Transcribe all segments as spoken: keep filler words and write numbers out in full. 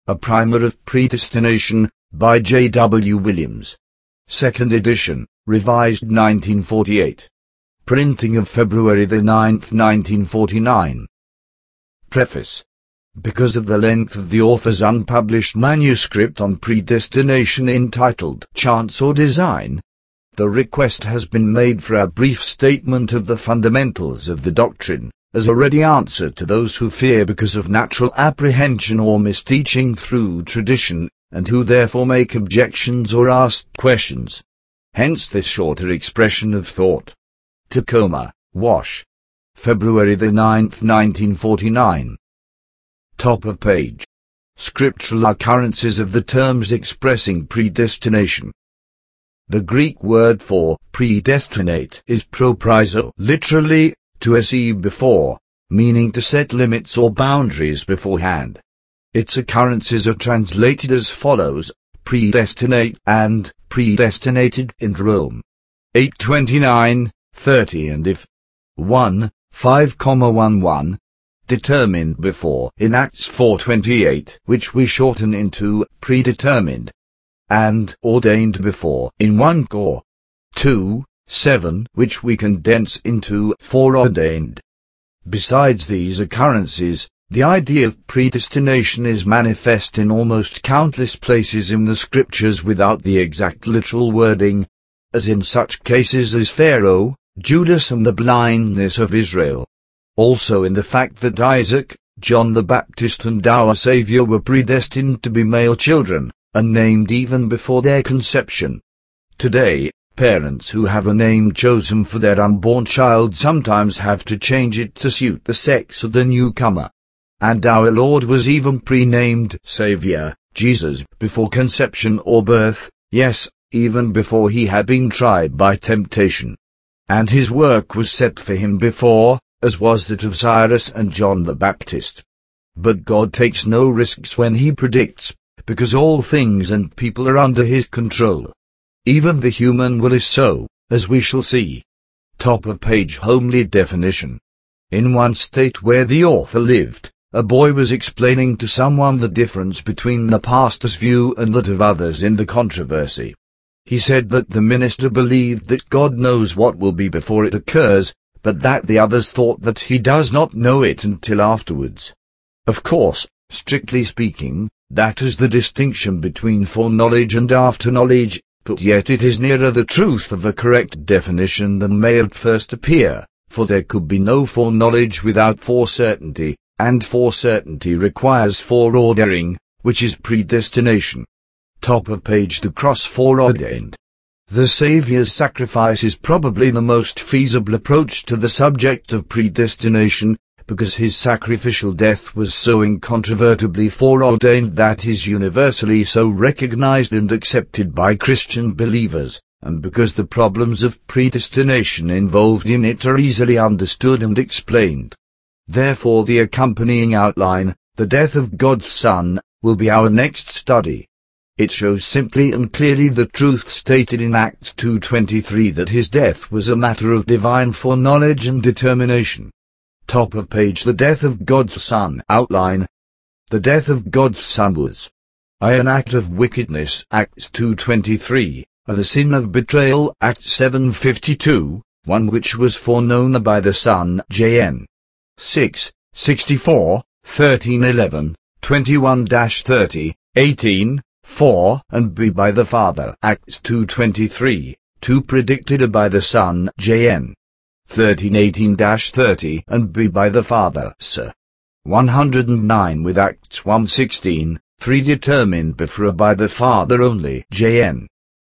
A Primer of Predestination, by J W Williams. Second edition, revised nineteen forty-eight. Printing of February the ninth, nineteen forty-nine. Preface. Because of the length of the author's unpublished manuscript on predestination entitled Chance or Design, the request has been made for a brief statement of the fundamentals of the doctrine, as a ready answer to those who fear because of natural apprehension or misteaching through tradition, and who therefore make objections or ask questions. Hence this shorter expression of thought. Tacoma, Wash. February the ninth, nineteen forty-nine. Top of page. Scriptural occurrences of the terms expressing predestination. The Greek word for predestinate is proprizo, literally, to see before, meaning to set limits or boundaries beforehand. Its occurrences are translated as follows: predestinate and predestinated in Rome. eight twenty-nine, thirty and if one, five, eleven, determined before in Acts four twenty-eight, which we shorten into predetermined, and ordained before in one Cor. two, seven, which we condense into foreordained. Besides these occurrences, the idea of predestination is manifest in almost countless places in the Scriptures without the exact literal wording, as in such cases as Pharaoh, Judas and the blindness of Israel. Also in the fact that Isaac, John the Baptist and our Saviour were predestined to be male children, and named even before their conception. Today, parents who have a name chosen for their unborn child sometimes have to change it to suit the sex of the newcomer. And our Lord was even pre-named Saviour, Jesus, before conception or birth, yes, even before he had been tried by temptation. And his work was set for him before, as was that of Cyrus and John the Baptist. But God takes no risks when he predicts, because all things and people are under his control. Even the human will is so, as we shall see. Top of page homely definition. In one state where the author lived, a boy was explaining to someone the difference between the pastor's view and that of others in the controversy. He said that the minister believed that God knows what will be before it occurs, but that the others thought that he does not know it until afterwards. Of course, strictly speaking, that is the distinction between foreknowledge and afterknowledge, but yet it is nearer the truth of a correct definition than may at first appear, for there could be no foreknowledge without forecertainty, and forecertainty requires foreordering, which is predestination. Top of page the cross foreordained. The Saviour's sacrifice is probably the most feasible approach to the subject of predestination, because his sacrificial death was so incontrovertibly foreordained that is universally so recognized and accepted by Christian believers, and because the problems of predestination involved in it are easily understood and explained. Therefore the accompanying outline, the death of God's Son, will be our next study. It shows simply and clearly the truth stated in Acts two twenty-three that his death was a matter of divine foreknowledge and determination. Top of page the death of God's Son outline. The death of God's Son was I an act of wickedness Acts two twenty-three, and the sin of betrayal Acts seven fifty-two, one which was foreknown by the Son J N six sixty-four, thirteen eleven, twenty-one thirty, eighteen, four and b by the Father Acts two twenty-three, two predicted by the Son J N thirteen eighteen thirty and b by the Father Sir one hundred nine with Acts one sixteen, three determined before by the Father only J N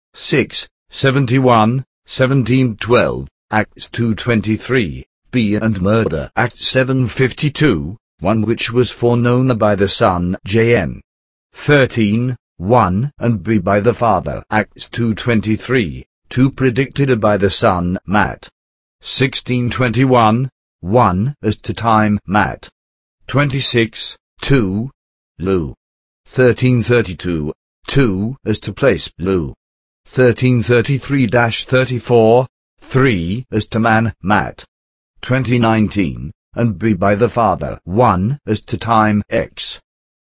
six seventy-one, seventeen twelve, Acts two twenty-three, b and murder Acts seven fifty-two, one which was foreknown by the Son J N thirteen, one and b by the Father Acts two twenty-three, two predicted by the Son Matt sixteen twenty-one, one as to time Matt twenty-six, two, Lu thirteen thirty-two, two as to place Lu thirteen thirty-three thirty-four, three as to man Matt twenty nineteen, and b by the Father one as to time X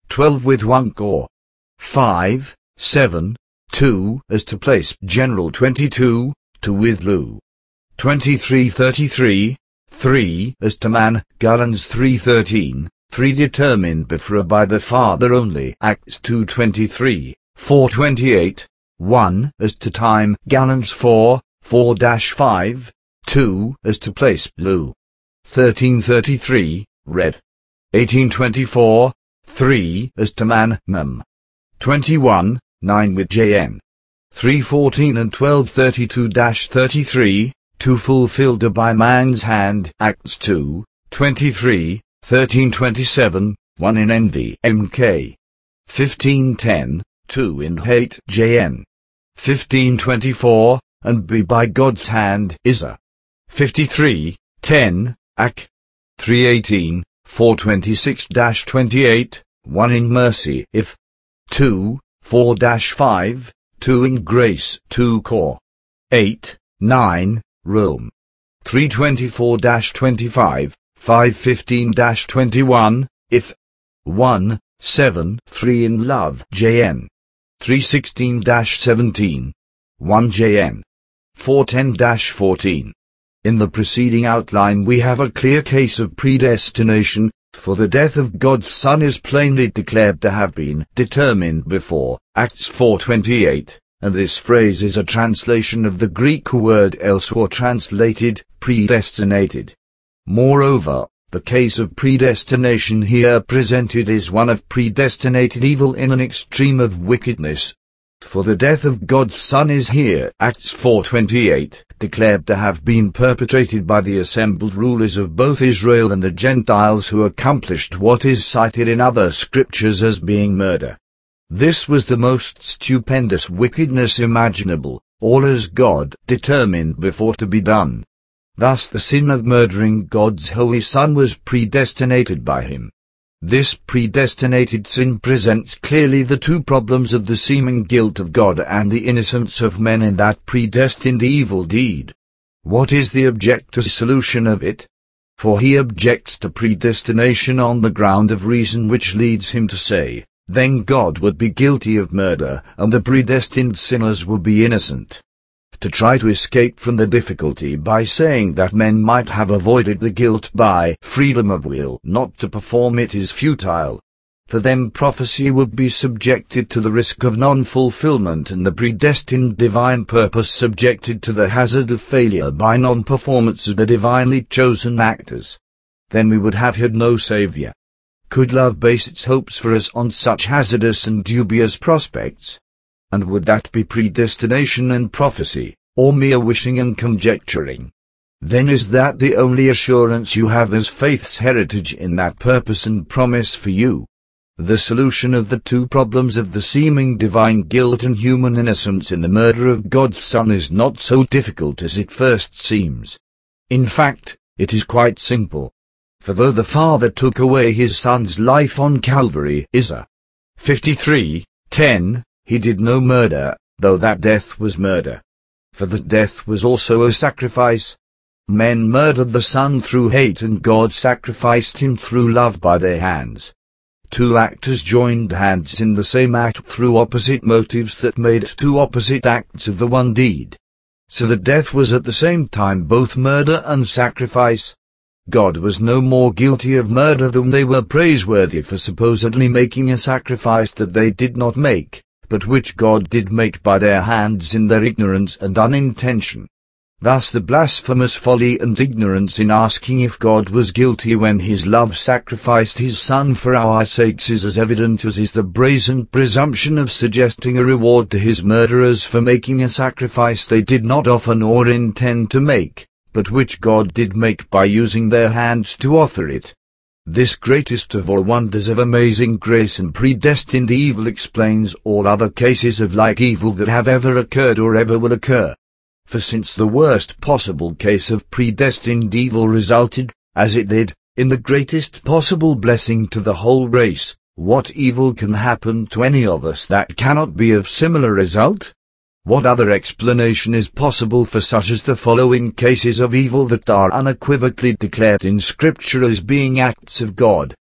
twelve with one core. five, seven, two as to place General twenty-two, two with Lou. twenty-three thirty-three, three as to man, Gallons three thirteen, three determined before by the Father only, Acts two twenty-three, four twenty-eight, one as to time, Gallons four, four five, two as to place Lou. thirteen thirty-three, red. eighteen twenty-four, three as to man, Num. twenty-one, nine with J N. three fourteen and twelve thirty-two thirty-three, two fulfilled by man's hand, Acts two, twenty-three, thirteen twenty-seven, one in envy, M K. fifteen ten, two in hate, J N. fifteen twenty-four, and be by God's hand, Isa. fifty-three, ten, Ac. three eighteen, four twenty-six twenty-eight, one in mercy, if. two, four five, two in grace, two core. eight, nine, Rome. three twenty-four twenty-five, five fifteen twenty-one, if. one, seven, three in love, J N. three sixteen seventeen, one J N. four ten fourteen. In the preceding outline we have a clear case of predestination, for the death of God's Son is plainly declared to have been determined before, Acts four twenty-eight, and this phrase is a translation of the Greek word elsewhere translated, predestinated. Moreover, the case of predestination here presented is one of predestinated evil in an extreme of wickedness. For the death of God's Son is here, Acts four twenty-eight, declared to have been perpetrated by the assembled rulers of both Israel and the Gentiles who accomplished what is cited in other scriptures as being murder. This was the most stupendous wickedness imaginable, all as God determined before to be done. Thus the sin of murdering God's Holy Son was predestinated by him. This predestinated sin presents clearly the two problems of the seeming guilt of God and the innocence of men in that predestined evil deed. What is the objector's solution of it? For he objects to predestination on the ground of reason, which leads him to say, then God would be guilty of murder, and the predestined sinners would be innocent. To try to escape from the difficulty by saying that men might have avoided the guilt by freedom of will not to perform it is futile. For them prophecy would be subjected to the risk of non-fulfillment and the predestined divine purpose subjected to the hazard of failure by non-performance of the divinely chosen actors. Then we would have had no Saviour. Could love base its hopes for us on such hazardous and dubious prospects? And would that be predestination and prophecy, or mere wishing and conjecturing? Then is that the only assurance you have as faith's heritage in that purpose and promise for you? The solution of the two problems of the seeming divine guilt and human innocence in the murder of God's Son is not so difficult as it first seems. In fact, it is quite simple. For though the Father took away his Son's life on Calvary, Isa. fifty-three, ten, he did no murder, though that death was murder. For that death was also a sacrifice. Men murdered the Son through hate, and God sacrificed him through love by their hands. Two actors joined hands in the same act through opposite motives that made two opposite acts of the one deed. So that death was at the same time both murder and sacrifice. God was no more guilty of murder than they were praiseworthy for supposedly making a sacrifice that they did not make, but which God did make by their hands in their ignorance and unintention. Thus the blasphemous folly and ignorance in asking if God was guilty when his love sacrificed his Son for our sakes is as evident as is the brazen presumption of suggesting a reward to his murderers for making a sacrifice they did not offer nor intend to make, but which God did make by using their hands to offer it. This greatest of all wonders of amazing grace and predestined evil explains all other cases of like evil that have ever occurred or ever will occur. For since the worst possible case of predestined evil resulted, as it did, in the greatest possible blessing to the whole race, what evil can happen to any of us that cannot be of similar result? What other explanation is possible for such as the following cases of evil that are unequivocally declared in Scripture as being acts of God,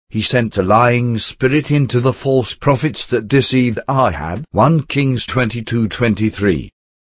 he sent a lying spirit into the false prophets that deceived Ahab. First Kings twenty-two twenty-three.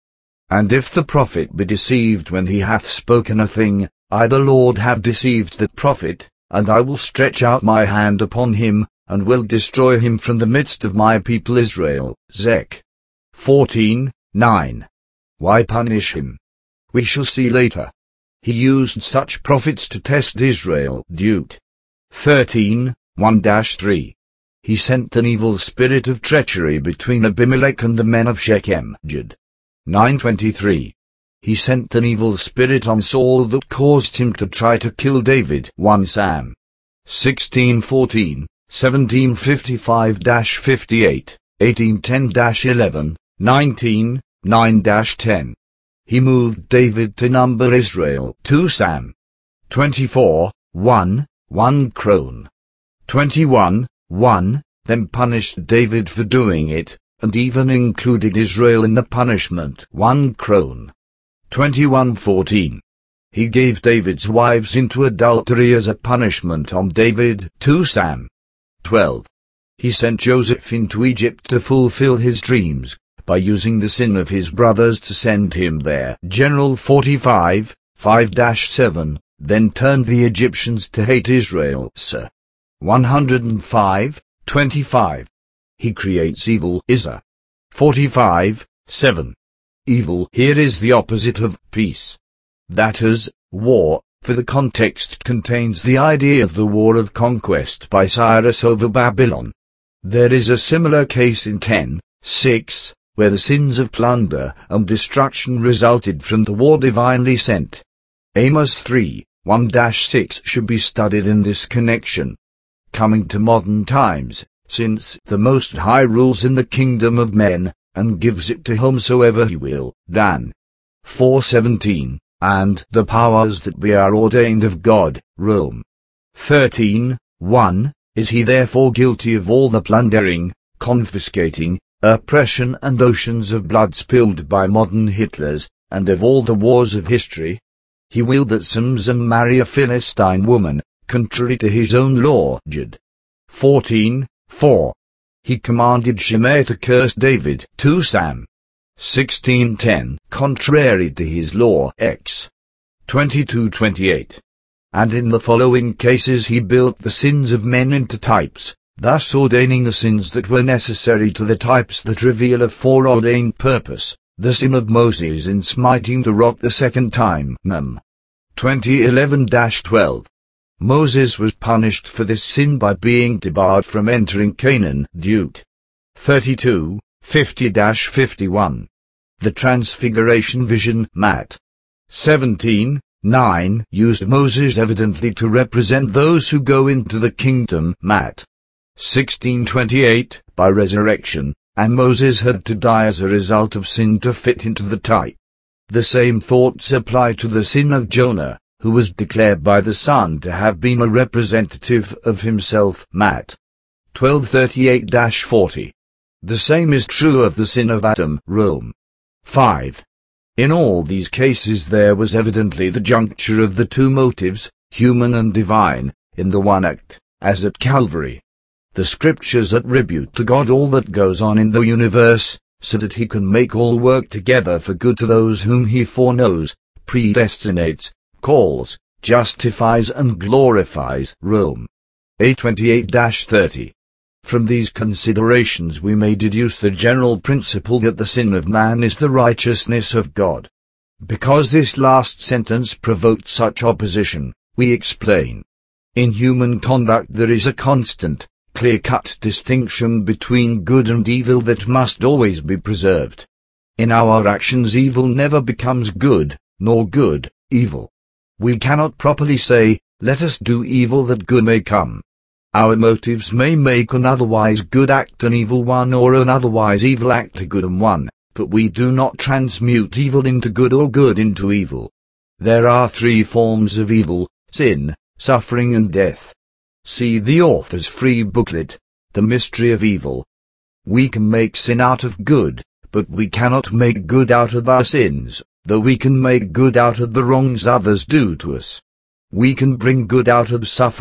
And if the prophet be deceived when he hath spoken a thing, I the Lord have deceived that prophet, and I will stretch out my hand upon him, and will destroy him from the midst of my people Israel. Zech fourteen nine. Why punish him? We shall see later. He used such prophets to test Israel. Duke thirteen one to three. He sent an evil spirit of treachery between Abimelech and the men of Shechem. Jude nine twenty-three. He sent an evil spirit on Saul that caused him to try to kill David. First Samuel sixteen fourteen, seventeen fifty-five to fifty-eight, eighteen ten to eleven, nineteen nine to ten. He moved David to number Israel. Second Samuel twenty-four one, one crone. twenty-one one, then punished David for doing it, and even included Israel in the punishment. One crone. twenty-one fourteen. He gave David's wives into adultery as a punishment on David. Second Samuel twelve. He sent Joseph into Egypt to fulfill his dreams, by using the sin of his brothers to send him there. General forty-five five to seven, then turned the Egyptians to hate Israel. Sir one oh five twenty-five. He creates evil. Isaiah forty-five seven. Evil here is the opposite of peace. That is, war, for the context contains the idea of the war of conquest by Cyrus over Babylon. There is a similar case in ten six, where the sins of plunder and destruction resulted from the war divinely sent. Amos three one to six should be studied in this connection. Coming to modern times, since the Most High rules in the kingdom of men, and gives it to whomsoever he will. Dan four seventeen, and the powers that be are ordained of God. Rome thirteen one, is he therefore guilty of all the plundering, confiscating, oppression and oceans of blood spilled by modern Hitlers, and of all the wars of history? He willed that Samson marry a Philistine woman, contrary to his own law. Jude fourteen four. He commanded Shimei to curse David. Second Samuel sixteen ten, contrary to his law. Acts twenty-two twenty-eight. And in the following cases he built the sins of men into types, thus ordaining the sins that were necessary to the types that reveal a foreordained purpose, the sin of Moses in smiting the rock the second time. Num twenty eleven to twelve. Moses was punished for this sin by being debarred from entering Canaan. Duke thirty-two fifty to fifty-one. The Transfiguration vision. Matt seventeen nine used Moses evidently to represent those who go into the kingdom. Matt sixteen twenty-eight, by resurrection, and Moses had to die as a result of sin to fit into the type. The same thoughts apply to the sin of Jonah, who was declared by the Son to have been a representative of himself. Matt twelve thirty-eight to forty. The same is true of the sin of Adam. Rome five. In all these cases there was evidently the juncture of the two motives, human and divine, in the one act, as at Calvary. The Scriptures attribute to God all that goes on in the universe, so that he can make all work together for good to those whom he foreknows, predestinates, calls, justifies and glorifies. Rome eight twenty-eight to thirty. From these considerations we may deduce the general principle that the sin of man is the righteousness of God. Because this last sentence provoked such opposition, we explain. In human conduct there is a constant, clear-cut distinction between good and evil that must always be preserved. In our actions evil never becomes good, nor good, evil. We cannot properly say, let us do evil that good may come. Our motives may make an otherwise good act an evil one or an otherwise evil act a good one, but we do not transmute evil into good or good into evil. There are three forms of evil: sin, suffering and death. See the author's free booklet, The Mystery of Evil. We can make sin out of good, but we cannot make good out of our sins, though we can make good out of the wrongs others do to us. We can bring good out of suffering,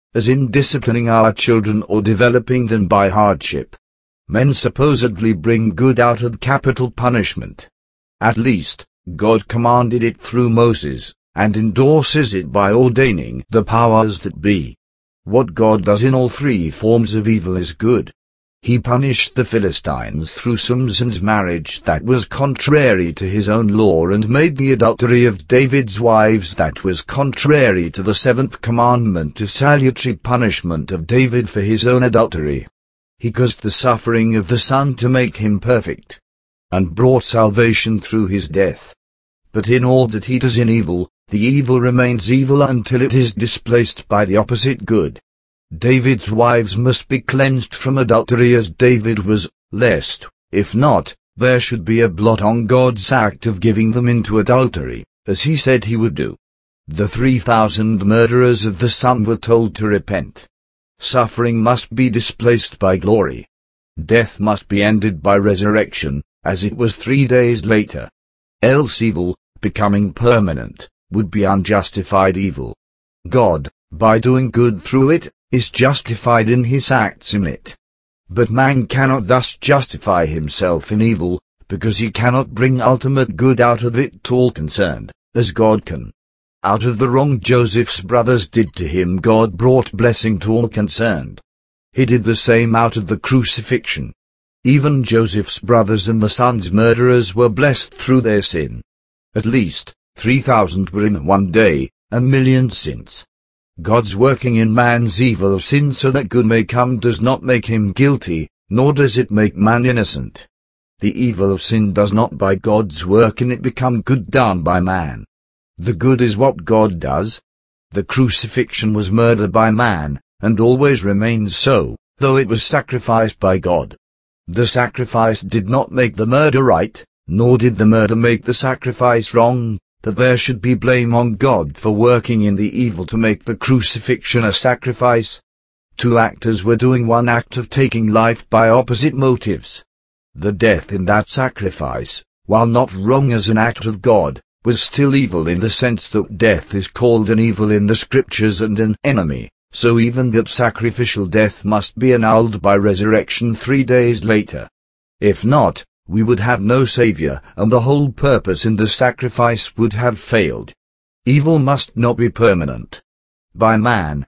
as in disciplining our children or developing them by hardship. Men supposedly bring good out of capital punishment. At least, God commanded it through Moses, and endorses it by ordaining the powers that be. What God does in all three forms of evil is good. He punished the Philistines through Samson's marriage that was contrary to his own law, and made the adultery of David's wives that was contrary to the seventh commandment a salutary punishment of David for his own adultery. He caused the suffering of the Son to make him perfect, and brought salvation through his death. But in all that he does in evil, the evil remains evil until it is displaced by the opposite good. David's wives must be cleansed from adultery as David was, lest, if not, there should be a blot on God's act of giving them into adultery, as he said he would do. The three thousand murderers of the Son were told to repent. Suffering must be displaced by glory. Death must be ended by resurrection, as it was three days later. Else evil, becoming permanent, would be unjustified evil. God, by doing good through it, is justified in his acts in it. But man cannot thus justify himself in evil, because he cannot bring ultimate good out of it to all concerned, as God can. Out of the wrong Joseph's brothers did to him, God brought blessing to all concerned. He did the same out of the crucifixion. Even Joseph's brothers and the Son's murderers were blessed through their sin. At least, three thousand were in one day, and millions since. God's working in man's evil of sin so that good may come does not make him guilty, nor does it make man innocent. The evil of sin does not by God's work in it become good done by man. The good is what God does. The crucifixion was murder by man, and always remains so, though it was sacrificed by God. The sacrifice did not make the murder right, nor did the murder make the sacrifice wrong, that there should be blame on God for working in the evil to make the crucifixion a sacrifice. Two actors were doing one act of taking life by opposite motives. The death in that sacrifice, while not wrong as an act of God, was still evil in the sense that death is called an evil in the Scriptures and an enemy, so even that sacrificial death must be annulled by resurrection three days later. If not, we would have no Savior, and the whole purpose in the sacrifice would have failed. Evil must not be permanent. By man,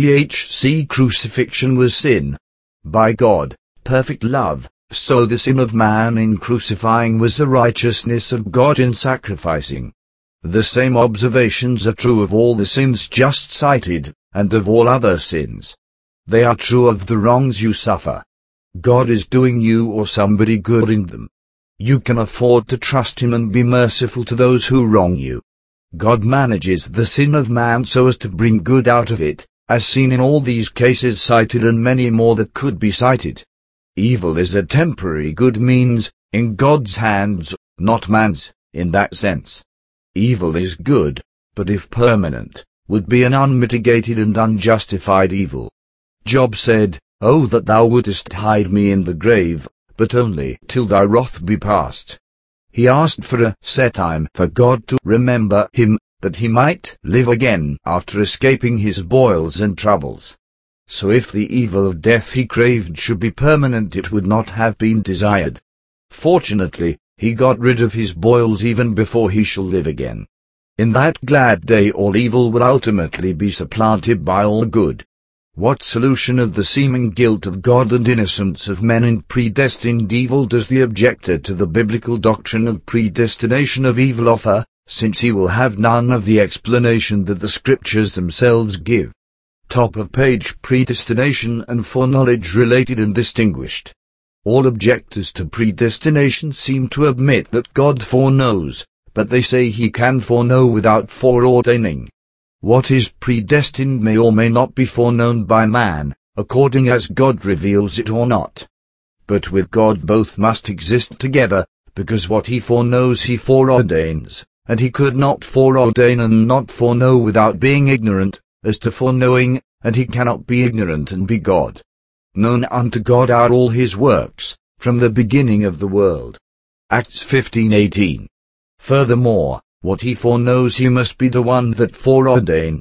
thc crucifixion was sin. By God, perfect love, so the sin of man in crucifying was the righteousness of God in sacrificing. The same observations are true of all the sins just cited, and of all other sins. They are true of the wrongs you suffer. God is doing you or somebody good in them. You can afford to trust him and be merciful to those who wrong you. God manages the sin of man so as to bring good out of it, as seen in all these cases cited and many more that could be cited. Evil is a temporary good means, in God's hands, not man's, in that sense. Evil is good, but if permanent, would be an unmitigated and unjustified evil. Job said, "Oh, that thou wouldest hide me in the grave, but only till thy wrath be past." He asked for a set time for God to remember him, that he might live again after escaping his boils and troubles. So if the evil of death he craved should be permanent, it would not have been desired. Fortunately, he got rid of his boils even before he shall live again. In that glad day all evil will ultimately be supplanted by all good. What solution of the seeming guilt of God and innocence of men in predestined evil does the objector to the biblical doctrine of predestination of evil offer, since he will have none of the explanation that the Scriptures themselves give? Top of page: predestination and foreknowledge related and distinguished. All objectors to predestination seem to admit that God foreknows, but they say he can foreknow without foreordaining. What is predestined may or may not be foreknown by man, according as God reveals it or not. But with God both must exist together, because what he foreknows he foreordains, and he could not foreordain and not foreknow without being ignorant, as to foreknowing, and he cannot be ignorant and be God. Known unto God are all his works, from the beginning of the world. Acts fifteen eighteen. Furthermore, what he foreknows he must be the one that foreordains,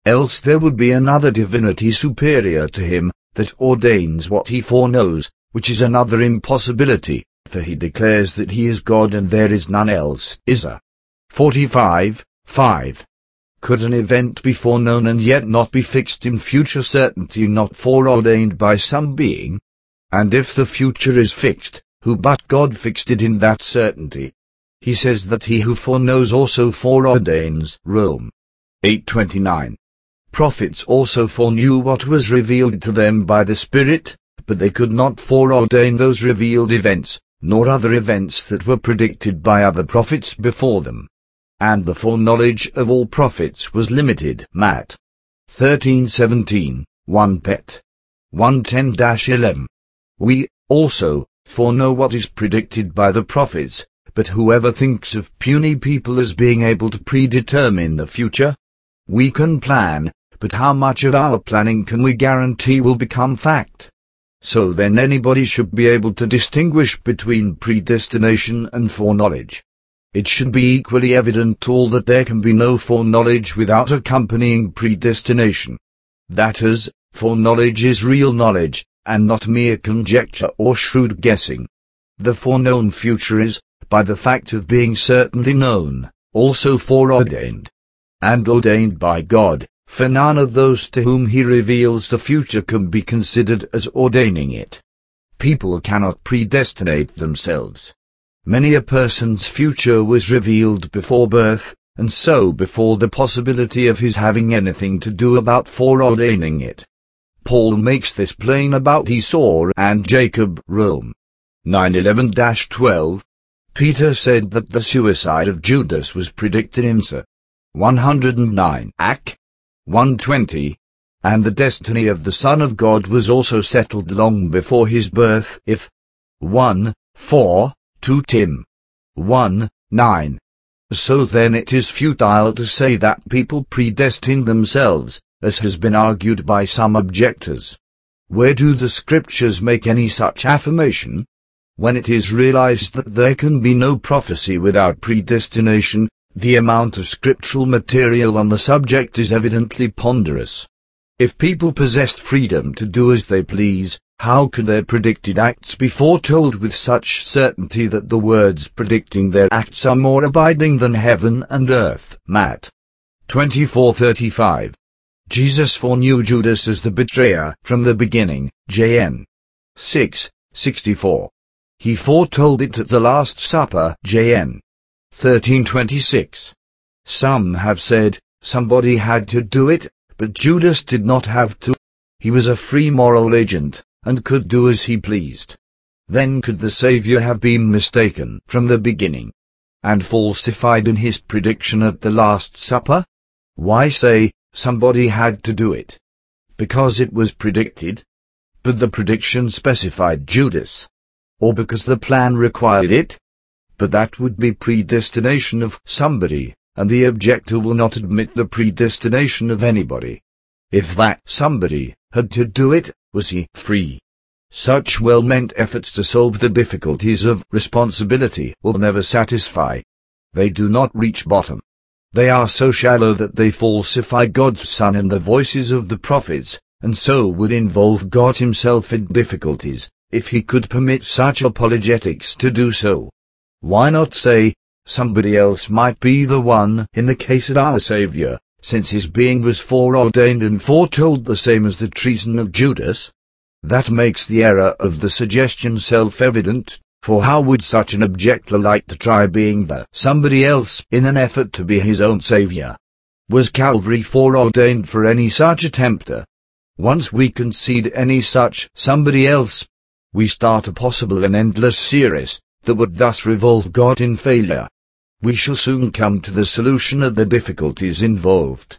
else there would be another divinity superior to him, that ordains what he foreknows, which is another impossibility, for he declares that he is God and there is none else. Isaiah forty-five, five. Could an event be foreknown and yet not be fixed in future certainty, not foreordained by some being? And if the future is fixed, who but God fixed it in that certainty? He says that he who foreknows also foreordains. Rome eight twenty-nine. Prophets also foreknew what was revealed to them by the Spirit, but they could not foreordain those revealed events, nor other events that were predicted by other prophets before them. And the foreknowledge of all prophets was limited. Matt thirteen seventeen, First Peter one ten eleven. We, also, foreknow what is predicted by the prophets, but whoever thinks of puny people as being able to predetermine the future? We can plan, but how much of our planning can we guarantee will become fact? So then anybody should be able to distinguish between predestination and foreknowledge. It should be equally evident to all that there can be no foreknowledge without accompanying predestination. That is, foreknowledge is real knowledge, and not mere conjecture or shrewd guessing. The foreknown future is, by the fact of being certainly known, also foreordained. And ordained by God, for none of those to whom he reveals the future can be considered as ordaining it. People cannot predestinate themselves. Many a person's future was revealed before birth, and so before the possibility of his having anything to do about foreordaining it. Paul makes this plain about Esau and Jacob. Rome nine eleven twelve. Peter said that the suicide of Judas was predicted in Psalm one hundred nine. Acts one twenty, and the destiny of the Son of God was also settled long before his birth, if one four, two Tim one nine. So then it is futile to say that people predestine themselves, as has been argued by some objectors. Where do the Scriptures make any such affirmation? When it is realized that there can be no prophecy without predestination, the amount of scriptural material on the subject is evidently ponderous. If people possessed freedom to do as they please, how could their predicted acts be foretold with such certainty that the words predicting their acts are more abiding than heaven and earth? Matt twenty-four thirty-five. Jesus foreknew Judas as the betrayer from the beginning. John six sixty-four. He foretold it at the Last Supper. John thirteen twenty-six. Some have said, somebody had to do it, but Judas did not have to. He was a free moral agent, and could do as he pleased. Then could the Savior have been mistaken from the beginning, and falsified in his prediction at the Last Supper? Why say, somebody had to do it? Because it was predicted? But the prediction specified Judas. Or because the plan required it? But that would be predestination of somebody, and the objector will not admit the predestination of anybody. If that somebody had to do it, was he free? Such well-meant efforts to solve the difficulties of responsibility will never satisfy. They do not reach bottom. They are so shallow that they falsify God's Son and the voices of the prophets, and so would involve God himself in difficulties, if he could permit such apologetics to do so. Why not say, somebody else might be the one in the case of our Savior, since his being was foreordained and foretold the same as the treason of Judas? That makes the error of the suggestion self-evident, for how would such an objector like to try being the somebody else in an effort to be his own Savior? Was Calvary foreordained for any such attempter? Once we concede any such somebody else, we start a possible and endless series that would thus revolve God in failure. We shall soon come to the solution of the difficulties involved.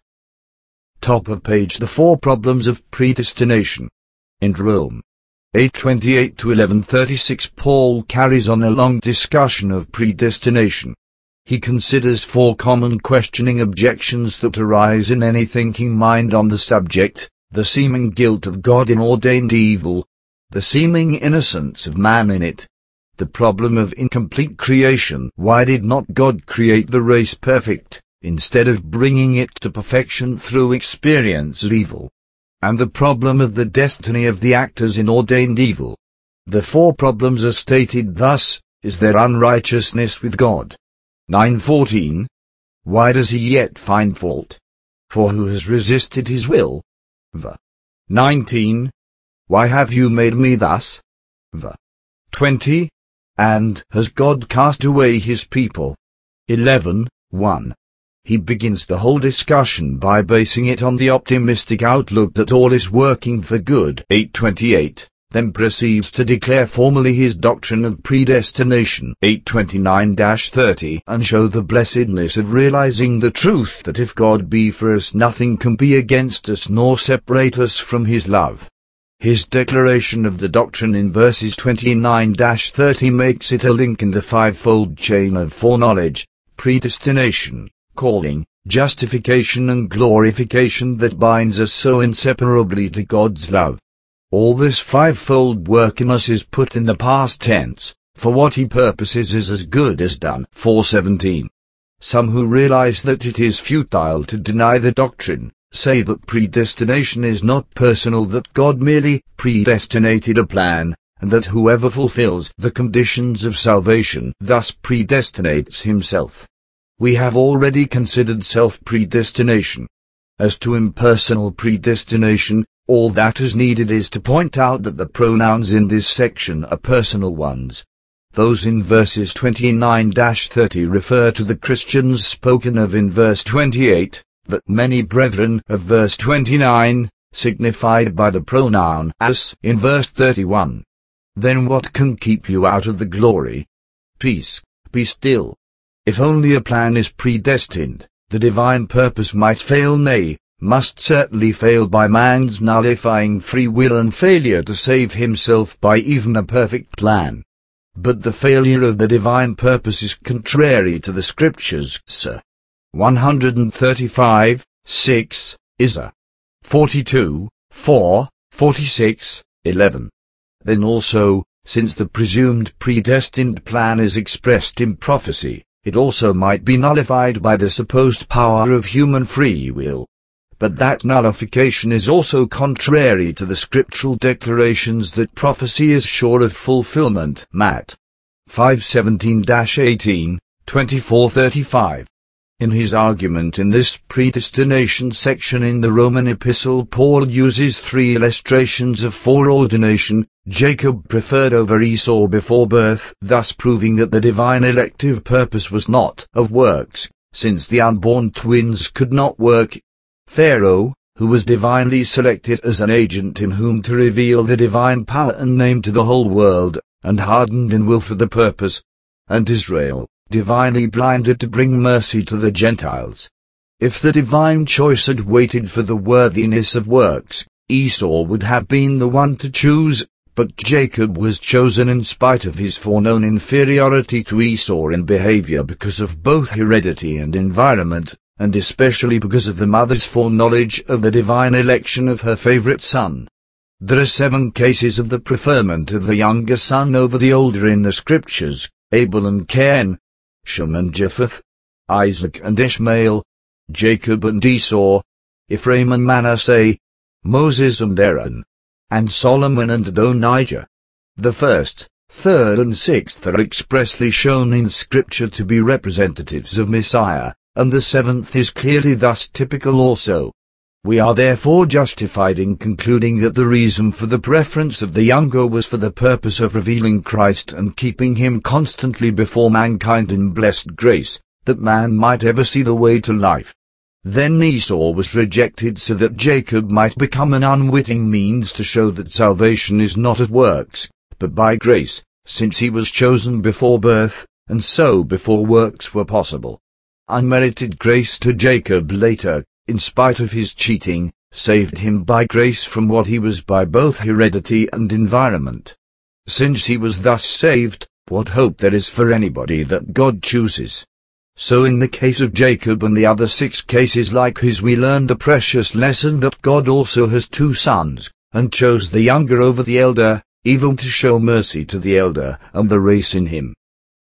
Top of page The Four Problems of Predestination. In Rome eight twenty-eight to eleven thirty-six, Paul carries on a long discussion of predestination. He considers four common questioning objections that arise in any thinking mind on the subject: the seeming guilt of God in ordained evil, the seeming innocence of man in it, the problem of incomplete creation. Why did not God create the race perfect, instead of bringing it to perfection through experience of evil. And the problem of the destiny of the actors in ordained evil. The four problems are stated thus: is their unrighteousness with God? nine fourteen. Why does he yet find fault? For who has resisted his will? V. nineteen. Why have you made me thus? V. twenty. And has God cast away his people? eleven one. He begins the whole discussion by basing it on the optimistic outlook that all is working for good. eight twenty-eight. Then proceeds to declare formally his doctrine of predestination. eight twenty-nine thirty. And show the blessedness of realizing the truth that if God be for us, nothing can be against us nor separate us from his love. His declaration of the doctrine in verses twenty-nine thirty makes it a link in the fivefold chain of foreknowledge, predestination, calling, justification and glorification that binds us so inseparably to God's love. All this fivefold work in us is put in the past tense, for what he purposes is as good as done. four seventeen. Some who realize that it is futile to deny the doctrine, say that predestination is not personal, that God merely predestinated a plan, and that whoever fulfills the conditions of salvation thus predestinates himself. We have already considered self-predestination. As to impersonal predestination, all that is needed is to point out that the pronouns in this section are personal ones. Those in verses twenty-nine thirty refer to the Christians spoken of in verse twenty-eight, that many brethren of verse twenty-nine, signified by the pronoun as in verse thirty-one. Then what can keep you out of the glory? Peace, be still. If only a plan is predestined, the divine purpose might fail, nay, must certainly fail by man's nullifying free will and failure to save himself by even a perfect plan. But the failure of the divine purpose is contrary to the Scriptures, sir. one thirty-five, six, Isa. forty-two, four, forty-six, eleven. Then also, since the presumed predestined plan is expressed in prophecy, it also might be nullified by the supposed power of human free will. But that nullification is also contrary to the scriptural declarations that prophecy is sure of fulfillment. Matt. five seventeen eighteen, twenty-four thirty-five. In his argument in this predestination section in the Roman epistle, Paul uses three illustrations of foreordination: Jacob preferred over Esau before birth, thus proving that the divine elective purpose was not of works, since the unborn twins could not work. Pharaoh, who was divinely selected as an agent in whom to reveal the divine power and name to the whole world, and hardened in will for the purpose. And Israel, divinely blinded to bring mercy to the Gentiles. If the divine choice had waited for the worthiness of works, Esau would have been the one to choose, but Jacob was chosen in spite of his foreknown inferiority to Esau in behavior because of both heredity and environment, and especially because of the mother's foreknowledge of the divine election of her favorite son. There are seven cases of the preferment of the younger son over the older in the Scriptures: Abel and Cain, Shem and Japheth, Isaac and Ishmael, Jacob and Esau, Ephraim and Manasseh, Moses and Aaron, and Solomon and Adonijah. The first, third and sixth are expressly shown in Scripture to be representatives of Messiah, and the seventh is clearly thus typical also. We are therefore justified in concluding that the reason for the preference of the younger was for the purpose of revealing Christ and keeping him constantly before mankind in blessed grace, that man might ever see the way to life. Then Esau was rejected so that Jacob might become an unwitting means to show that salvation is not of works, but by grace, since he was chosen before birth, and so before works were possible. Unmerited grace to Jacob later, in spite of his cheating, saved him by grace from what he was by both heredity and environment. Since he was thus saved, what hope there is for anybody that God chooses. So in the case of Jacob and the other six cases like his, we learned a precious lesson that God also has two sons, and chose the younger over the elder, even to show mercy to the elder and the race in him.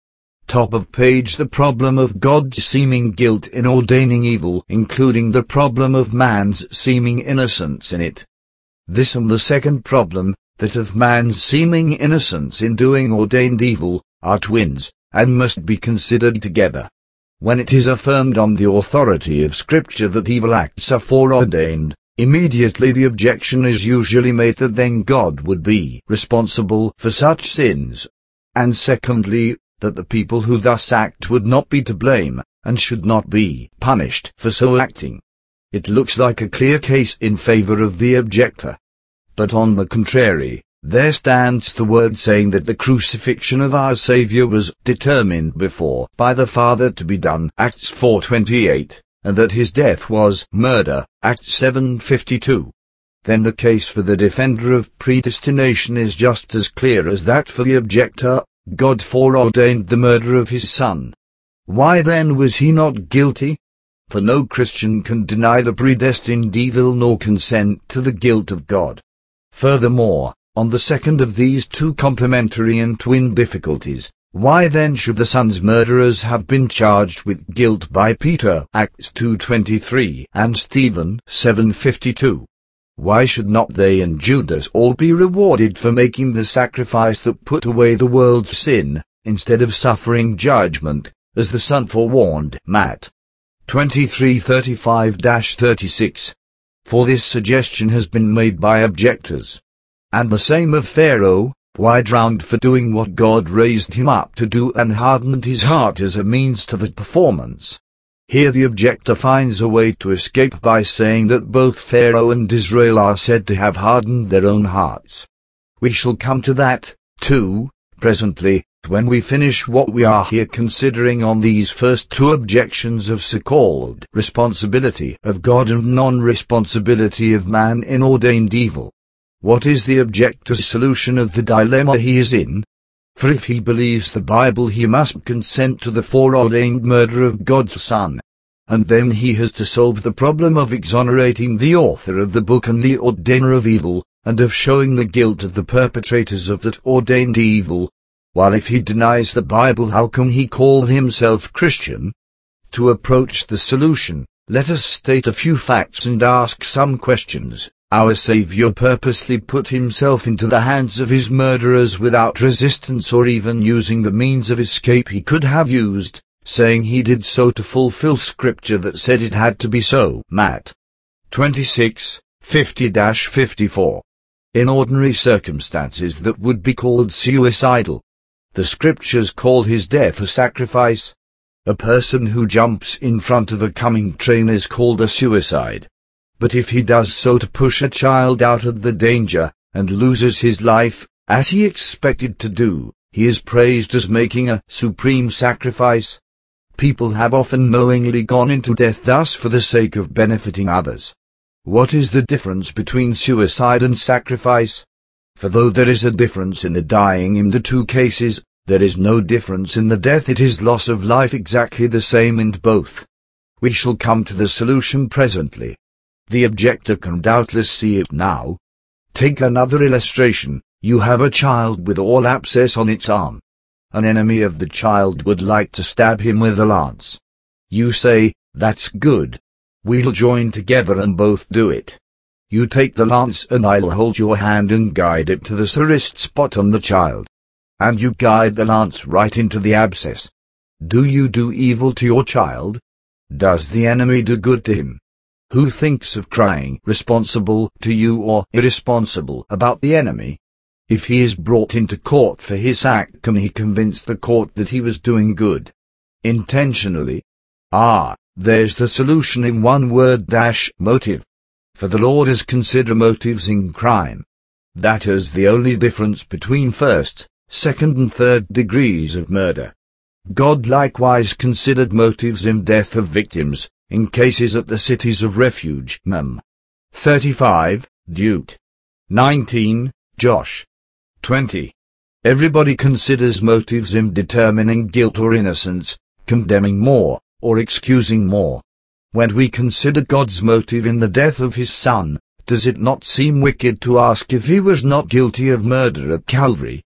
Top of page. The problem of God's seeming guilt in ordaining evil, including the problem of man's seeming innocence in it. This and the second problem, that of man's seeming innocence in doing ordained evil, are twins, and must be considered together. When it is affirmed on the authority of Scripture that evil acts are foreordained, immediately the objection is usually made that then God would be responsible for such sins. And secondly, that the people who thus act would not be to blame, and should not be punished for so acting. It looks like a clear case in favor of the objector. But on the contrary, there stands the word saying that the crucifixion of our Saviour was determined before by the Father to be done, Acts four twenty-eight, and that his death was murder, Acts seven fifty-two. Then the case for the defender of predestination is just as clear as that for the objector. God foreordained the murder of his Son. Why then was he not guilty? For no Christian can deny the predestined evil nor consent to the guilt of God. Furthermore, on the second of these two complementary and twin difficulties, why then should the Son's murderers have been charged with guilt by Peter, Acts two twenty-three, and Stephen, seven fifty-two? Why should not they and Judas all be rewarded for making the sacrifice that put away the world's sin, instead of suffering judgment, as the Son forewarned, Matt twenty-three thirty-five to thirty-six? For this suggestion has been made by objectors. And the same of Pharaoh, why drowned for doing what God raised him up to do and hardened his heart as a means to the performance. Here the objector finds a way to escape by saying that both Pharaoh and Israel are said to have hardened their own hearts. We shall come to that, too, presently, when we finish what we are here considering on these first two objections of so-called responsibility of God and non-responsibility of man in ordained evil. What is the objector's solution of the dilemma he is in? For if he believes the Bible he must consent to the foreordained murder of God's Son. And then he has to solve the problem of exonerating the author of the book and the ordainer of evil, and of showing the guilt of the perpetrators of that ordained evil. While if he denies the Bible, how can he call himself Christian? To approach the solution, let us state a few facts and ask some questions. Our Saviour purposely put himself into the hands of his murderers without resistance or even using the means of escape he could have used, saying he did so to fulfill Scripture that said it had to be so. Matt twenty-six fifty to fifty-four. In ordinary circumstances that would be called suicidal. The Scriptures call his death a sacrifice. A person who jumps in front of a coming train is called a suicide. But if he does so to push a child out of the danger, and loses his life, as he expected to do, he is praised as making a supreme sacrifice. People have often knowingly gone into death thus for the sake of benefiting others. What is the difference between suicide and sacrifice? For though there is a difference in the dying in the two cases, there is no difference in the death. It is loss of life exactly the same in both. We shall come to the solution presently. The objector can doubtless see it now. Take another illustration. You have a child with all abscess on its arm. An enemy of the child would like to stab him with a lance. You say, "That's good. We'll join together and both do it. You take the lance and I'll hold your hand and guide it to the sorest spot on the child. And you guide the lance right into the abscess. Do you do evil to your child? Does the enemy do good to him? Who thinks of crying responsible to you or irresponsible about the enemy? If he is brought into court for his act, can he convince the court that he was doing good intentionally? Ah, there's the solution in one word dash motive. For the Lord has considered motives in crime. That is the only difference between first, second and third degrees of murder. God likewise considered motives in death of victims, in cases at the cities of refuge. Num. thirty-five, Duke. nineteen, Josh. twenty. Everybody considers motives in determining guilt or innocence, condemning more, or excusing more. When we consider God's motive in the death of his Son, does it not seem wicked to ask if he was not guilty of murder at Calvary?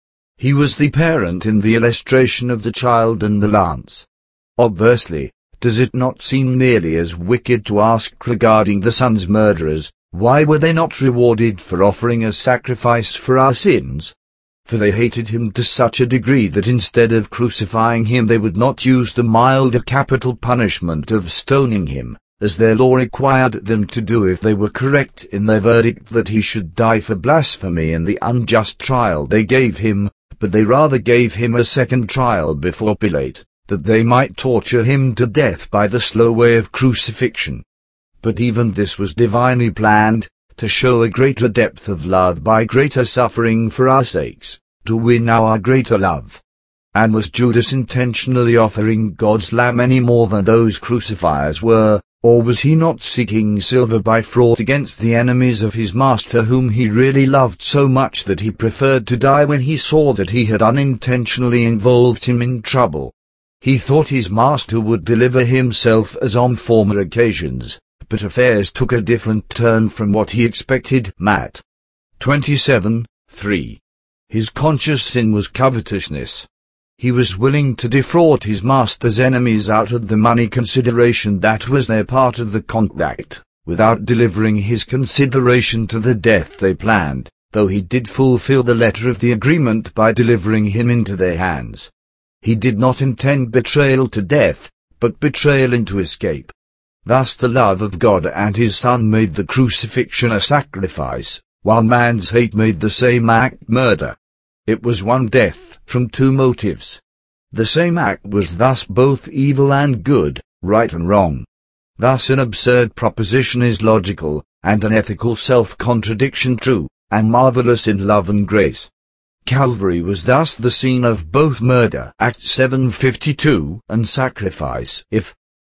He was the parent in the illustration of the child and the lance. Obviously, does it not seem nearly as wicked to ask regarding the son's murderers, why were they not rewarded for offering a sacrifice for our sins? For they hated him to such a degree that instead of crucifying him they would not use the milder capital punishment of stoning him, as their law required them to do if they were correct in their verdict that he should die for blasphemy in the unjust trial they gave him, but they rather gave him a second trial before Pilate, that they might torture him to death by the slow way of crucifixion. But even this was divinely planned, to show a greater depth of love by greater suffering for our sakes, to win our greater love. And was Judas intentionally offering God's lamb any more than those crucifiers were, or was he not seeking silver by fraud against the enemies of his master whom he really loved so much that he preferred to die when he saw that he had unintentionally involved him in trouble? He thought his master would deliver himself as on former occasions, but affairs took a different turn from what he expected. Matt. twenty-seven, three. His conscious sin was covetousness. He was willing to defraud his master's enemies out of the money consideration that was their part of the contract, without delivering his consideration to the death they planned, though he did fulfill the letter of the agreement by delivering him into their hands. He did not intend betrayal to death, but betrayal into escape. Thus the love of God and his Son made the crucifixion a sacrifice, while man's hate made the same act murder. It was one death, from two motives. The same act was thus both evil and good, right and wrong. Thus an absurd proposition is logical, and an ethical self-contradiction true, and marvelous in love and grace. Calvary was thus the scene of both murder, Acts seven fifty-two, and sacrifice, if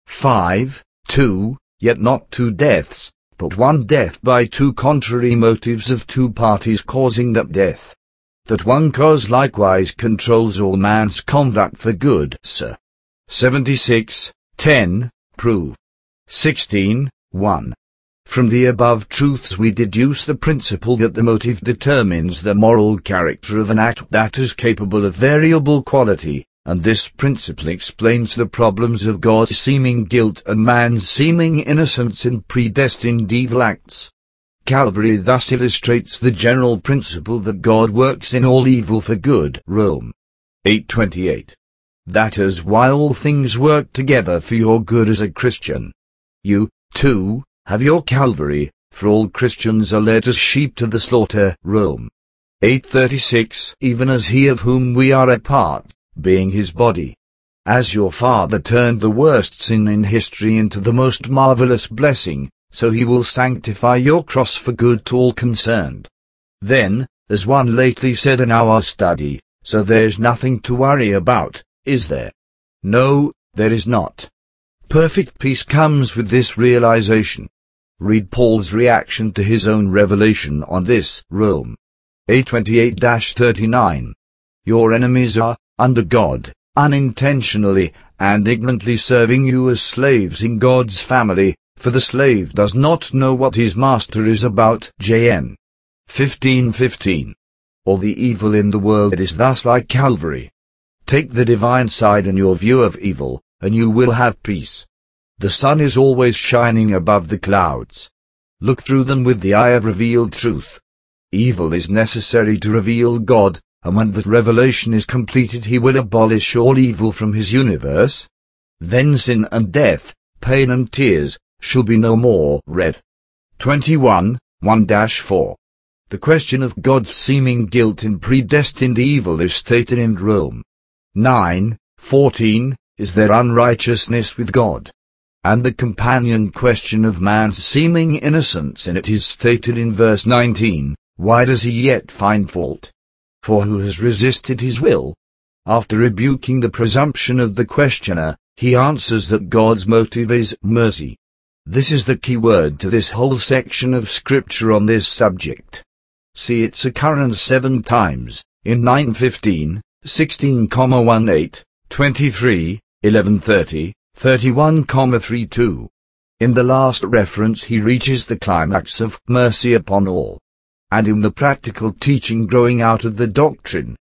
five two, yet not two deaths, but one death by two contrary motives of two parties causing that death. That one cause likewise controls all man's conduct for good, sir. seventy-six, ten, prove. sixteen, one. From the above truths we deduce the principle that the motive determines the moral character of an act that is capable of variable quality, and this principle explains the problems of God's seeming guilt and man's seeming innocence in predestined evil acts. Calvary thus illustrates the general principle that God works in all evil for good. Rome. eight twenty-eight. That is why all things work together for your good as a Christian. You, too, have your Calvary, for all Christians are led as sheep to the slaughter. Rome. eight thirty-six. Even as he of whom we are a part, being his body. As your Father turned the worst sin in history into the most marvelous blessing, so he will sanctify your cross for good to all concerned. Then, as one lately said in our study, so there's nothing to worry about, is there? No, there is not. Perfect peace comes with this realization. Read Paul's reaction to his own revelation on this. Rome. eight twenty-eight thirty-nine. Your enemies are, under God, unintentionally and ignorantly serving you as slaves in God's family, for the slave does not know what his master is about. John fifteen fifteen. All the evil in the world is thus like Calvary. Take the divine side in your view of evil, and you will have peace. The sun is always shining above the clouds. Look through them with the eye of revealed truth. Evil is necessary to reveal God, and when that revelation is completed he will abolish all evil from his universe. Then sin and death, pain and tears, shall be no more. Rev. twenty-one, one to four. The question of God's seeming guilt in predestined evil is stated in Rome. nine, fourteen, is there unrighteousness with God? And the companion question of man's seeming innocence in it is stated in verse nineteen, why does he yet find fault? For who has resisted his will? After rebuking the presumption of the questioner, he answers that God's motive is mercy. This is the key word to this whole section of Scripture on this subject. See its occurrence seven times, in nine fifteen, sixteen, eighteen, twenty-three, eleven thirty, thirty-one, thirty-two. In the last reference he reaches the climax of mercy upon all. And in the practical teaching growing out of the doctrine,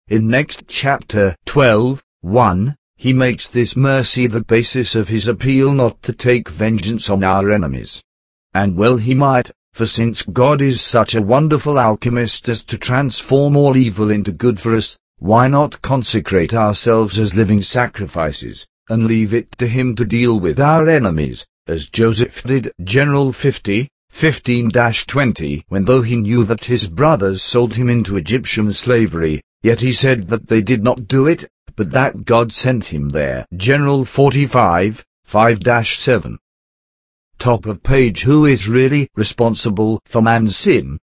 in next chapter twelve, one, he makes this mercy the basis of his appeal not to take vengeance on our enemies. And well he might, for since God is such a wonderful alchemist as to transform all evil into good for us, why not consecrate ourselves as living sacrifices, and leave it to him to deal with our enemies, as Joseph did. General fifty, fifteen to twenty. When though he knew that his brothers sold him into Egyptian slavery, yet he said that they did not do it, but that God sent him there. General forty-five, five to seven. Top of page. Who is really responsible for man's sin?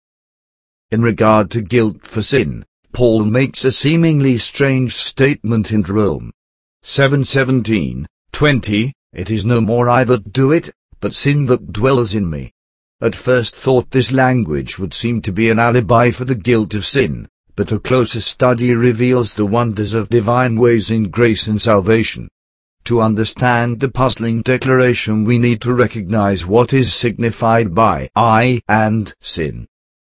In regard to guilt for sin, Paul makes a seemingly strange statement in Rome seven seventeen, twenty, it is no more I that do it, but sin that dwells in me. At first thought this language would seem to be an alibi for the guilt of sin, but a closer study reveals the wonders of divine ways in grace and salvation. To understand the puzzling declaration we need to recognize what is signified by I and sin.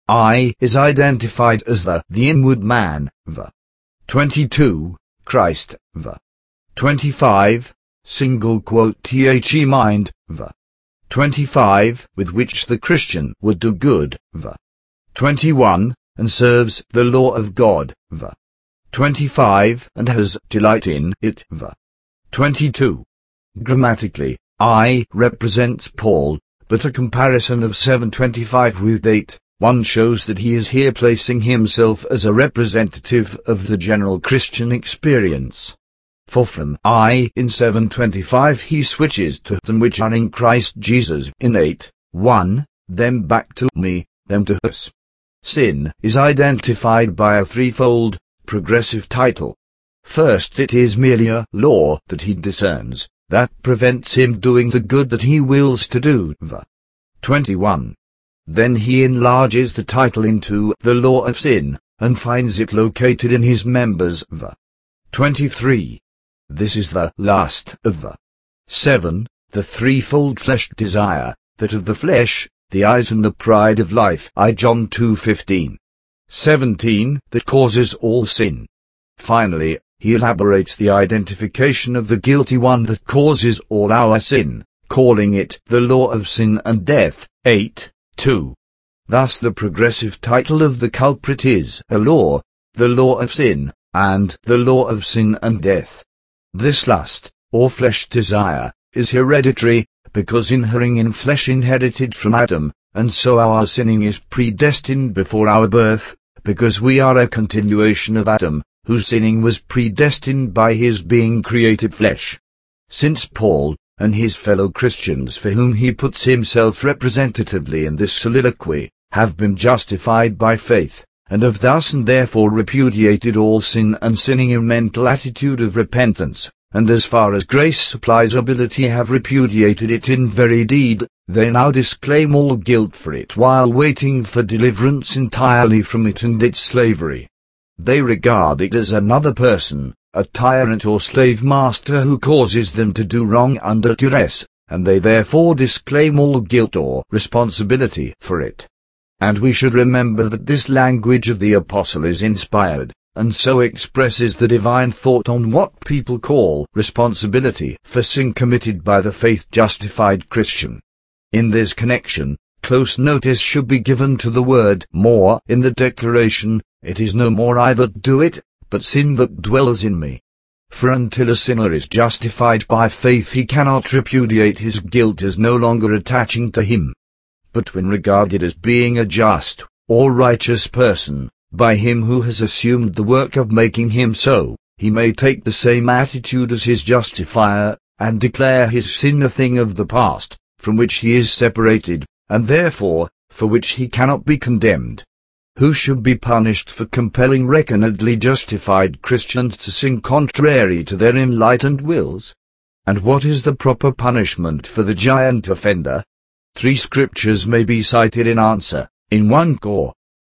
I is identified as the, the inward man, the. twenty-two, Christ, the. twenty-five, single quote the mind, the. twenty-five, with which the Christian would do good, the. twenty-one, and serves the law of God, the. twenty-five, and has delight in it, the. twenty-two. Grammatically, I represents Paul, but a comparison of seven twenty-five with eight, one shows that he is here placing himself as a representative of the general Christian experience. For from I in seven twenty-five he switches to them which are in Christ Jesus in eight, one, then back to me, then to us. Sin is identified by a threefold, progressive title. First, it is merely a law that he discerns, that prevents him doing the good that he wills to do, the. twenty-one. Then he enlarges the title into the law of sin, and finds it located in his members, the. twenty-three. This is the last of the seven, the threefold flesh desire, that of the flesh, the eyes and the pride of life, I John two fifteen. seventeen, that causes all sin. Finally, he elaborates the identification of the guilty one that causes all our sin, calling it the law of sin and death, eight, two. Thus the progressive title of the culprit is a law, the law of sin, and the law of sin and death. This lust, or flesh desire, is hereditary, because inhering in flesh inherited from Adam, and so our sinning is predestined before our birth, because we are a continuation of Adam, whose sinning was predestined by his being created flesh. Since Paul, and his fellow Christians for whom he puts himself representatively in this soliloquy, have been justified by faith, and have thus and therefore repudiated all sin and sinning in mental attitude of repentance, and as far as grace supplies ability have repudiated it in very deed, they now disclaim all guilt for it while waiting for deliverance entirely from it and its slavery. They regard it as another person, a tyrant or slave master who causes them to do wrong under duress, and they therefore disclaim all guilt or responsibility for it. And we should remember that this language of the apostle is inspired, and so expresses the divine thought on what people call responsibility for sin committed by the faith-justified Christian. In this connection, close notice should be given to the word more in the declaration, it is no more I that do it, but sin that dwells in me. For until a sinner is justified by faith he cannot repudiate his guilt as no longer attaching to him. But when regarded as being a just, or righteous person, by him who has assumed the work of making him so, he may take the same attitude as his justifier, and declare his sin a thing of the past, from which he is separated, and therefore, for which he cannot be condemned. Who should be punished for compelling reckonedly justified Christians to sin contrary to their enlightened wills? And what is the proper punishment for the giant offender? Three scriptures may be cited in answer, in one Cor.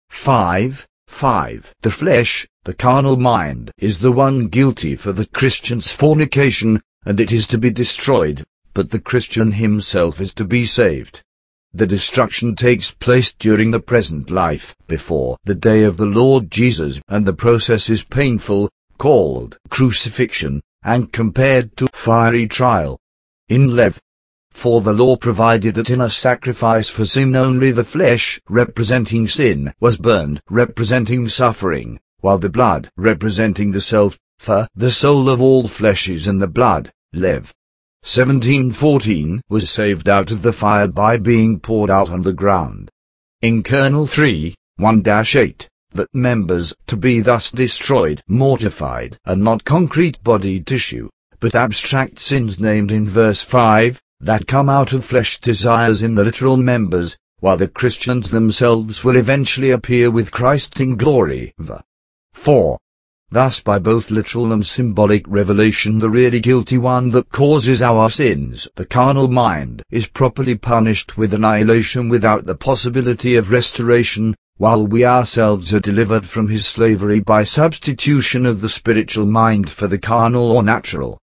five, five. The flesh, the carnal mind, is the one guilty for the Christian's fornication, and it is to be destroyed, but the Christian himself is to be saved. the destruction takes place during the present life, before the day of the Lord Jesus, and the process is painful, called crucifixion, and compared to fiery trial. In Lev. For the law provided that in a sacrifice for sin only the flesh, representing sin, was burned, representing suffering, while the blood, representing the self, for the soul of all flesh is in the blood, Lev. seventeen fourteen, was saved out of the fire by being poured out on the ground. In Kernel three, one eight, that members to be thus destroyed, mortified, are not concrete body tissue, but abstract sins named in verse five, that come out of flesh desires in the literal members, while the Christians themselves will eventually appear with Christ in glory. four. Thus by both literal and symbolic revelation the really guilty one that causes our sins, the carnal mind, is properly punished with annihilation without the possibility of restoration, while we ourselves are delivered from his slavery by substitution of the spiritual mind for the carnal or natural.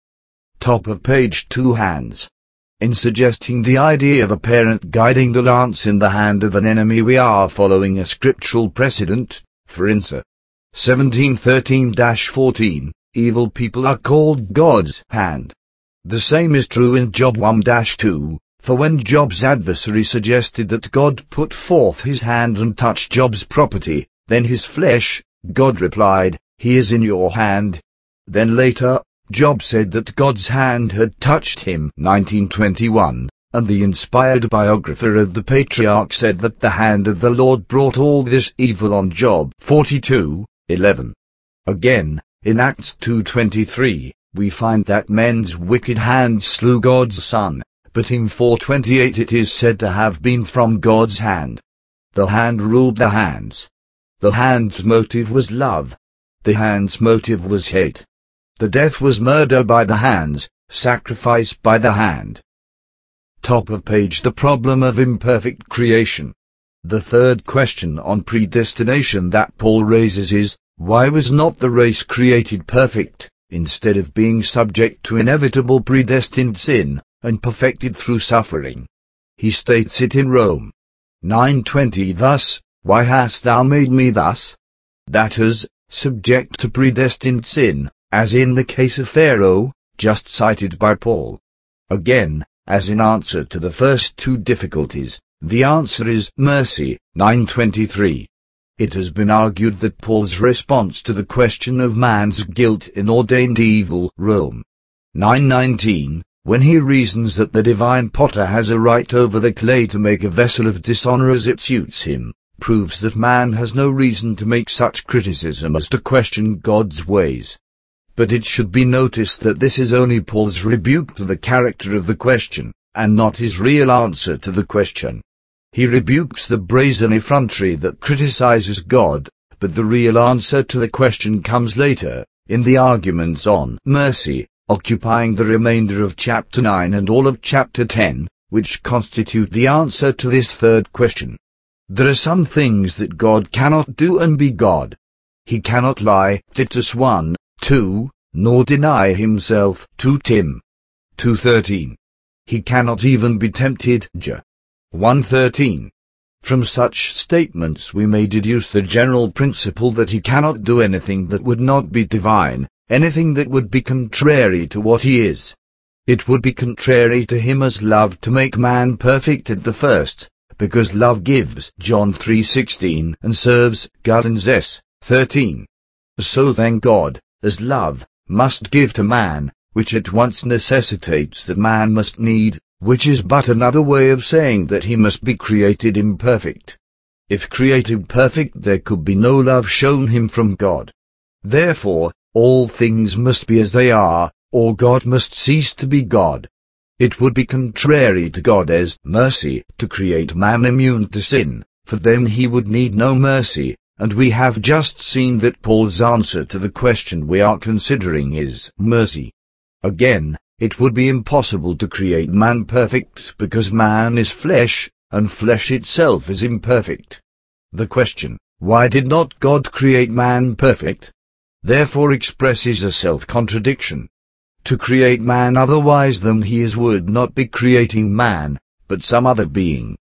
Top of page two hands. In suggesting the idea of a parent guiding the lance in the hand of an enemy, we are following a scriptural precedent. For instance, seventeen thirteen fourteen, evil people are called God's hand. The same is true in Job one two, for when Job's adversary suggested that God put forth his hand and touched Job's property, then his flesh, God replied, "He is in your hand." Then later, Job said that God's hand had touched him, nineteen twenty-one, and the inspired biographer of the patriarch said that the hand of the Lord brought all this evil on Job, forty-two eleven. Again, in Acts two twenty-three, we find that men's wicked hands slew God's Son, but in four twenty-eight it is said to have been from God's hand. The hand ruled the hands. The hand's motive was love. The hand's motive was hate. The death was murder by the hands, sacrifice by the hand. Top of page. The problem of imperfect creation. The third question on predestination that Paul raises is, why was not the race created perfect, instead of being subject to inevitable predestined sin, and perfected through suffering? He states it in Rome nine twenty thus, "Why hast thou made me thus?" That is, subject to predestined sin, as in the case of Pharaoh, just cited by Paul. Again, as in answer to the first two difficulties, the answer is mercy, nine twenty-three. It has been argued that Paul's response to the question of man's guilt in ordained evil, Rome nine nineteen, when he reasons that the divine potter has a right over the clay to make a vessel of dishonor as it suits him, proves that man has no reason to make such criticism as to question God's ways. But it should be noticed that this is only Paul's rebuke to the character of the question, and not his real answer to the question. He rebukes the brazen effrontery that criticizes God, but the real answer to the question comes later, in the arguments on mercy, occupying the remainder of chapter nine and all of chapter ten, which constitute the answer to this third question. There are some things that God cannot do and be God. He cannot lie, Titus one two, nor deny himself, two Tim two thirteen. He cannot even be tempted, J one thirteen. From such statements we may deduce the general principle that he cannot do anything that would not be divine, anything that would be contrary to what he is. It would be contrary to him as love to make man perfect at the first, because love gives, John three sixteen, and serves, Galatians s. thirteen. So then God, as love, must give to man, which at once necessitates that man must need, which is but another way of saying that he must be created imperfect. If created perfect, there could be no love shown him from God. Therefore, all things must be as they are, or God must cease to be God. It would be contrary to God as mercy to create man immune to sin, for then he would need no mercy, and we have just seen that Paul's answer to the question we are considering is mercy. Again, it would be impossible to create man perfect because man is flesh, and flesh itself is imperfect. The question, why did not God create man perfect? Therefore expresses a self-contradiction. To create man otherwise than he is would not be creating man, but some other being,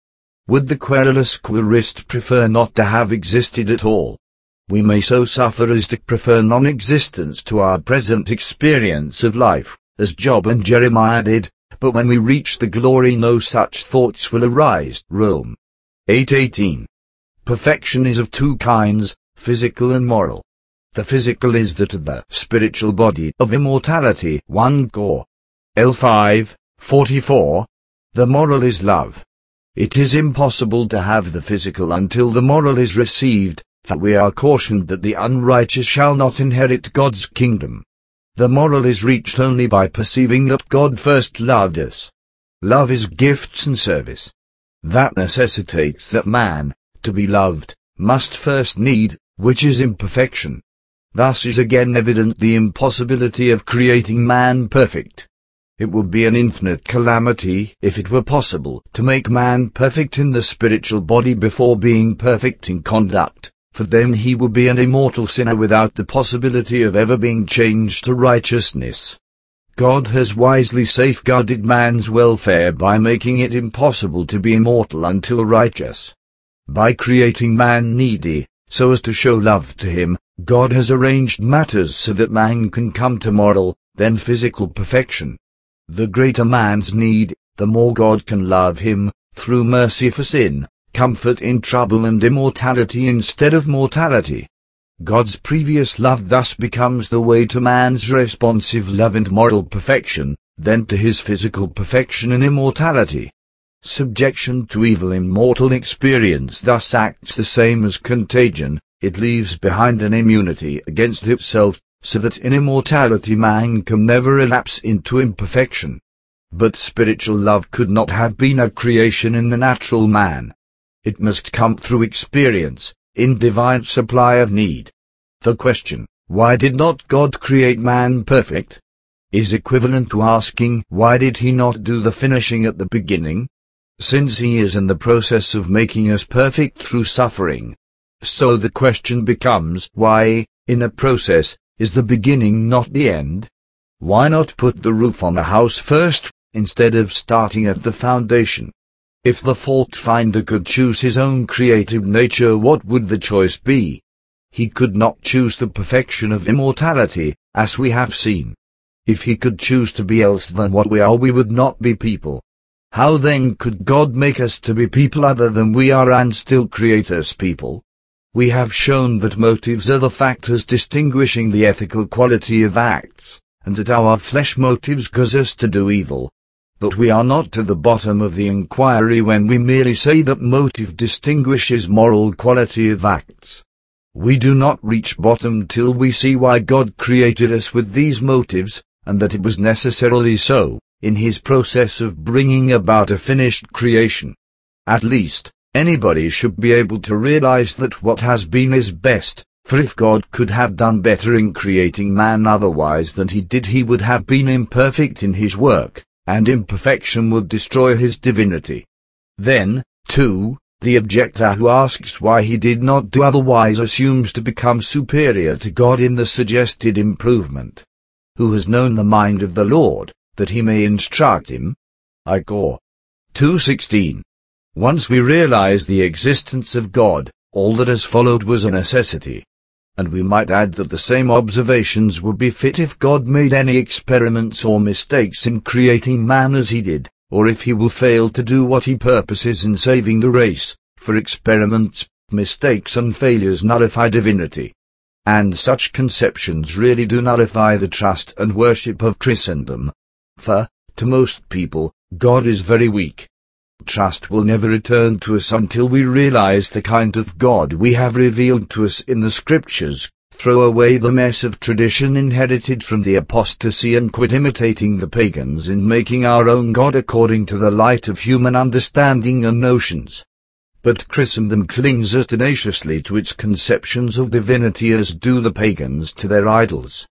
Would the querulous querist prefer not to have existed at all? We may so suffer as to prefer non-existence to our present experience of life, as Job and Jeremiah did, but when we reach the glory no such thoughts will arise. Rome eight eighteen. Perfection is of two kinds, physical and moral. The physical is that of the spiritual body of immortality. First Cor. L five forty-four. The moral is love. It is impossible to have the physical until the moral is received, for we are cautioned that the unrighteous shall not inherit God's kingdom. The moral is reached only by perceiving that God first loved us. Love is gifts and service. That necessitates that man, to be loved, must first need, which is imperfection. Thus is again evident the impossibility of creating man perfect. It would be an infinite calamity if it were possible to make man perfect in the spiritual body before being perfect in conduct, for then he would be an immortal sinner without the possibility of ever being changed to righteousness. God has wisely safeguarded man's welfare by making it impossible to be immortal until righteous. By creating man needy, so as to show love to him, God has arranged matters so that man can come to moral, then physical perfection. The greater man's need, the more God can love him, through mercy for sin, comfort in trouble and immortality instead of mortality. God's previous love thus becomes the way to man's responsive love and moral perfection, then to his physical perfection and immortality. Subjection to evil in mortal experience thus acts the same as contagion, it leaves behind an immunity against itself, so that in immortality man can never relapse into imperfection. But spiritual love could not have been a creation in the natural man. It must come through experience, in divine supply of need. The question, why did not God create man perfect? Is equivalent to asking, why did he not do the finishing at the beginning? Since he is in the process of making us perfect through suffering. So the question becomes, why, in a process, is the beginning not the end? Why not put the roof on the house first, instead of starting at the foundation? If the fault finder could choose his own creative nature, what would the choice be? He could not choose the perfection of immortality, as we have seen. If he could choose to be else than what we are, we would not be people. How then could God make us to be people other than we are and still create us people? We have shown that motives are the factors distinguishing the ethical quality of acts, and that our flesh motives cause us to do evil. But we are not to the bottom of the inquiry when we merely say that motive distinguishes moral quality of acts. We do not reach bottom till we see why God created us with these motives, and that it was necessarily so, in his process of bringing about a finished creation. At least, anybody should be able to realize that what has been is best, for if God could have done better in creating man otherwise than he did, he would have been imperfect in his work, and imperfection would destroy his divinity. Then, too, the objector who asks why he did not do otherwise assumes to become superior to God in the suggested improvement. Who has known the mind of the Lord, that he may instruct him? Second Cor. two sixteen. Once we realize the existence of God, all that has followed was a necessity. And we might add that the same observations would be fit if God made any experiments or mistakes in creating man as he did, or if he will fail to do what he purposes in saving the race, for experiments, mistakes and failures nullify divinity. And such conceptions really do nullify the trust and worship of Christendom. For, to most people, God is very weak. Trust will never return to us until we realize the kind of God we have revealed to us in the Scriptures, throw away the mess of tradition inherited from the apostasy and quit imitating the pagans in making our own God according to the light of human understanding and notions. But Christendom clings as tenaciously to its conceptions of divinity as do the pagans to their idols.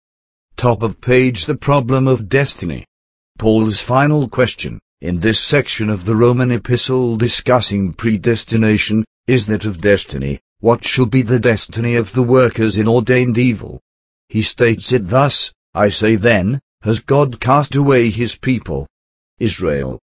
Top of page. The problem of destiny. Paul's final question, in this section of the Roman epistle discussing predestination, is that of destiny. What shall be the destiny of the workers in ordained evil? He states it thus, I say then, has God cast away his people, Israel,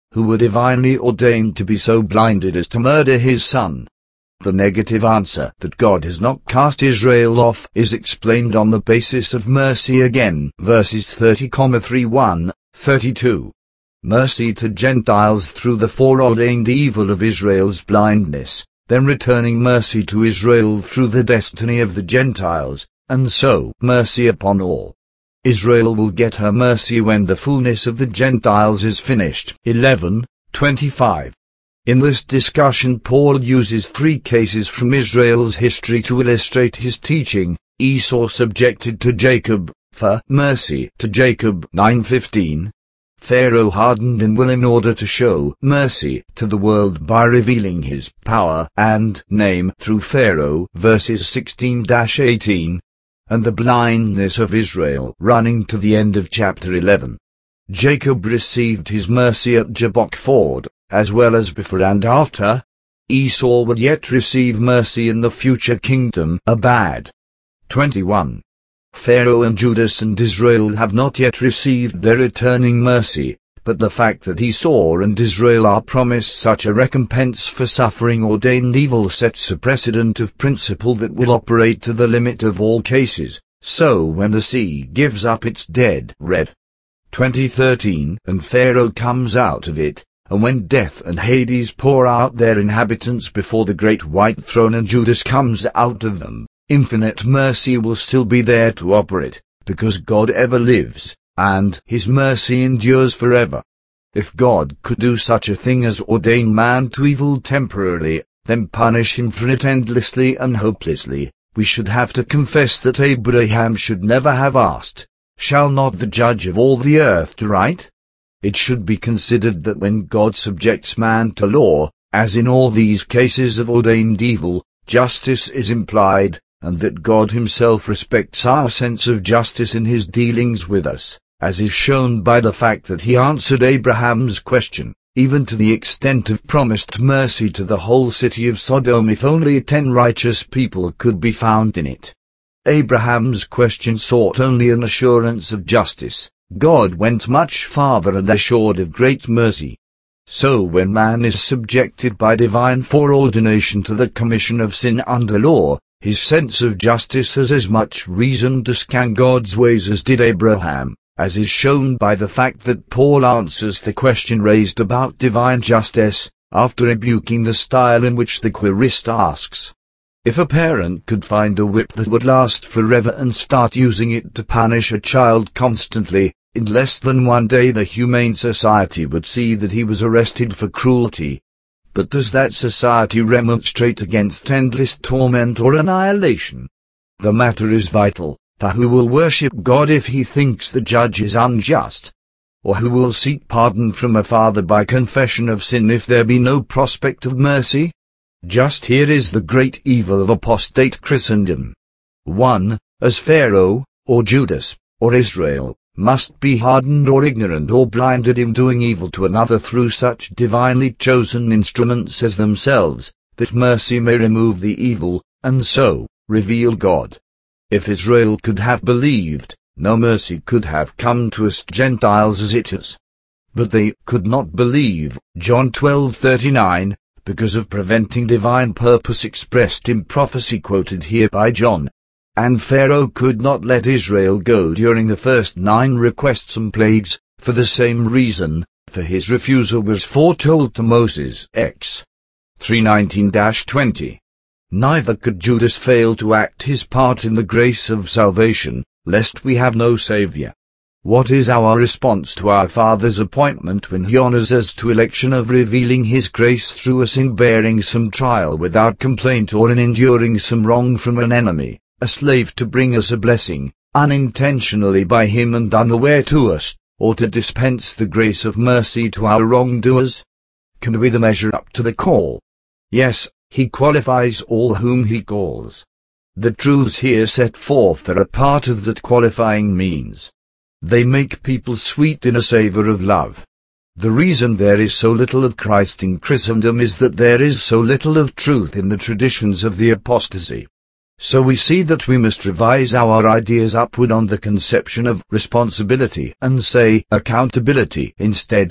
who were divinely ordained to be so blinded as to murder his son. The negative answer that God has not cast Israel off is explained on the basis of mercy again, verses thirty, thirty-one, thirty-two. Mercy to Gentiles through the foreordained evil of Israel's blindness, then returning mercy to Israel through the destiny of the Gentiles, and so mercy upon all. Israel will get her mercy when the fullness of the Gentiles is finished. eleven, twenty-five. In this discussion Paul uses three cases from Israel's history to illustrate his teaching. Esau subjected to Jacob, for mercy to Jacob, nine fifteen. Pharaoh hardened in will in order to show mercy to the world by revealing his power and name through Pharaoh, verses sixteen to eighteen. And the blindness of Israel running to the end of chapter eleven. Jacob received his mercy at Jabbok Ford, as well as before and after. Esau would yet receive mercy in the future kingdom, Abad. twenty-one. Pharaoh and Judas and Israel have not yet received their returning mercy, but the fact that Esau and Israel are promised such a recompense for suffering ordained evil sets a precedent of principle that will operate to the limit of all cases. So when the sea gives up its dead, Rev. twenty thirteen, and Pharaoh comes out of it, and when death and Hades pour out their inhabitants before the great white throne and Judas comes out of them, infinite mercy will still be there to operate, because God ever lives, and his mercy endures forever. If God could do such a thing as ordain man to evil temporarily, then punish him for it endlessly and hopelessly, we should have to confess that Abraham should never have asked, "Shall not the judge of all the earth do right?" It should be considered that when God subjects man to law, as in all these cases of ordained evil, justice is implied, and that God himself respects our sense of justice in his dealings with us, as is shown by the fact that he answered Abraham's question, even to the extent of promised mercy to the whole city of Sodom if only ten righteous people could be found in it. Abraham's question sought only an assurance of justice. God went much farther and assured of great mercy. So when man is subjected by divine foreordination to the commission of sin under law, his sense of justice has as much reason to scan God's ways as did Abraham, as is shown by the fact that Paul answers the question raised about divine justice, after rebuking the style in which the querist asks. If a parent could find a whip that would last forever and start using it to punish a child constantly, in less than one day the Humane Society would see that he was arrested for cruelty. But does that society remonstrate against endless torment or annihilation? The matter is vital, for who will worship God if he thinks the judge is unjust? Or who will seek pardon from a father by confession of sin if there be no prospect of mercy? Just here is the great evil of apostate Christendom. one. As Pharaoh, or Judas, or Israel, must be hardened or ignorant or blinded in doing evil to another through such divinely chosen instruments as themselves, that mercy may remove the evil, and so reveal God. If Israel could have believed, no mercy could have come to us Gentiles as it has. But they could not believe, John twelve thirty-nine, because of preventing divine purpose expressed in prophecy quoted here by John. And Pharaoh could not let Israel go during the first nine requests and plagues, for the same reason, for his refusal was foretold to Moses, Acts three nineteen to twenty. Neither could Judas fail to act his part in the grace of salvation, lest we have no Saviour. What is our response to our Father's appointment when he honors us to election of revealing his grace through us in bearing some trial without complaint or in enduring some wrong from an enemy, a slave to bring us a blessing, unintentionally by him and unaware to us, or to dispense the grace of mercy to our wrongdoers? Can we the measure up to the call? Yes, he qualifies all whom he calls. The truths here set forth are a part of that qualifying means. They make people sweet in a savor of love. The reason there is so little of Christ in Christendom is that there is so little of truth in the traditions of the apostasy. So we see that we must revise our ideas upward on the conception of responsibility and say accountability instead.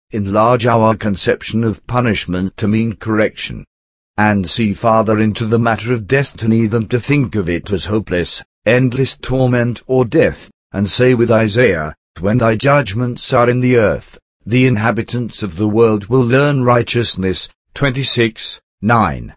enlarge our conception of punishment to mean correction, and see farther into the matter of destiny than to think of it as hopeless, endless torment or death, and say with Isaiah, "When thy judgments are in the earth, the inhabitants of the world will learn righteousness." twenty-six, nine.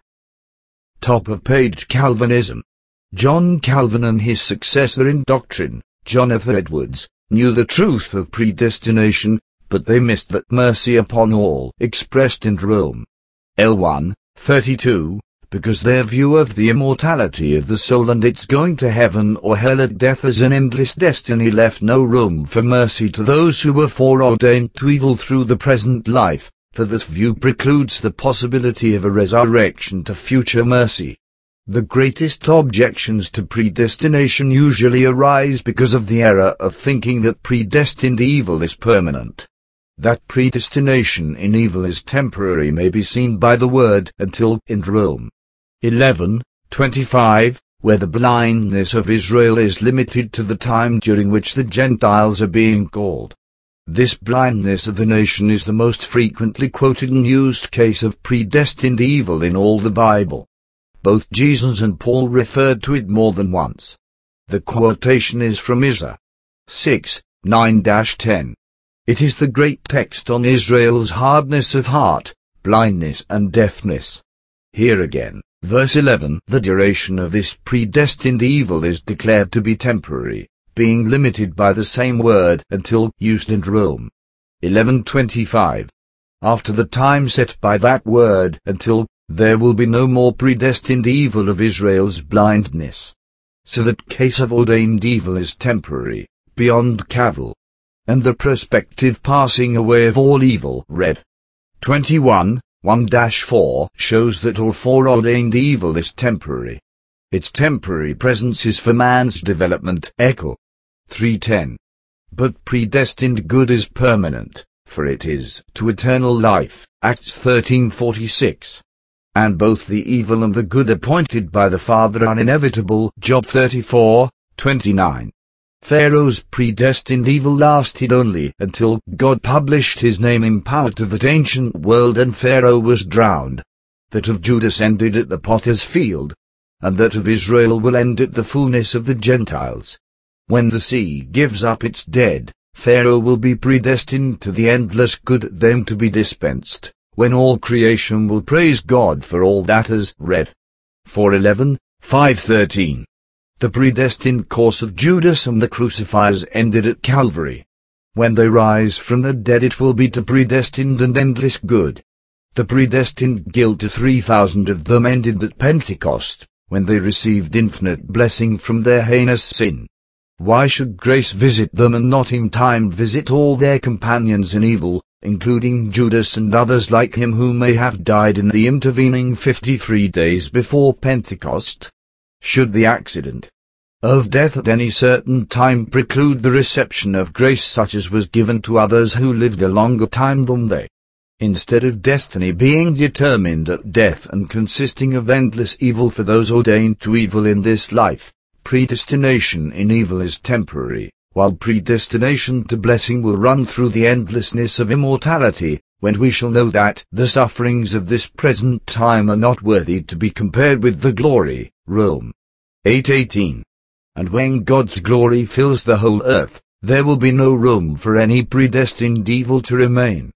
Top of page Calvinism. John Calvin and his successor in doctrine, Jonathan Edwards, knew the truth of predestination, but they missed that mercy upon all expressed in Rome. L one, thirty-two, because their view of the immortality of the soul and its going to heaven or hell at death as an endless destiny left no room for mercy to those who were foreordained to evil through the present life, for that view precludes the possibility of a resurrection to future mercy. The greatest objections to predestination usually arise because of the error of thinking that predestined evil is permanent. That predestination in evil is temporary may be seen by the word "until" in Rome eleven, twenty-five, where the blindness of Israel is limited to the time during which the Gentiles are being called. This blindness of the nation is the most frequently quoted and used case of predestined evil in all the Bible. Both Jesus and Paul referred to it more than once. The quotation is from Isaiah six, nine to ten. It is the great text on Israel's hardness of heart, blindness and deafness. Here again, verse eleven, the duration of this predestined evil is declared to be temporary, being limited by the same word "until" used in Rome eleven twenty-five. After the time set by that word "until," there will be no more predestined evil of Israel's blindness. So that case of ordained evil is temporary, beyond cavil. And the prospective passing away of all evil, Rev twenty-one, one to four, shows that all foreordained evil is temporary. Its temporary presence is for man's development, Eccle three ten. But predestined good is permanent, for it is to eternal life, Acts thirteen forty-six. And both the evil and the good appointed by the Father are inevitable, Job thirty-four, twenty-nine. Pharaoh's predestined evil lasted only until God published his name in power to that ancient world and Pharaoh was drowned. That of Judas ended at the potter's field, and that of Israel will end at the fullness of the Gentiles. When the sea gives up its dead, Pharaoh will be predestined to the endless good then to be dispensed, when all creation will praise God for all that has read. four eleven, five thirteen. The predestined course of Judas and the crucifiers ended at Calvary. When they rise from the dead it will be to predestined and endless good. The predestined guilt of three thousand of them ended at Pentecost, when they received infinite blessing from their heinous sin. Why should grace visit them and not in time visit all their companions in evil, including Judas and others like him who may have died in the intervening fifty-three days before Pentecost? Should the accident of death at any certain time preclude the reception of grace such as was given to others who lived a longer time than they? Instead of destiny being determined at death and consisting of endless evil for those ordained to evil in this life, predestination in evil is temporary, while predestination to blessing will run through the endlessness of immortality, when we shall know that the sufferings of this present time are not worthy to be compared with the glory. Rome eight eighteen. And when God's glory fills the whole earth, there will be no room for any predestined evil to remain.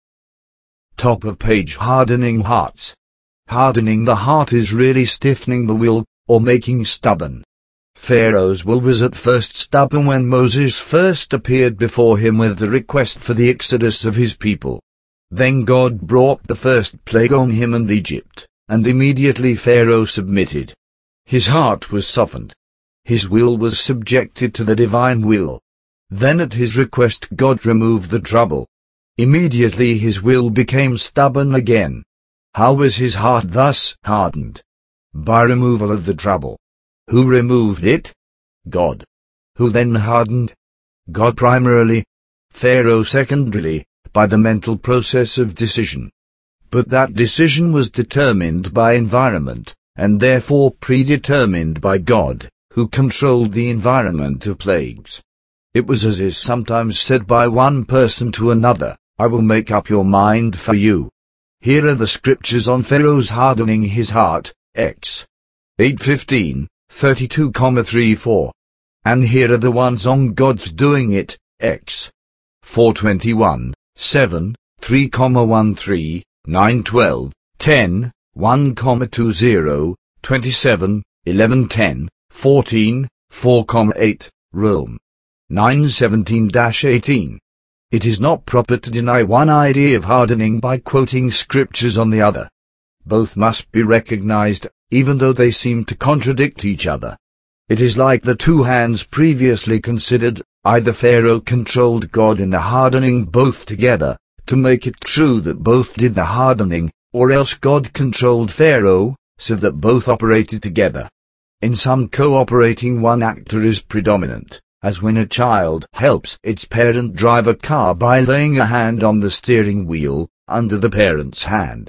Top of page hardening hearts. Hardening the heart is really stiffening the will, or making stubborn. Pharaoh's will was at first stubborn when Moses first appeared before him with the request for the exodus of his people. Then God brought the first plague on him and Egypt, and immediately Pharaoh submitted. His heart was softened. His will was subjected to the divine will. Then at his request God removed the trouble. Immediately his will became stubborn again. How was his heart thus hardened? By removal of the trouble. Who removed it? God. Who then hardened? God primarily. Pharaoh secondarily, by the mental process of decision. But that decision was determined by environment, and therefore predetermined by God, who controlled the environment of plagues. It was as is sometimes said by one person to another, I will make up your mind for you. Here are the scriptures on Pharaoh's hardening his heart, Ex. eight fifteen, thirty-two, thirty-four. And here are the ones on God's doing it, Ex. four twenty-one, seven, three, thirteen, nine twelve, ten, one, twenty, twenty-seven, eleven ten, fourteen, four, eight, Rome. nine seventeen to eighteen. It is not proper to deny one idea of hardening by quoting scriptures on the other. Both must be recognized, even though they seem to contradict each other. It is like the two hands previously considered. Either Pharaoh controlled God in the hardening both together, to make it true that both did the hardening, or else God controlled Pharaoh, so that both operated together. In some cooperating one actor is predominant, as when a child helps its parent drive a car by laying a hand on the steering wheel, under the parent's hand.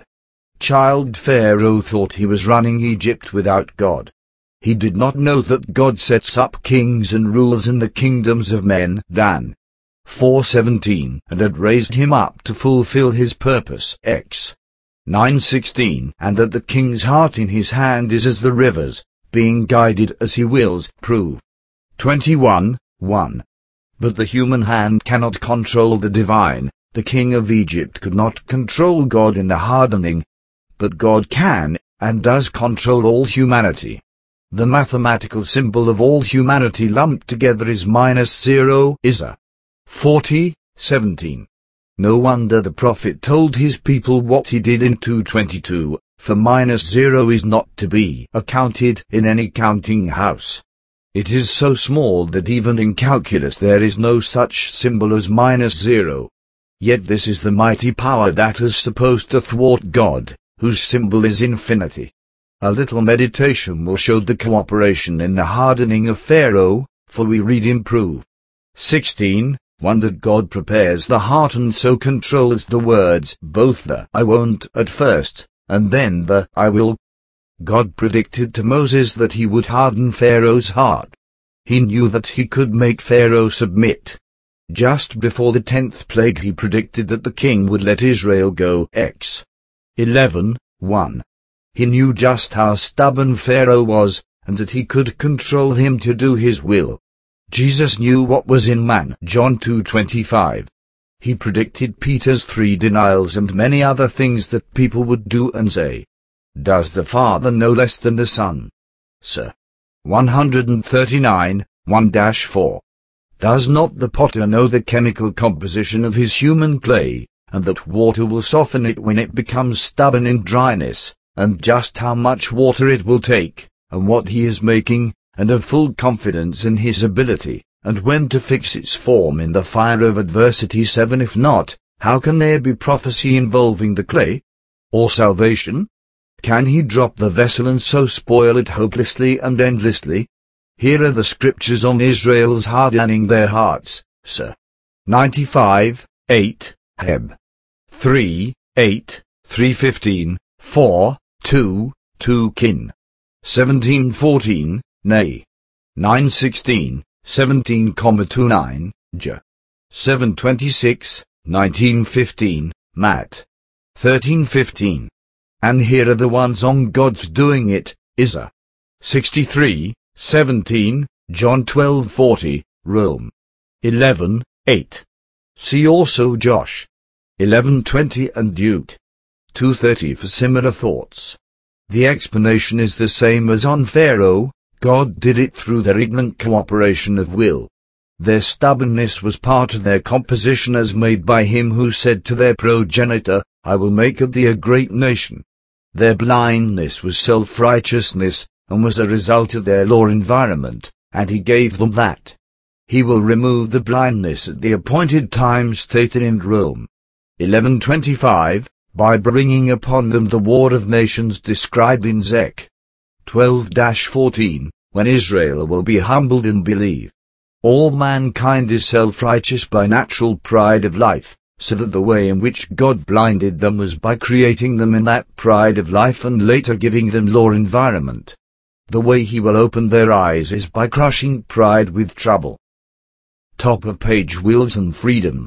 Child Pharaoh thought he was running Egypt without God. He did not know that God sets up kings and rules in the kingdoms of men, Dan. four seventeen, and had raised him up to fulfill his purpose, Ex. nine sixteen, and that the king's heart in his hand is as the rivers, being guided as he wills, prove. twenty-one, one. But the human hand cannot control the divine. The king of Egypt could not control God in the hardening, but God can, and does control all humanity. The mathematical symbol of all humanity lumped together is minus zero, Isaiah forty, seventeen. No wonder the prophet told his people what he did in two twenty-two, for minus zero is not to be accounted in any counting house. It is so small that even in calculus there is no such symbol as minus zero. Yet this is the mighty power that is supposed to thwart God, whose symbol is infinity. A little meditation will show the cooperation in the hardening of Pharaoh, for we read in Prov. sixteen, one that God prepares the heart and so controls the words, both the I won't at first, and then the I will. God predicted to Moses that he would harden Pharaoh's heart. He knew that he could make Pharaoh submit. Just before the tenth plague he predicted that the king would let Israel go, Ex. eleven, one. He knew just how stubborn Pharaoh was, and that he could control him to do his will. Jesus knew what was in man, John two twenty-five. He predicted Peter's three denials and many other things that people would do and say. Does the Father know less than the Son? Sir. one thirty-nine, one to four. Does not the potter know the chemical composition of his human clay, and that water will soften it when it becomes stubborn in dryness, and just how much water it will take, and what he is making, and have full confidence in his ability, and when to fix its form in the fire of adversity? seven. If not, how can there be prophecy involving the clay? Or salvation? Can he drop the vessel and so spoil it hopelessly and endlessly? Here are the scriptures on Israel's hardening their hearts, sir. ninety-five, eight, Heb. three, eight, three fifteen, four, two, two Kin. seventeen fourteen, Nay. nine sixteen, seventeen, twenty-nine, J. seven twenty-six, nineteen fifteen, Mat. thirteen fifteen. And here are the ones on God's doing it, Isaiah sixty-three, seventeen, John twelve forty, Rome. eleven, eight. See also Josh. eleven twenty and Jude. two thirty for similar thoughts. The explanation is the same as on Pharaoh. God did it through their ignorant cooperation of will. Their stubbornness was part of their composition as made by him who said to their progenitor, I will make of thee a great nation. Their blindness was self-righteousness, and was a result of their law environment, and he gave them that. He will remove the blindness at the appointed time stated in Rome. eleven twenty-five, by bringing upon them the war of nations described in Zech. twelve fourteen, when Israel will be humbled and believe. All mankind is self-righteous by natural pride of life, so that the way in which God blinded them was by creating them in that pride of life and later giving them law environment. The way he will open their eyes is by crushing pride with trouble. Top of page Wills and Freedom.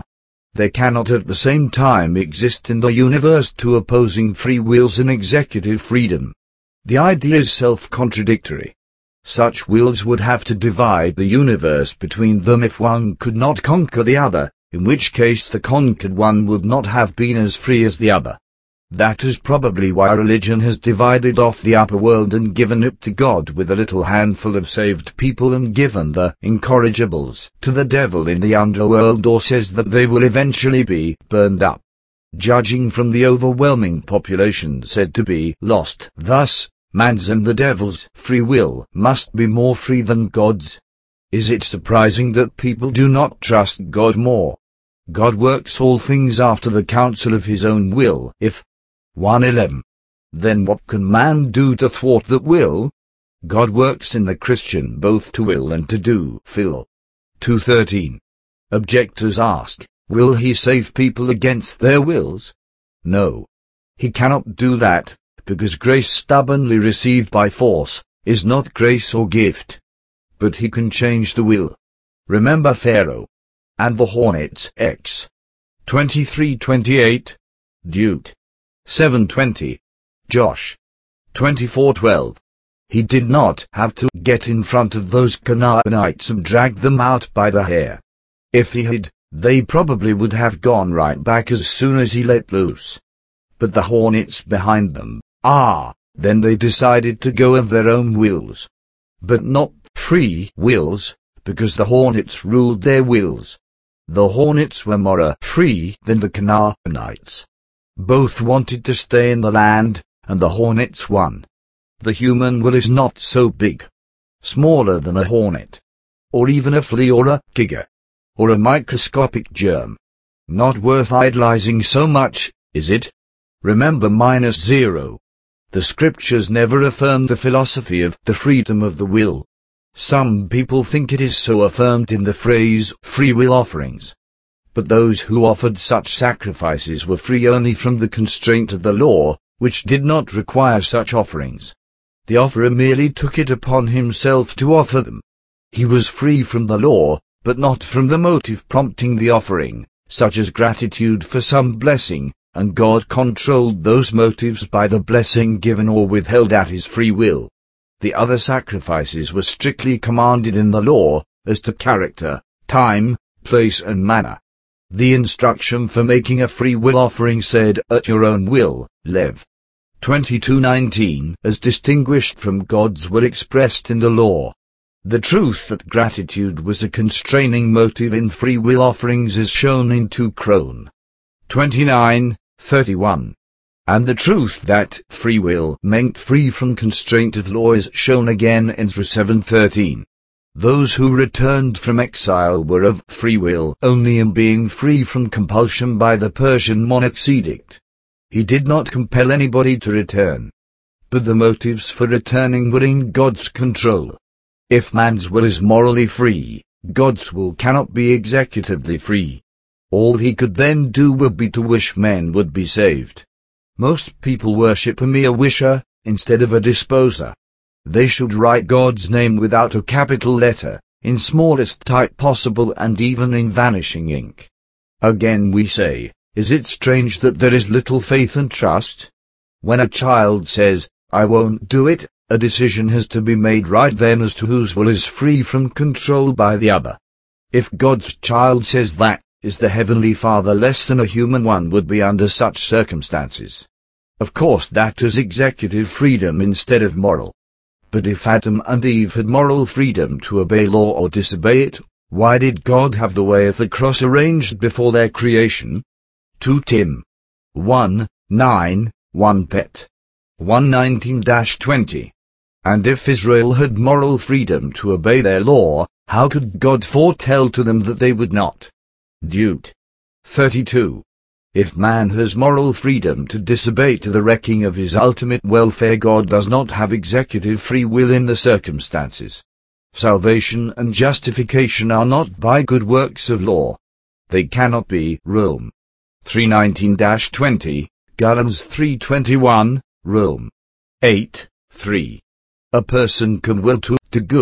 there cannot at the same time exist in the universe two opposing free wills and executive freedom. The idea is self-contradictory. Such wills would have to divide the universe between them if one could not conquer the other, in which case the conquered one would not have been as free as the other. That is probably why religion has divided off the upper world and given it to God with a little handful of saved people and given the incorrigibles to the devil in the underworld, or says that they will eventually be burned up. Judging from the overwhelming population said to be lost, thus, man's and the devil's free will must be more free than God's. Is it surprising that people do not trust God more? God works all things after the counsel of his own will, if one eleven. Then what can man do to thwart that will? God works in the Christian both to will and to do. Phil. two thirteen. Objectors ask, will he save people against their wills? No. He cannot do that, because grace stubbornly received by force is not grace or gift. But he can change the will. Remember Pharaoh. And the hornets. X. twenty-three twenty-eight. Duke. seven twenty. Josh. twenty-four twelve. He did not have to get in front of those Canaanites and drag them out by the hair. If he had, they probably would have gone right back as soon as he let loose. But the hornets behind them, ah, then they decided to go of their own wills. But not free wills, because the hornets ruled their wills. The hornets were more free than the Canaanites. Both wanted to stay in the land, and the hornets won. The human will is not so big. Smaller than a hornet. Or even a flea or a giga. Or a microscopic germ. Not worth idolizing so much, is it? Remember minus zero. The scriptures never affirmed the philosophy of the freedom of the will. Some people think it is so affirmed in the phrase free will offerings. But those who offered such sacrifices were free only from the constraint of the law, which did not require such offerings. The offerer merely took it upon himself to offer them. He was free from the law, but not from the motive prompting the offering, such as gratitude for some blessing, and God controlled those motives by the blessing given or withheld at his free will. The other sacrifices were strictly commanded in the law, as to character, time, place and manner. The instruction for making a free will offering said, at your own will, Lev. twenty-two nineteen, as distinguished from God's will expressed in the law. The truth that gratitude was a constraining motive in free will offerings is shown in two Chrone. twenty-nine thirty-one. And the truth that free will meant free from constraint of law is shown again in Ezra seven thirteen. Those who returned from exile were of free will only in being free from compulsion by the Persian monarch's edict. He did not compel anybody to return. But the motives for returning were in God's control. If man's will is morally free, God's will cannot be executively free. All he could then do would be to wish men would be saved. Most people worship a mere wisher, instead of a disposer. They should write God's name without a capital letter, in smallest type possible and even in vanishing ink. Again we say, is it strange that there is little faith and trust? When a child says, I won't do it, a decision has to be made right then as to whose will is free from control by the other. If God's child says that, is the Heavenly Father less than a human one would be under such circumstances? Of course that is executive freedom instead of moral. But if Adam and Eve had moral freedom to obey law or disobey it, why did God have the way of the cross arranged before their creation? two Tim. one, nine, one Pet. one nineteen twenty. And if Israel had moral freedom to obey their law, how could God foretell to them that they would not? Duke. thirty-two. If man has moral freedom to disobey to the wrecking of his ultimate welfare, God does not have executive free will in the circumstances. Salvation and justification are not by good works of law. They cannot be. Rome. three nineteen twenty, Galatians three twenty-one, Rome. eight, three. A person can will to do good,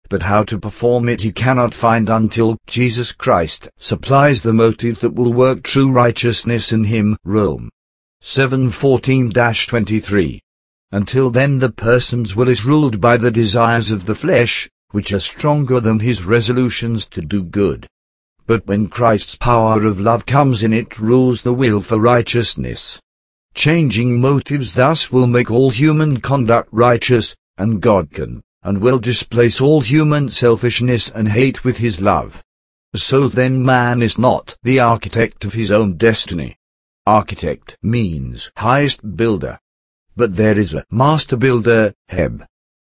but how to perform it he cannot find until Jesus Christ supplies the motive that will work true righteousness in him. Rome seven fourteen to twenty-three. Until then the person's will is ruled by the desires of the flesh, which are stronger than his resolutions to do good. But when Christ's power of love comes in, it rules the will for righteousness. Changing motives thus will make all human conduct righteous, and God can and will displace all human selfishness and hate with his love. So then man is not the architect of his own destiny. Architect means highest builder. But there is a master builder, Heb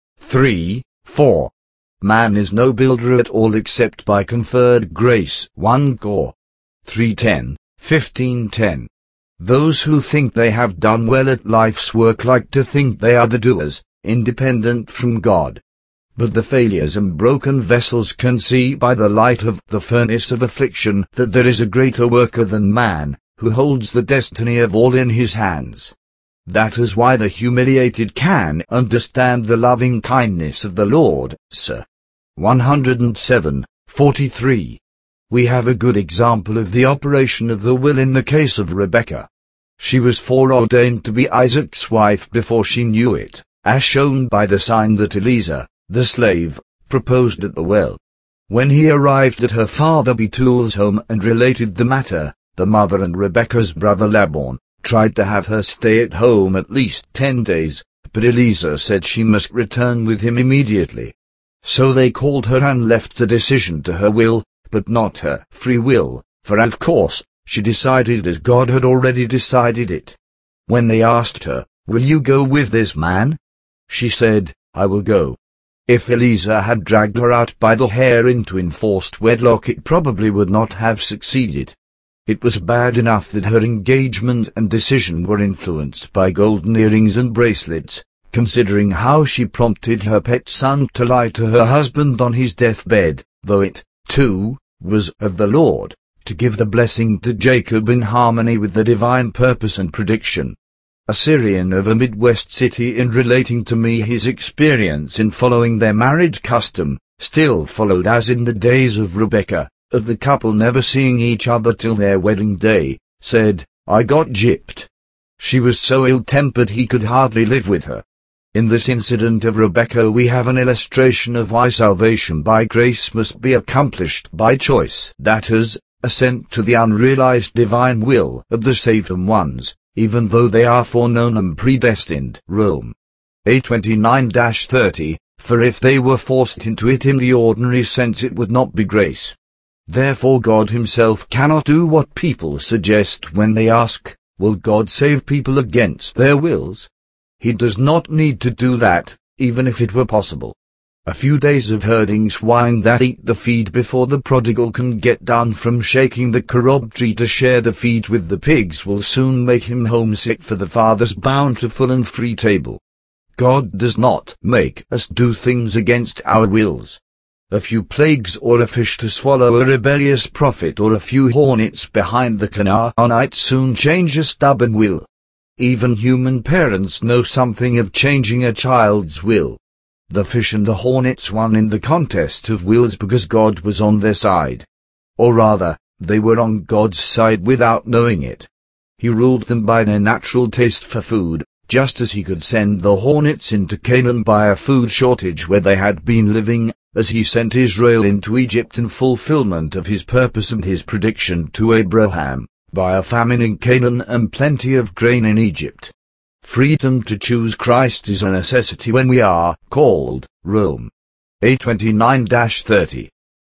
three four. Man is no builder at all except by conferred grace. First Cor three ten, fifteen ten. Those who think they have done well at life's work like to think they are the doers, independent from God. But the failures and broken vessels can see by the light of the furnace of affliction that there is a greater worker than man, who holds the destiny of all in his hands. That is why the humiliated can understand the loving kindness of the Lord. Psalm one hundred seven, forty-three. We have a good example of the operation of the will in the case of Rebekah. She was foreordained to be Isaac's wife before she knew it, as shown by the sign that Eliezer, the slave, proposed at the well. When he arrived at her father Bethuel's home and related the matter, the mother and Rebekah's brother Laban tried to have her stay at home at least ten days, but Eliezer said she must return with him immediately. So they called her and left the decision to her will, but not her free will, for of course, she decided as God had already decided it. When they asked her, "Will you go with this man?" she said, "I will go." If Eliezer had dragged her out by the hair into enforced wedlock, it probably would not have succeeded. It was bad enough that her engagement and decision were influenced by golden earrings and bracelets, considering how she prompted her pet son to lie to her husband on his deathbed, though it, too, was of the Lord, to give the blessing to Jacob in harmony with the divine purpose and prediction. A Syrian of a Midwest city, in relating to me his experience in following their marriage custom, still followed as in the days of Rebekah, of the couple never seeing each other till their wedding day, said, "I got gypped. She was so ill-tempered he could hardly live with her." In this incident of Rebekah we have an illustration of why salvation by grace must be accomplished by choice, that is, assent to the unrealized divine will of the saved ones, even though they are foreknown and predestined. Rome eight twenty-nine to thirty. For if they were forced into it in the ordinary sense, it would not be grace. Therefore God himself cannot do what people suggest when they ask, "Will God save people against their wills?" He does not need to do that, even if it were possible. A few days of herding swine that eat the feed before the prodigal can get down from shaking the carob tree to share the feed with the pigs will soon make him homesick for the Father's bountiful and free table. God does not make us do things against our wills. A few plagues or a fish to swallow a rebellious prophet or a few hornets behind the Canaanite soon change a stubborn will. Even human parents know something of changing a child's will. The fish and the hornets won in the contest of wills because God was on their side. Or rather, they were on God's side without knowing it. He ruled them by their natural taste for food, just as he could send the hornets into Canaan by a food shortage where they had been living, as he sent Israel into Egypt in fulfillment of his purpose and his prediction to Abraham, by a famine in Canaan and plenty of grain in Egypt. Freedom to choose Christ is a necessity when we are called. Rome eight twenty-nine to thirty.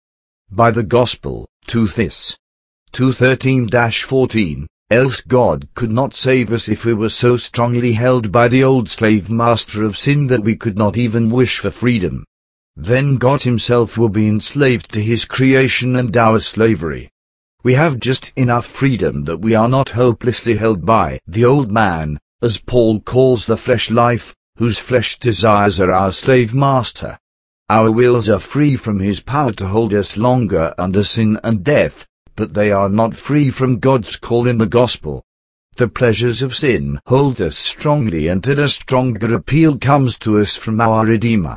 By the gospel, to this. two thirteen to fourteen. Else God could not save us if we were so strongly held by the old slave master of sin that we could not even wish for freedom. Then God himself will be enslaved to his creation and our slavery. We have just enough freedom that we are not hopelessly held by the old man, as Paul calls the flesh life, whose flesh desires are our slave master. Our wills are free from his power to hold us longer under sin and death, but they are not free from God's call in the gospel. The pleasures of sin hold us strongly until a stronger appeal comes to us from our Redeemer.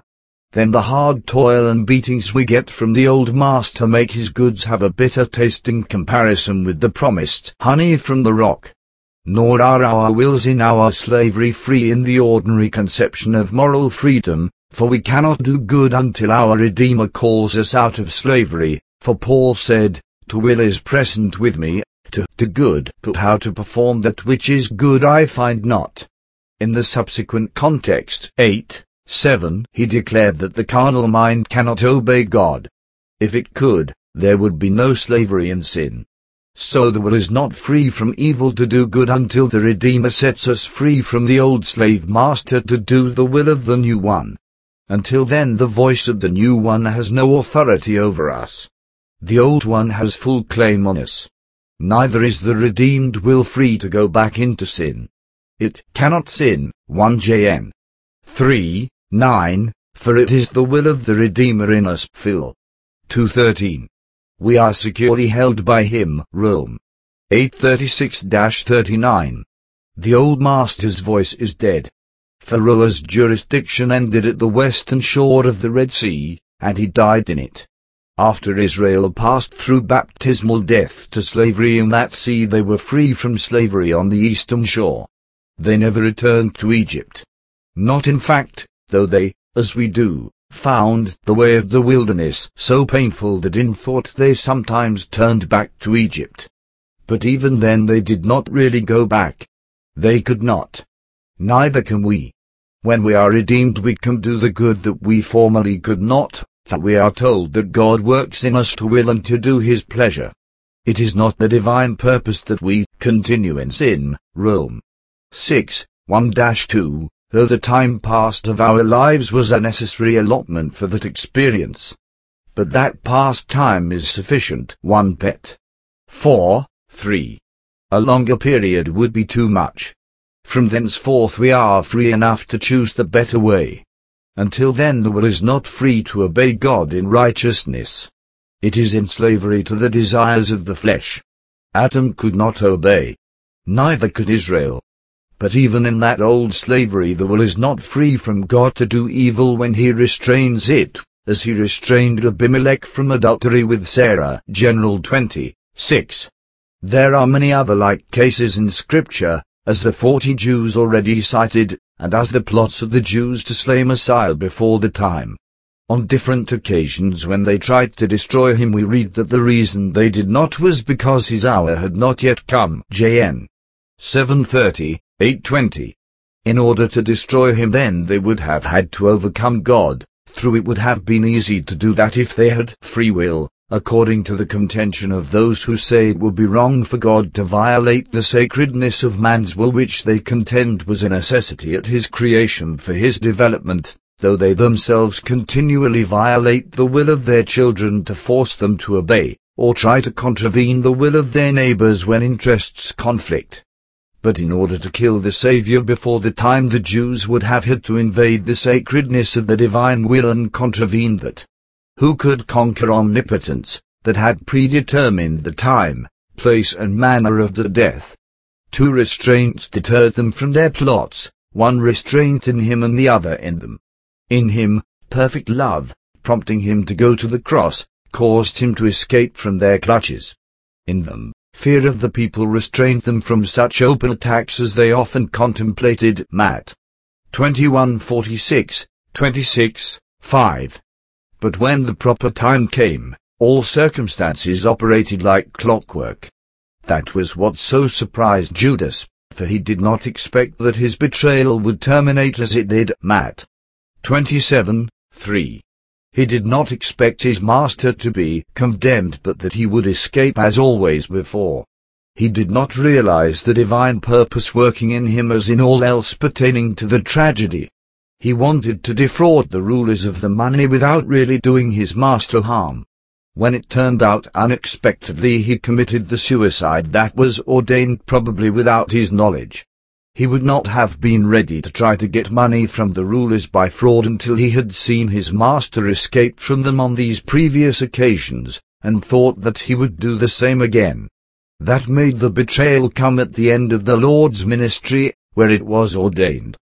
then the hard toil and beatings we get from the old master make his goods have a bitter taste in comparison with the promised honey from the rock. Nor are our wills in our slavery free in the ordinary conception of moral freedom, for we cannot do good until our Redeemer calls us out of slavery, for Paul said, "To will is present with me, to do good, but how to perform that which is good I find not." In the subsequent context, eight, seven, he declared that the carnal mind cannot obey God. If it could, there would be no slavery in sin. So the will is not free from evil to do good until the Redeemer sets us free from the old slave master to do the will of the new one. Until then the voice of the new one has no authority over us. The old one has full claim on us. Neither is the redeemed will free to go back into sin. It cannot sin. First John three, nine, for it is the will of the Redeemer in us. Phil two thirteen. We are securely held by him. Rome eight thirty-six to thirty-nine. The old master's voice is dead. Pharaoh's jurisdiction ended at the western shore of the Red Sea, and he died in it. After Israel passed through baptismal death to slavery in that sea, they were free from slavery on the eastern shore. They never returned to Egypt. Not in fact, though they, as we do, found the way of the wilderness so painful that in thought they sometimes turned back to Egypt. But even then they did not really go back. They could not. Neither can we. When we are redeemed we can do the good that we formerly could not, for we are told that God works in us to will and to do his pleasure. It is not the divine purpose that we continue in sin. Rome six, one to two. Though the time past of our lives was a necessary allotment for that experience. But that past time is sufficient. First Peter four, three. A longer period would be too much. From thenceforth we are free enough to choose the better way. Until then the will is not free to obey God in righteousness. It is in slavery to the desires of the flesh. Adam could not obey. Neither could Israel. But even in that old slavery the will is not free from God to do evil when he restrains it, as he restrained Abimelech from adultery with Sarah. General twenty, six. There are many other like cases in Scripture, as the forty Jews already cited, and as the plots of the Jews to slay Messiah before the time. On different occasions when they tried to destroy him we read that the reason they did not was because his hour had not yet come. J N seven thirty, eight twenty. In order to destroy him then they would have had to overcome God, through it would have been easy to do that if they had free will, according to the contention of those who say it would be wrong for God to violate the sacredness of man's will, which they contend was a necessity at his creation for his development, though they themselves continually violate the will of their children to force them to obey, or try to contravene the will of their neighbors when interests conflict. But in order to kill the Savior before the time the Jews would have had to invade the sacredness of the divine will and contravene that. Who could conquer omnipotence, that had predetermined the time, place and manner of the death? Two restraints deterred them from their plots, one restraint in him and the other in them. In him, perfect love, prompting him to go to the cross, caused him to escape from their clutches. In them, fear of the people restrained them from such open attacks as they often contemplated. Matt. twenty-one forty-six, twenty-six, five. But when the proper time came, all circumstances operated like clockwork. That was what so surprised Judas, for he did not expect that his betrayal would terminate as it did. Matt. twenty-seven, three. He did not expect his master to be condemned, but that he would escape as always before. He did not realize the divine purpose working in him as in all else pertaining to the tragedy. He wanted to defraud the rulers of the money without really doing his master harm. When it turned out unexpectedly, he committed the suicide that was ordained, probably without his knowledge. He would not have been ready to try to get money from the rulers by fraud until he had seen his master escape from them on these previous occasions, and thought that he would do the same again. That made the betrayal come at the end of the Lord's ministry, where it was ordained.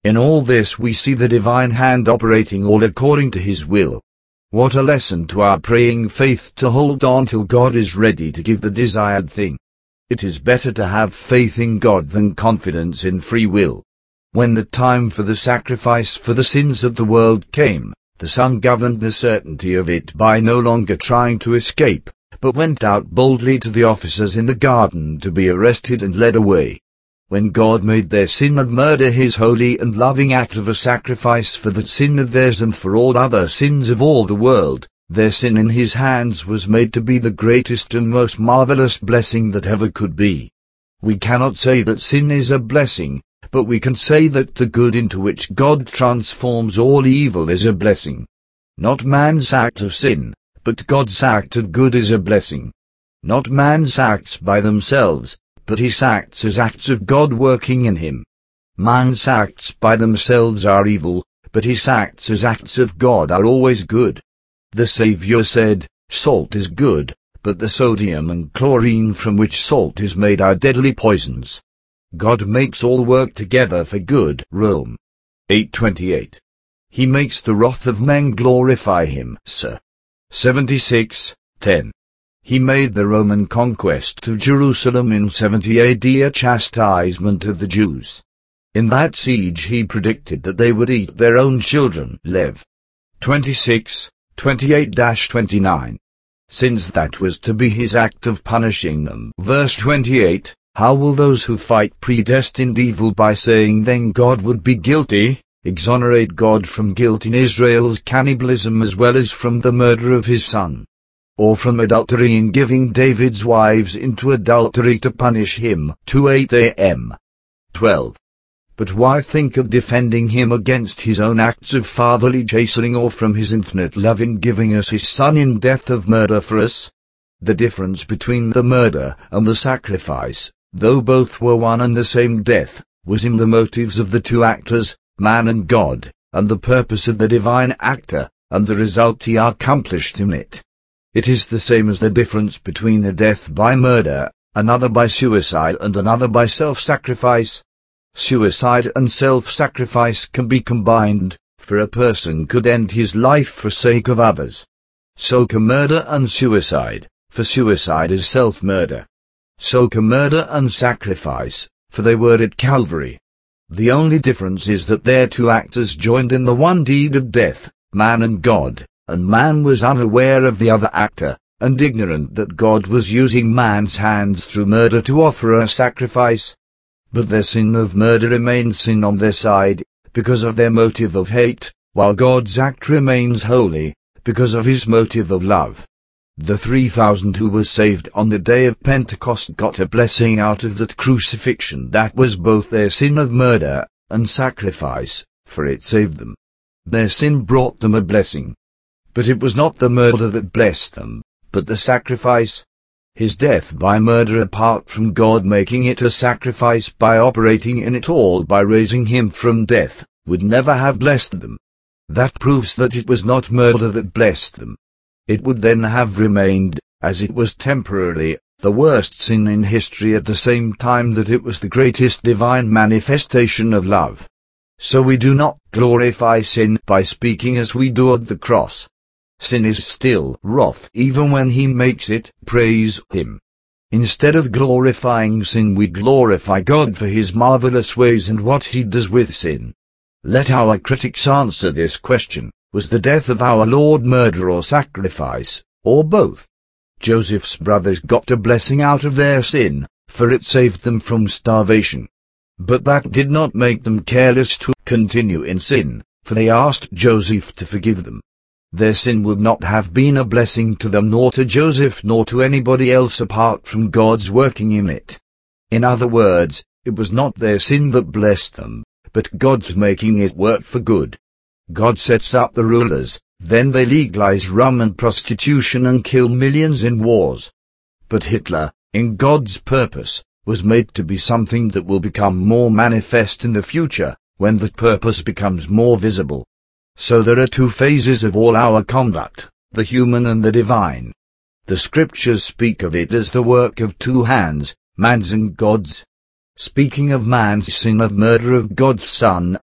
In all this we see the divine hand operating all according to his will. What a lesson to our praying faith to hold on till God is ready to give the desired thing. It is better to have faith in God than confidence in free will. When the time for the sacrifice for the sins of the world came, the Son governed the certainty of it by no longer trying to escape, but went out boldly to the officers in the garden to be arrested and led away. When God made their sin of murder his holy and loving act of a sacrifice for the sin of theirs and for all other sins of all the world, their sin in his hands was made to be the greatest and most marvelous blessing that ever could be. We cannot say that sin is a blessing, but we can say that the good into which God transforms all evil is a blessing. Not man's act of sin, but God's act of good is a blessing. Not man's acts by themselves, but his acts as acts of God working in him. Man's acts by themselves are evil, but his acts as acts of God are always good. The Saviour said, "Salt is good, but the sodium and chlorine from which salt is made are deadly poisons." God makes all work together for good. Rome eight twenty-eight. He makes the wrath of men glorify him. Sir. seventy-six ten. He made the Roman conquest of Jerusalem in seventy A D a chastisement of the Jews. In that siege he predicted that they would eat their own children. Lev. twenty-six twenty-eight to twenty-nine. Since that was to be his act of punishing them. Verse twenty-eight, how will those who fight predestined evil by saying then God would be guilty, exonerate God from guilt in Israel's cannibalism as well as from the murder of his son? Or from adultery in giving David's wives into adultery to punish him? two eight A M twelve. But why think of defending him against his own acts of fatherly chastening or from his infinite love in giving us his Son in death of murder for us? The difference between the murder and the sacrifice, though both were one and the same death, was in the motives of the two actors, man and God, and the purpose of the divine actor, and the result he accomplished in it. It is the same as the difference between a death by murder, another by suicide and another by self-sacrifice. Suicide and self-sacrifice can be combined, for a person could end his life for sake of others. So can murder and suicide, for suicide is self-murder. So can murder and sacrifice, for they were at Calvary. The only difference is that their two actors joined in the one deed of death, man and God, and man was unaware of the other actor, and ignorant that God was using man's hands through murder to offer a sacrifice. But their sin of murder remains sin on their side, because of their motive of hate, while God's act remains holy, because of his motive of love. The three thousand who were saved on the day of Pentecost got a blessing out of that crucifixion that was both their sin of murder and sacrifice, for it saved them. Their sin brought them a blessing. But it was not the murder that blessed them, but the sacrifice. His death by murder apart from God making it a sacrifice by operating in it all by raising him from death, would never have blessed them. That proves that it was not murder that blessed them. It would then have remained, as it was temporarily, the worst sin in history at the same time that it was the greatest divine manifestation of love. So we do not glorify sin by speaking as we do of the cross. Sin is still wrath even when he makes it praise him. Instead of glorifying sin we glorify God for his marvelous ways and what he does with sin. Let our critics answer this question. Was the death of our Lord murder or sacrifice, or both? Joseph's brothers got a blessing out of their sin, for it saved them from starvation. But that did not make them careless to continue in sin, for they asked Joseph to forgive them. Their sin would not have been a blessing to them nor to Joseph nor to anybody else apart from God's working in it. In other words, it was not their sin that blessed them, but God's making it work for good. God sets up the rulers, then they legalize rum and prostitution and kill millions in wars. But Hitler, in God's purpose, was made to be something that will become more manifest in the future, when that purpose becomes more visible. So there are two phases of all our conduct, the human and the divine. The scriptures speak of it as the work of two hands, man's and God's. Speaking of man's sin of murder of God's Son,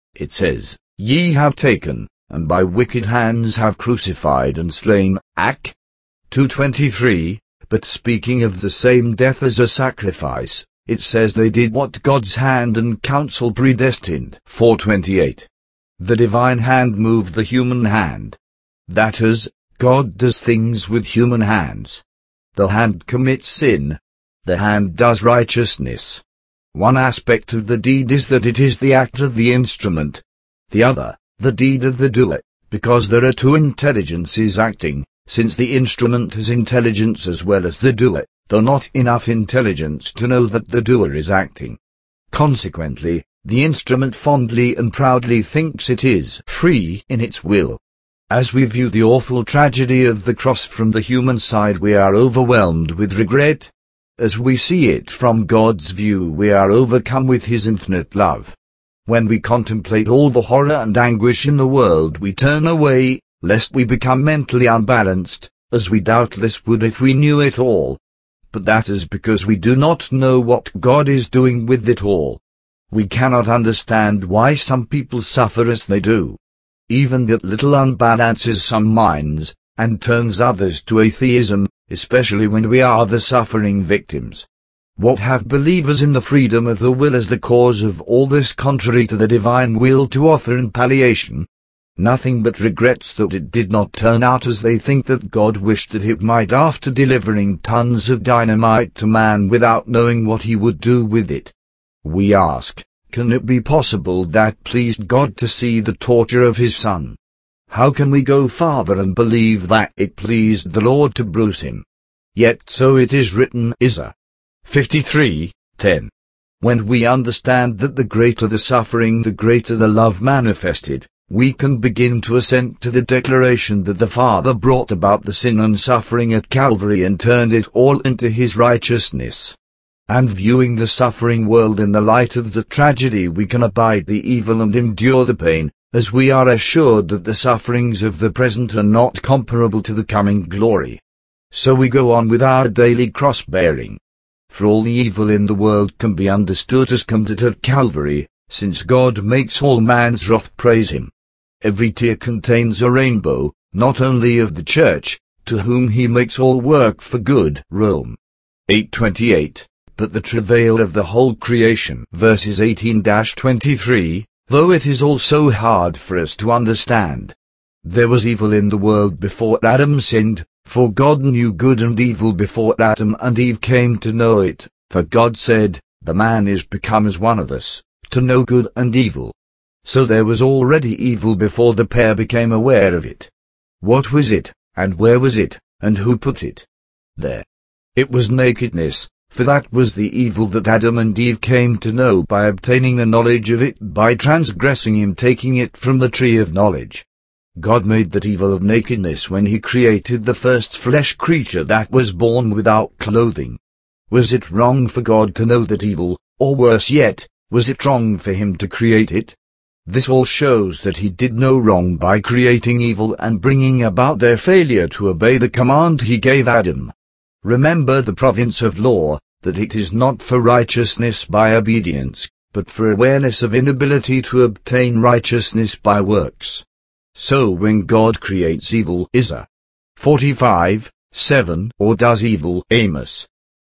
it says, Ye have taken, and by wicked hands have crucified and slain, Acts two twenty-three, but speaking of the same death as a sacrifice, it says they did what God's hand and counsel predestined, four twenty-eight. The divine hand moved the human hand. That is, God does things with human hands. The hand commits sin. The hand does righteousness. One aspect of the deed is that it is the act of the instrument. The other, the deed of the doer, because there are two intelligences acting, since the instrument has intelligence as well as the doer, though not enough intelligence to know that the doer is acting. Consequently, the instrument fondly and proudly thinks it is free in its will. As we view the awful tragedy of the cross from the human side, we are overwhelmed with regret. As we see it from God's view, we are overcome with His infinite love. When we contemplate all the horror and anguish in the world, we turn away, lest we become mentally unbalanced, as we doubtless would if we knew it all. But that is because we do not know what God is doing with it all. We cannot understand why some people suffer as they do. Even that little unbalances some minds, and turns others to atheism, especially when we are the suffering victims. What have believers in the freedom of the will as the cause of all this contrary to the divine will to offer in palliation? Nothing but regrets that it did not turn out as they think that God wished that it might, after delivering tons of dynamite to man without knowing what he would do with it. We ask, can it be possible that pleased God to see the torture of his Son? How can we go farther and believe that it pleased the Lord to bruise him? Yet so it is written, Isaiah fifty-three ten. When we understand that the greater the suffering, the greater the love manifested, we can begin to assent to the declaration that the Father brought about the sin and suffering at Calvary and turned it all into his righteousness. And viewing the suffering world in the light of the tragedy, we can abide the evil and endure the pain, as we are assured that the sufferings of the present are not comparable to the coming glory. So we go on with our daily cross-bearing. For all the evil in the world can be understood as committed at Calvary, since God makes all man's wrath praise him. Every tear contains a rainbow, not only of the church, to whom he makes all work for good, Rome eight twenty-eight, but the travail of the whole creation, verses eighteen to twenty-three, though it is also hard for us to understand. There was evil in the world before Adam sinned, for God knew good and evil before Adam and Eve came to know it, for God said, the man is become as one of us, to know good and evil. So there was already evil before the pair became aware of it. What was it, and where was it, and who put it there? It was nakedness, for that was the evil that Adam and Eve came to know by obtaining the knowledge of it, by transgressing him, taking it from the tree of knowledge. God made that evil of nakedness when he created the first flesh creature that was born without clothing. Was it wrong for God to know that evil, or worse yet, was it wrong for him to create it? This all shows that he did no wrong by creating evil and bringing about their failure to obey the command he gave Adam. Remember the province of law, that it is not for righteousness by obedience, but for awareness of inability to obtain righteousness by works. So when God creates evil, Isaiah forty-five seven, or does evil, Amos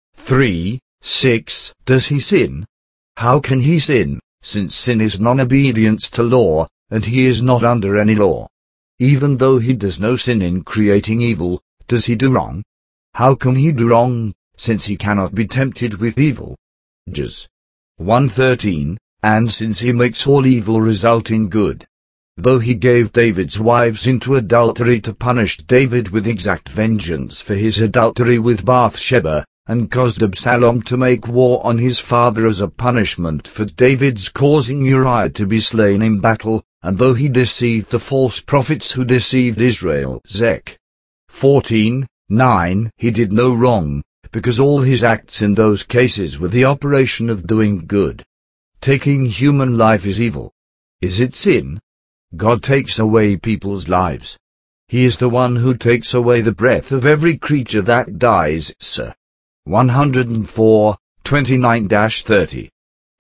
three six, does he sin? How can he sin, since sin is non-obedience to law, and he is not under any law? Even though he does no sin in creating evil, does he do wrong? How can he do wrong, since he cannot be tempted with evil? Judges one thirteen, and since he makes all evil result in good. Though he gave David's wives into adultery to punish David with exact vengeance for his adultery with Bathsheba, and caused Absalom to make war on his father as a punishment for David's causing Uriah to be slain in battle, and though he deceived the false prophets who deceived Israel, Zech fourteen nine, he did no wrong, because all his acts in those cases were the operation of doing good. Taking human life is evil. Is it sin? God takes away people's lives. He is the one who takes away the breath of every creature that dies, Psalm one hundred four twenty-nine to thirty.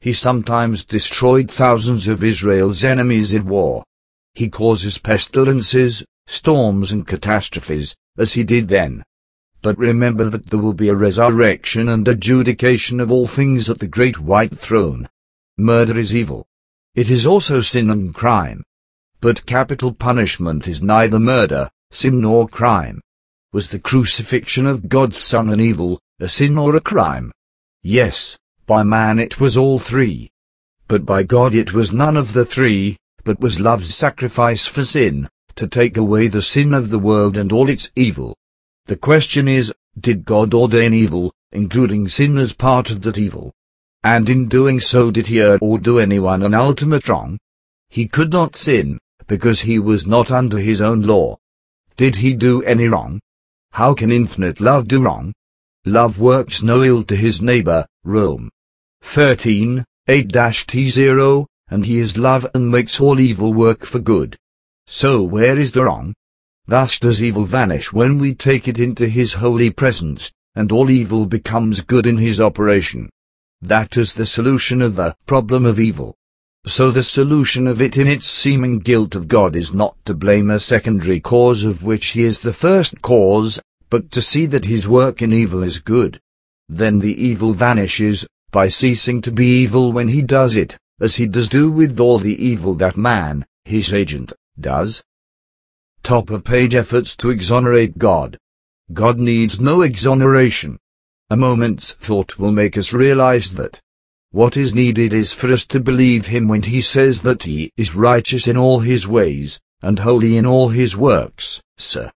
He sometimes destroyed thousands of Israel's enemies at war. He causes pestilences, storms and catastrophes, as he did then. But remember that there will be a resurrection and adjudication of all things at the great white throne. Murder is evil. It is also sin and crime. But capital punishment is neither murder, sin nor crime. Was the crucifixion of God's Son an evil, a sin or a crime? Yes, by man it was all three. But by God it was none of the three, but was love's sacrifice for sin, to take away the sin of the world and all its evil. The question is, did God ordain evil, including sin as part of that evil? And in doing so did he err or do anyone an ultimate wrong? He could not sin, because he was not under his own law. Did he do any wrong? How can infinite love do wrong? Love works no ill to his neighbor, Rome thirteen, eight T zero, and he is love and makes all evil work for good. So where is the wrong? Thus does evil vanish when we take it into his holy presence, and all evil becomes good in his operation. That is the solution of the problem of evil. So the solution of it in its seeming guilt of God is not to blame a secondary cause of which he is the first cause, but to see that his work in evil is good. Then the evil vanishes, by ceasing to be evil when he does it, as he does do with all the evil that man, his agent, does. Top of page efforts to exonerate God. God needs no exoneration. A moment's thought will make us realize that. What is needed is for us to believe him when he says that he is righteous in all his ways, and holy in all his works, Psalm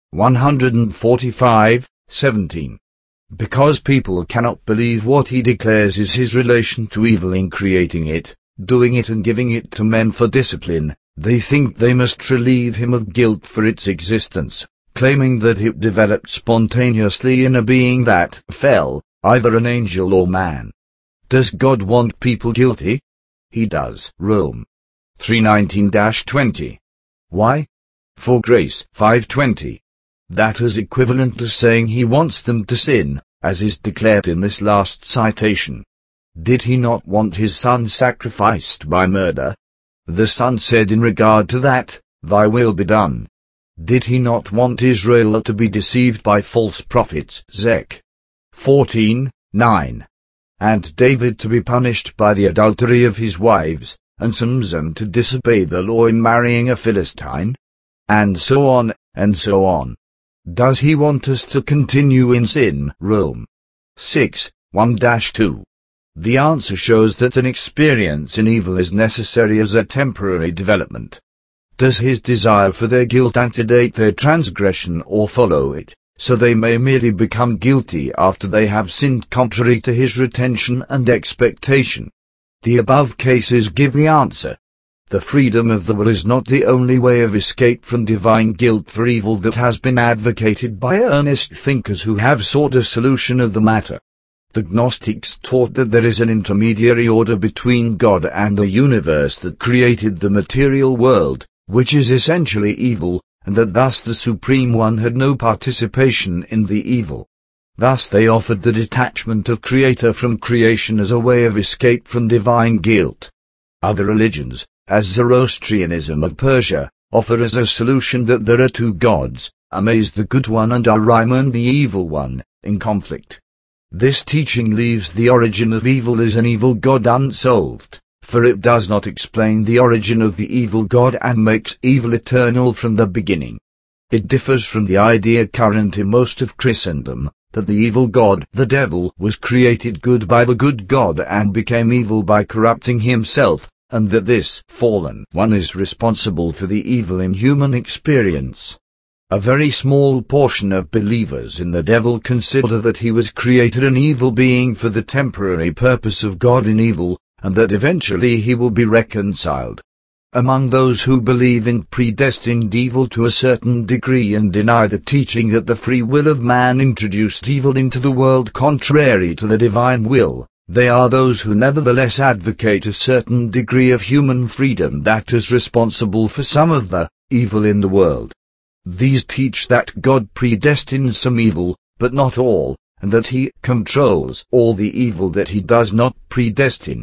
one forty-five, seventeen. Because people cannot believe what he declares is his relation to evil in creating it, doing it and giving it to men for discipline, they think they must relieve him of guilt for its existence, claiming that it developed spontaneously in a being that fell, either an angel or man. Does God want people guilty? He does. Rome three nineteen twenty. Why? For grace five twenty. That is equivalent to saying he wants them to sin, as is declared in this last citation. Did he not want his son sacrificed by murder? The Son said in regard to that, "Thy will be done." Did he not want Israel to be deceived by false prophets? Zech fourteen, nine. And David to be punished by the adultery of his wives, and Samson to disobey the law in marrying a Philistine? And so on, and so on. Does he want us to continue in sin? Rome six, one two. The answer shows that an experience in evil is necessary as a temporary development. Does his desire for their guilt antedate their transgression or follow it, so they may merely become guilty after they have sinned contrary to his retention and expectation? The above cases give the answer. The freedom of the will is not the only way of escape from divine guilt for evil that has been advocated by earnest thinkers who have sought a solution of the matter. The Gnostics taught that there is an intermediary order between God and the universe that created the material world, which is essentially evil, and that thus the Supreme One had no participation in the evil. Thus they offered the detachment of Creator from creation as a way of escape from divine guilt. Other religions, as Zoroastrianism of Persia, offer as a solution that there are two gods, Amaz the Good One and Ahriman the Evil One, in conflict. This teaching leaves the origin of evil as an evil god unsolved, for it does not explain the origin of the evil god and makes evil eternal from the beginning. It differs from the idea current in most of Christendom, that the evil god, the devil, was created good by the good God and became evil by corrupting himself, and that this fallen one is responsible for the evil in human experience. A very small portion of believers in the devil consider that he was created an evil being for the temporary purpose of God in evil, and that eventually he will be reconciled. Among those who believe in predestined evil to a certain degree and deny the teaching that the free will of man introduced evil into the world contrary to the divine will, they are those who nevertheless advocate a certain degree of human freedom that is responsible for some of the evil in the world. These teach that God predestines some evil, but not all, and that he controls all the evil that he does not predestine.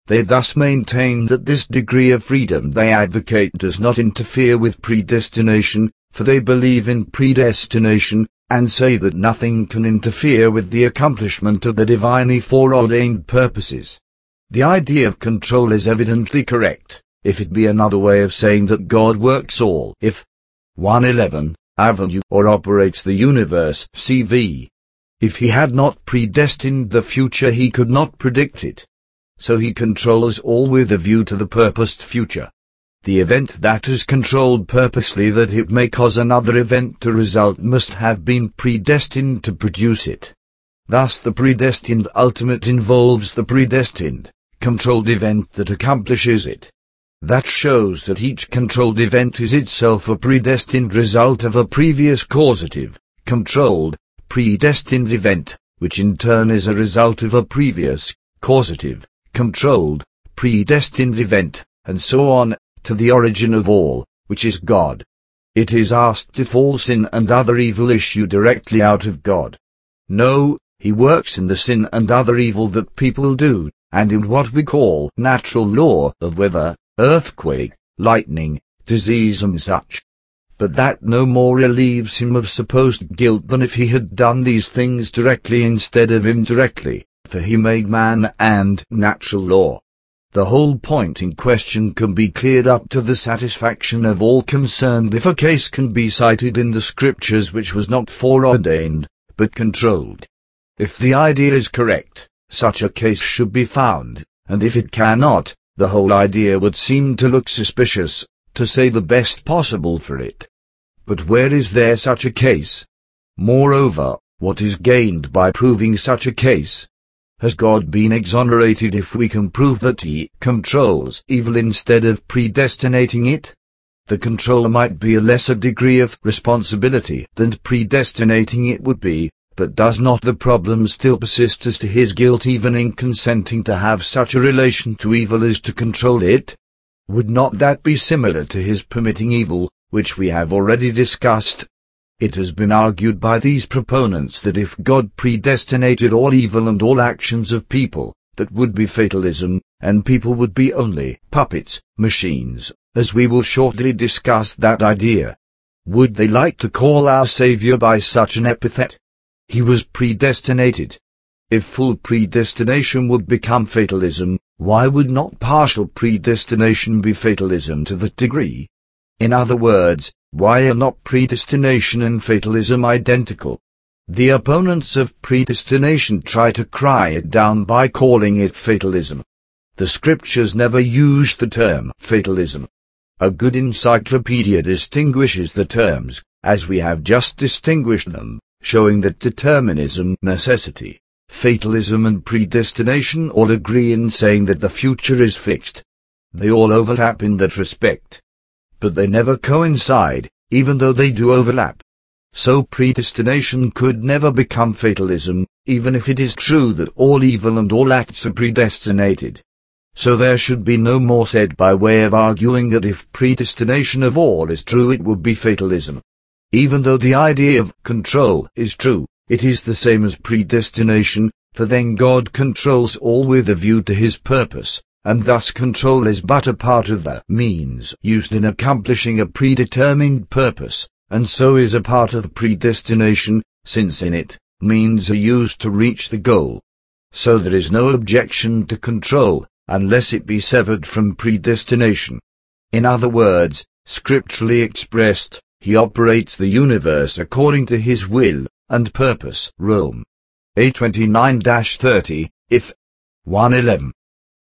They thus maintain that this degree of freedom they advocate does not interfere with predestination, for they believe in predestination, and say that nothing can interfere with the accomplishment of the divinely foreordained purposes. The idea of control is evidently correct, if it be another way of saying that God works all if one eleven avenue or operates the universe C V. If he had not predestined the future, he could not predict it. So he controls all with a view to the purposed future. The event that is controlled purposely that it may cause another event to result must have been predestined to produce it. Thus the predestined ultimate involves the predestined, controlled event that accomplishes it. That shows that each controlled event is itself a predestined result of a previous causative, controlled, predestined event, which in turn is a result of a previous, causative, controlled, predestined event, and so on, to the origin of all, which is God. It is asked if all sin and other evil issue directly out of God. No, he works in the sin and other evil that people do, and in what we call natural law of weather, earthquake, lightning, disease and such. But that no more relieves him of supposed guilt than if he had done these things directly instead of indirectly, for he made man and natural law. The whole point in question can be cleared up to the satisfaction of all concerned if a case can be cited in the scriptures which was not foreordained, but controlled. If the idea is correct, such a case should be found, and if it cannot, the whole idea would seem to look suspicious, to say the best possible for it. But where is there such a case? Moreover, what is gained by proving such a case? Has God been exonerated if we can prove that he controls evil instead of predestinating it? The controller might be a lesser degree of responsibility than predestinating it would be, but does not the problem still persist as to his guilt even in consenting to have such a relation to evil as to control it? Would not that be similar to his permitting evil, which we have already discussed? It has been argued by these proponents that if God predestinated all evil and all actions of people, that would be fatalism, and people would be only puppets, machines, as we will shortly discuss that idea. Would they like to call our Savior by such an epithet? He was predestinated. If full predestination would become fatalism, why would not partial predestination be fatalism to that degree? In other words, why are not predestination and fatalism identical? The opponents of predestination try to cry it down by calling it fatalism. The scriptures never use the term fatalism. A good encyclopedia distinguishes the terms, as we have just distinguished them, showing that determinism, necessity, fatalism and predestination all agree in saying that the future is fixed. They all overlap in that respect. But they never coincide, even though they do overlap. So predestination could never become fatalism, even if it is true that all evil and all acts are predestinated. So there should be no more said by way of arguing that if predestination of all is true it would be fatalism. Even though the idea of control is true, it is the same as predestination, for then God controls all with a view to his purpose, and thus control is but a part of the means used in accomplishing a predetermined purpose, and so is a part of the predestination, since in it, means are used to reach the goal. So there is no objection to control, unless it be severed from predestination. In other words, scripturally expressed, he operates the universe according to his will and purpose. Rome. A twenty-nine thirty, if one eleven.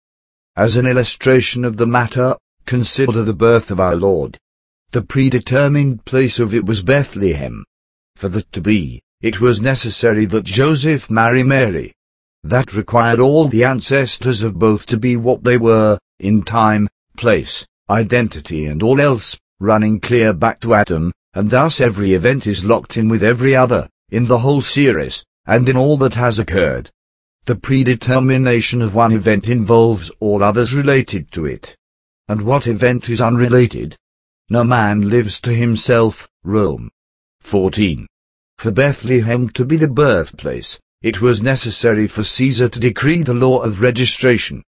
As an illustration of the matter, consider the birth of our Lord. The predetermined place of it was Bethlehem. For that to be, it was necessary that Joseph marry Mary. That required all the ancestors of both to be what they were, in time, place, identity and all else, running clear back to Adam, and thus every event is locked in with every other, in the whole series, and in all that has occurred. The predetermination of one event involves all others related to it. And what event is unrelated? No man lives to himself. Rome. fourteen. For Bethlehem to be the birthplace, it was necessary for Caesar to decree the law of registration.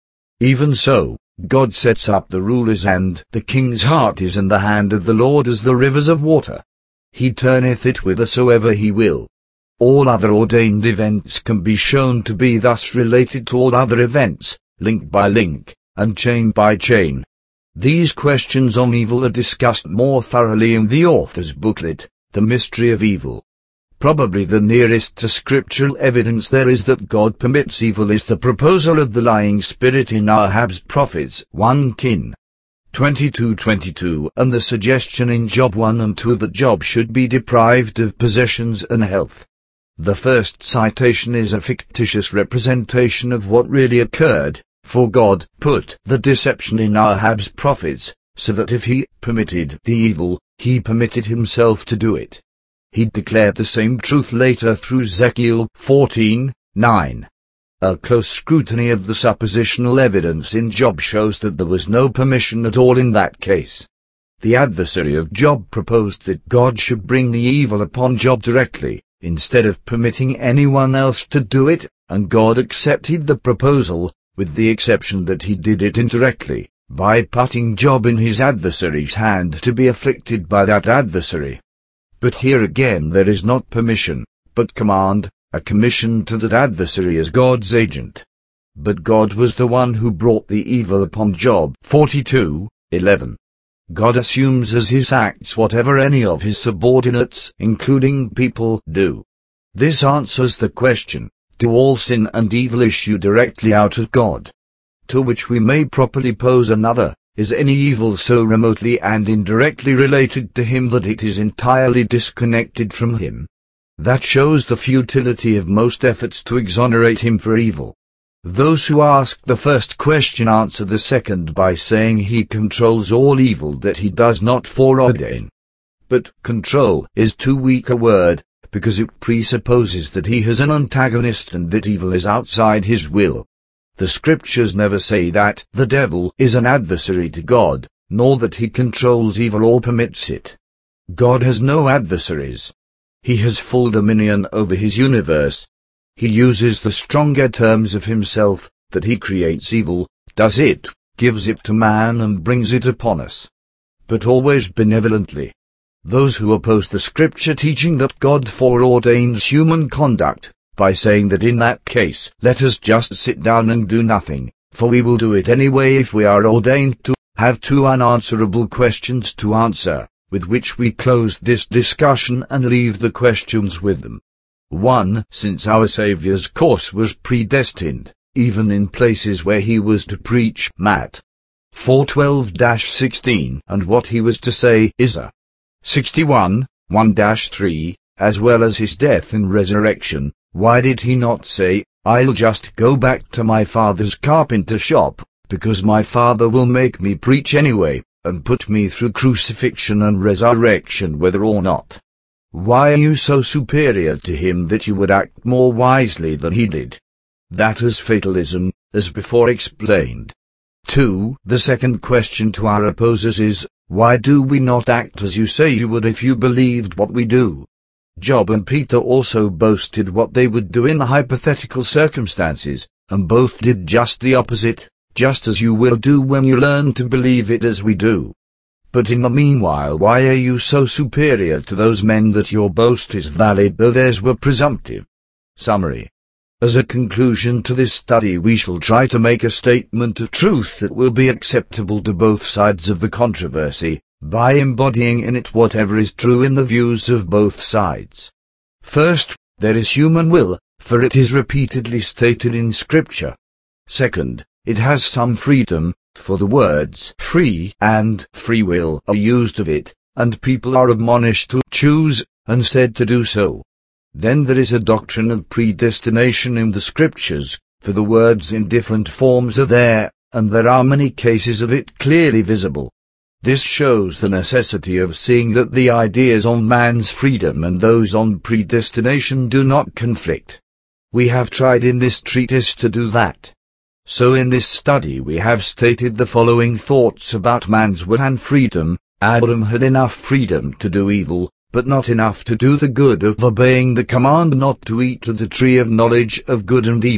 Even so, God sets up the rulers, and the king's heart is in the hand of the Lord as the rivers of water. He turneth it whithersoever he will. All other ordained events can be shown to be thus related to all other events, link by link, and chain by chain. These questions on evil are discussed more thoroughly in the author's booklet, The Mystery of Evil. Probably the nearest to scriptural evidence there is that God permits evil is the proposal of the lying spirit in Ahab's prophets, First Kings twenty-two twenty-two, and the suggestion in Job one and two that Job should be deprived of possessions and health. The first citation is a fictitious representation of what really occurred, for God put the deception in Ahab's prophets, so that if he permitted the evil, he permitted himself to do it. He declared the same truth later through Ezekiel fourteen nine. A close scrutiny of the suppositional evidence in Job shows that there was no permission at all in that case. The adversary of Job proposed that God should bring the evil upon Job directly, instead of permitting anyone else to do it, and God accepted the proposal, with the exception that he did it indirectly, by putting Job in his adversary's hand to be afflicted by that adversary. But here again there is not permission, but command, a commission to that adversary as God's agent. But God was the one who brought the evil upon Job. forty-two eleven. God assumes as his acts whatever any of his subordinates, including people, do. This answers the question, do all sin and evil issue directly out of God? To which we may properly pose another, is any evil so remotely and indirectly related to him that it is entirely disconnected from him? That shows the futility of most efforts to exonerate him for evil. Those who ask the first question answer the second by saying he controls all evil that he does not foreordain. But control is too weak a word, because it presupposes that he has an antagonist and that evil is outside his will. The scriptures never say that the devil is an adversary to God, nor that he controls evil or permits it. God has no adversaries. He has full dominion over his universe. He uses the stronger terms of himself, that he creates evil, does it, gives it to man and brings it upon us. But always benevolently. Those who oppose the scripture teaching that God foreordains human conduct, by saying that in that case, let us just sit down and do nothing, for we will do it anyway if we are ordained to, have two unanswerable questions to answer, with which we close this discussion and leave the questions with them. one. Since our Saviour's course was predestined, even in places where he was to preach, Matt four twelve to sixteen, and what he was to say, Isaiah sixty-one one to three, as well as his death and resurrection, why did he not say, I'll just go back to my father's carpenter shop, because my father will make me preach anyway, and put me through crucifixion and resurrection whether or not? Why are you so superior to him that you would act more wisely than he did? That is fatalism, as before explained. two. The second question to our opposers is, why do we not act as you say you would if you believed what we do? Job and Peter also boasted what they would do in the hypothetical circumstances, and both did just the opposite, just as you will do when you learn to believe it as we do. But in the meanwhile, why are you so superior to those men that your boast is valid though theirs were presumptive? Summary. As a conclusion to this study, we shall try to make a statement of truth that will be acceptable to both sides of the controversy, by embodying in it whatever is true in the views of both sides. First, there is human will, for it is repeatedly stated in Scripture. Second, it has some freedom, for the words free and free will are used of it, and people are admonished to choose, and said to do so. Then there is a doctrine of predestination in the Scriptures, for the words in different forms are there, and there are many cases of it clearly visible. This shows the necessity of seeing that the ideas on man's freedom and those on predestination do not conflict. We have tried in this treatise to do that. So in this study we have stated the following thoughts about man's will and freedom. Adam had enough freedom to do evil, but not enough to do the good of obeying the command not to eat of the tree of knowledge of good and evil,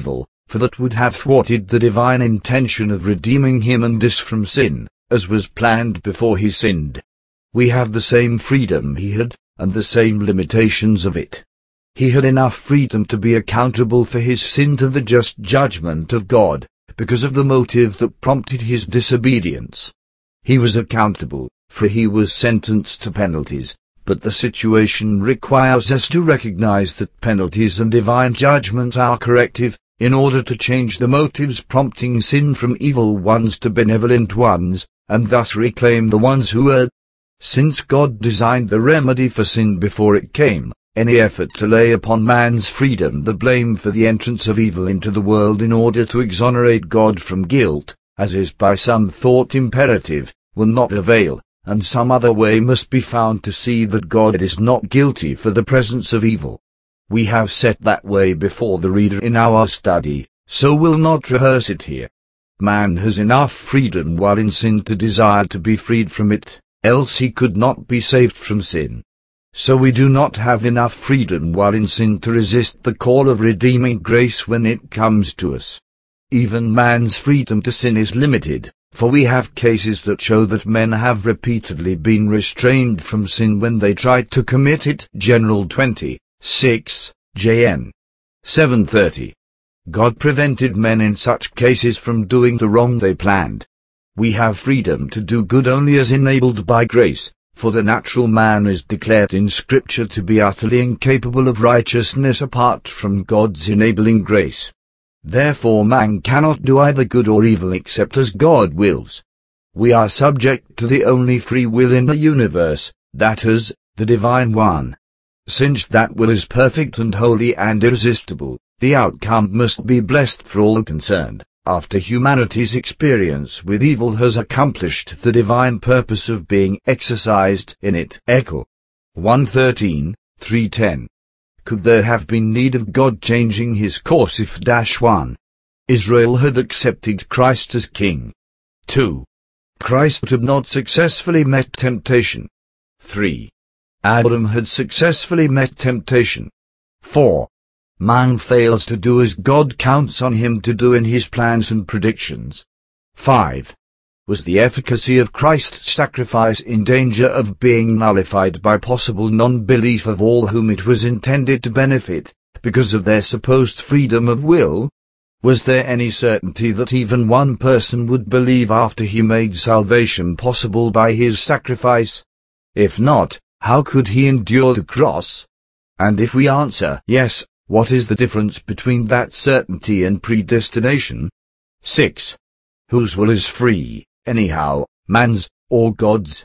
for that would have thwarted the divine intention of redeeming him and us from sin, as was planned before he sinned. We have the same freedom he had, and the same limitations of it. He had enough freedom to be accountable for his sin to the just judgment of God, because of the motive that prompted his disobedience. He was accountable, for he was sentenced to penalties, but the situation requires us to recognize that penalties and divine judgment are corrective, in order to change the motives prompting sin from evil ones to benevolent ones, and thus reclaim the ones who erred. Since God designed the remedy for sin before it came, any effort to lay upon man's freedom the blame for the entrance of evil into the world in order to exonerate God from guilt, as is by some thought imperative, will not avail, and some other way must be found to see that God is not guilty for the presence of evil. We have set that way before the reader in our study, so will not rehearse it here. Man has enough freedom while in sin to desire to be freed from it, else he could not be saved from sin. So we do not have enough freedom while in sin to resist the call of redeeming grace when it comes to us. Even man's freedom to sin is limited, for we have cases that show that men have repeatedly been restrained from sin when they tried to commit it. General twenty, six, J N seven thirty. God prevented men in such cases from doing the wrong they planned. We have freedom to do good only as enabled by grace, for the natural man is declared in Scripture to be utterly incapable of righteousness apart from God's enabling grace. Therefore man cannot do either good or evil except as God wills. We are subject to the only free will in the universe, that is, the Divine One. Since that will is perfect and holy and irresistible, the outcome must be blessed for all concerned, after humanity's experience with evil has accomplished the divine purpose of being exercised in it. Eccle one thirteen, three ten. Could there have been need of God changing his course if one. Israel had accepted Christ as king. two. Christ had not successfully met temptation. three. Adam had successfully met temptation. four. Man fails to do as God counts on him to do in his plans and predictions. five. Was the efficacy of Christ's sacrifice in danger of being nullified by possible non-belief of all whom it was intended to benefit, because of their supposed freedom of will? Was there any certainty that even one person would believe after he made salvation possible by his sacrifice? If not, how could he endure the cross? And if we answer yes, what is the difference between that certainty and predestination? six. Whose will is free, anyhow, man's or God's?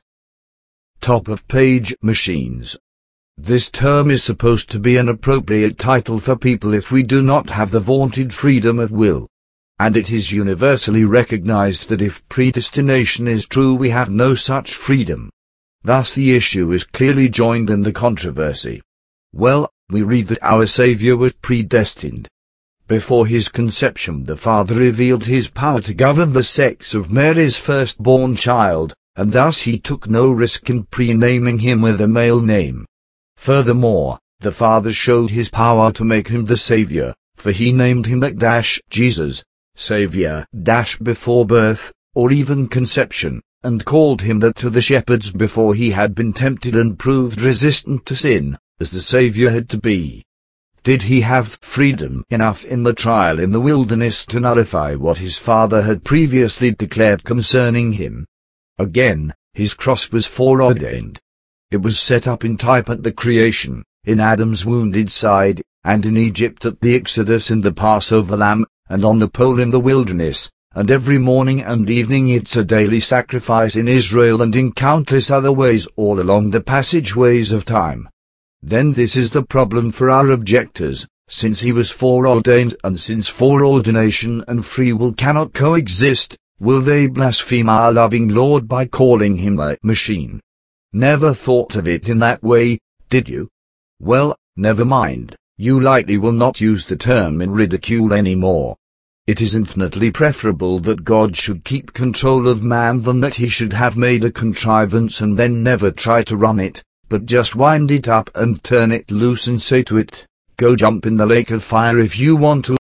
Top of page machines. This term is supposed to be an appropriate title for people if we do not have the vaunted freedom of will. And it is universally recognized that if predestination is true we have no such freedom. Thus the issue is clearly joined in the controversy. Well, we read that our Saviour was predestined. Before his conception the Father revealed his power to govern the sex of Mary's firstborn child, and thus he took no risk in pre-naming him with a male name. Furthermore, the Father showed his power to make him the Saviour, for he named him that dash Jesus, Saviour dash before birth, or even conception, and called him that to the shepherds before he had been tempted and proved resistant to sin, as the Saviour had to be. Did he have freedom enough in the trial in the wilderness to nullify what his Father had previously declared concerning him? Again, his cross was foreordained. It was set up in type at the creation, in Adam's wounded side, and in Egypt at the Exodus in the Passover lamb, and on the pole in the wilderness, and every morning and evening it's a daily sacrifice in Israel and in countless other ways all along the passageways of time. Then this is the problem for our objectors, since he was foreordained and since foreordination and free will cannot coexist, will they blaspheme our loving Lord by calling him a machine? Never thought of it in that way, did you? Well, never mind, you likely will not use the term in ridicule anymore. It is infinitely preferable that God should keep control of man than that he should have made a contrivance and then never try to run it, but just wind it up and turn it loose and say to it, go jump in the lake of fire if you want to.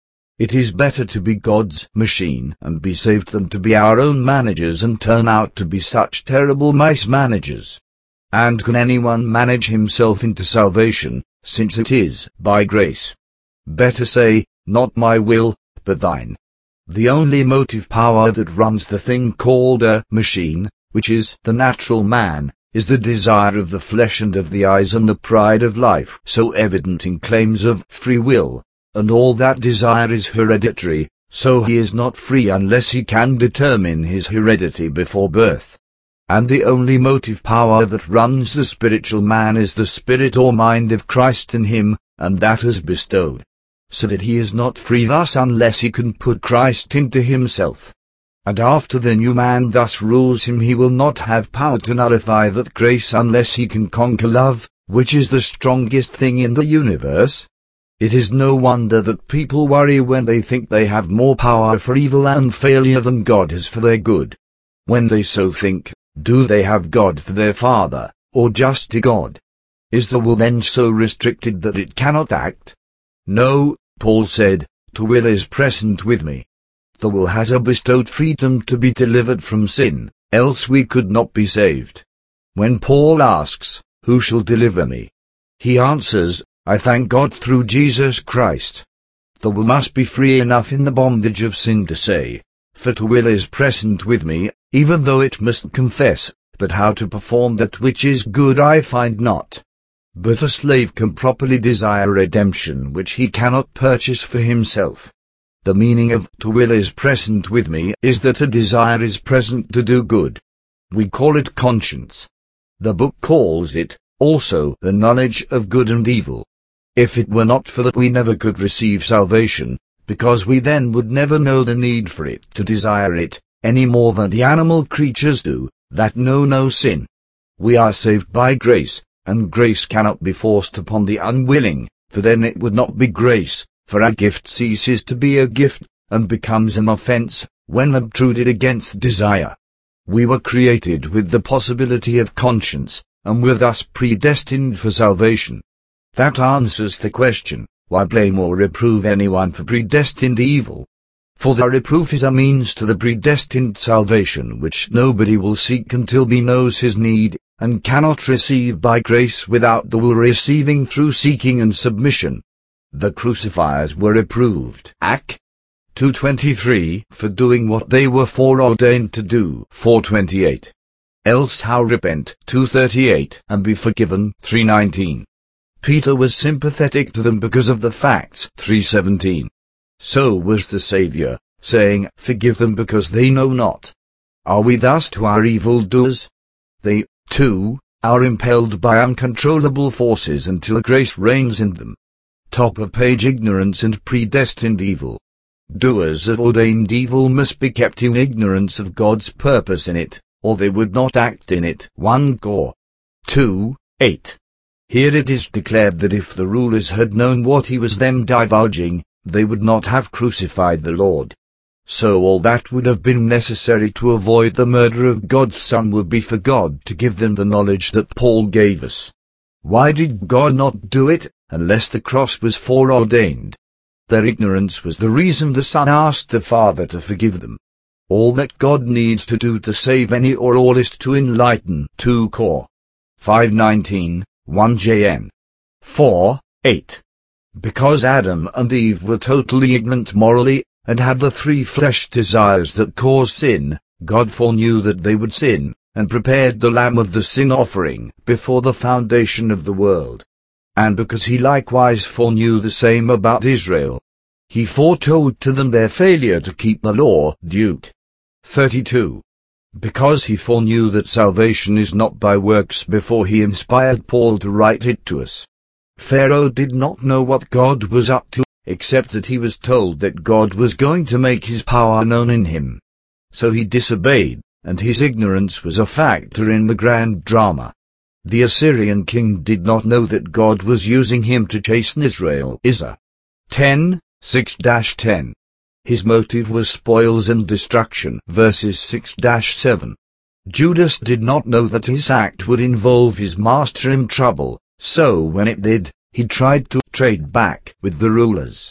It is better to be God's machine and be saved than to be our own managers and turn out to be such terrible mice managers. And can anyone manage himself into salvation, since it is by grace? Better say, not my will, but thine. The only motive power that runs the thing called a machine, which is the natural man, is the desire of the flesh and of the eyes and the pride of life, so evident in claims of free will, and all that desire is hereditary, so he is not free unless he can determine his heredity before birth. And the only motive power that runs the spiritual man is the spirit or mind of Christ in him, and that is bestowed, so that he is not free thus unless he can put Christ into himself. And after the new man thus rules him, he will not have power to nullify that grace unless he can conquer love, which is the strongest thing in the universe. It is no wonder that people worry when they think they have more power for evil and failure than God has for their good. When they so think, do they have God for their Father, or just a God? Is the will then so restricted that it cannot act? No, Paul said, the will is present with me. The will has a bestowed freedom to be delivered from sin, else we could not be saved. When Paul asks, who shall deliver me? He answers, I thank God through Jesus Christ. The will must be free enough in the bondage of sin to say, for the will is present with me, even though it must confess, but how to perform that which is good I find not. But a slave can properly desire redemption which he cannot purchase for himself. The meaning of the will is present with me is that a desire is present to do good. We call it conscience. The book calls it, also, the knowledge of good and evil. If it were not for that, we never could receive salvation, because we then would never know the need for it to desire it, any more than the animal creatures do, that know no sin. We are saved by grace, and grace cannot be forced upon the unwilling, for then it would not be grace, for a gift ceases to be a gift, and becomes an offense, when obtruded against desire. We were created with the possibility of conscience, and were thus predestined for salvation. That answers the question, why blame or reprove anyone for predestined evil? For the reproof is a means to the predestined salvation which nobody will seek until he knows his need, and cannot receive by grace without the will receiving through seeking and submission. The crucifiers were reproved, Acts two twenty-three, for doing what they were foreordained to do, four twenty-eight. Else how repent, two thirty-eight, and be forgiven, three nineteen. Peter was sympathetic to them because of the facts, three seventeen. So was the Saviour, saying, forgive them because they know not. Are we thus to our evildoers? They, too, are impelled by uncontrollable forces until grace reigns in them. Top of page ignorance and predestined evil. Doers of ordained evil must be kept in ignorance of God's purpose in it, or they would not act in it. First Cor. two, eight. Here it is declared that if the rulers had known what he was then divulging, they would not have crucified the Lord. So all that would have been necessary to avoid the murder of God's Son would be for God to give them the knowledge that Paul gave us. Why did God not do it, unless the cross was foreordained? Their ignorance was the reason the Son asked the Father to forgive them. All that God needs to do to save any or all is to enlighten. Second Cor. five nineteen, First John. four, eight. Because Adam and Eve were totally ignorant morally, and had the three flesh desires that cause sin, God foreknew that they would sin, and prepared the lamb of the sin offering before the foundation of the world. And because he likewise foreknew the same about Israel, he foretold to them their failure to keep the law. Deuteronomy thirty-two. Because he foreknew that salvation is not by works before he inspired Paul to write it to us. Pharaoh did not know what God was up to, except that he was told that God was going to make his power known in him. So he disobeyed, and his ignorance was a factor in the grand drama. The Assyrian king did not know that God was using him to chasten Israel. Isaiah ten, six to ten. His motive was spoils and destruction. Verses six to seven. Judas did not know that his act would involve his master in trouble, so when it did, he tried to trade back with the rulers.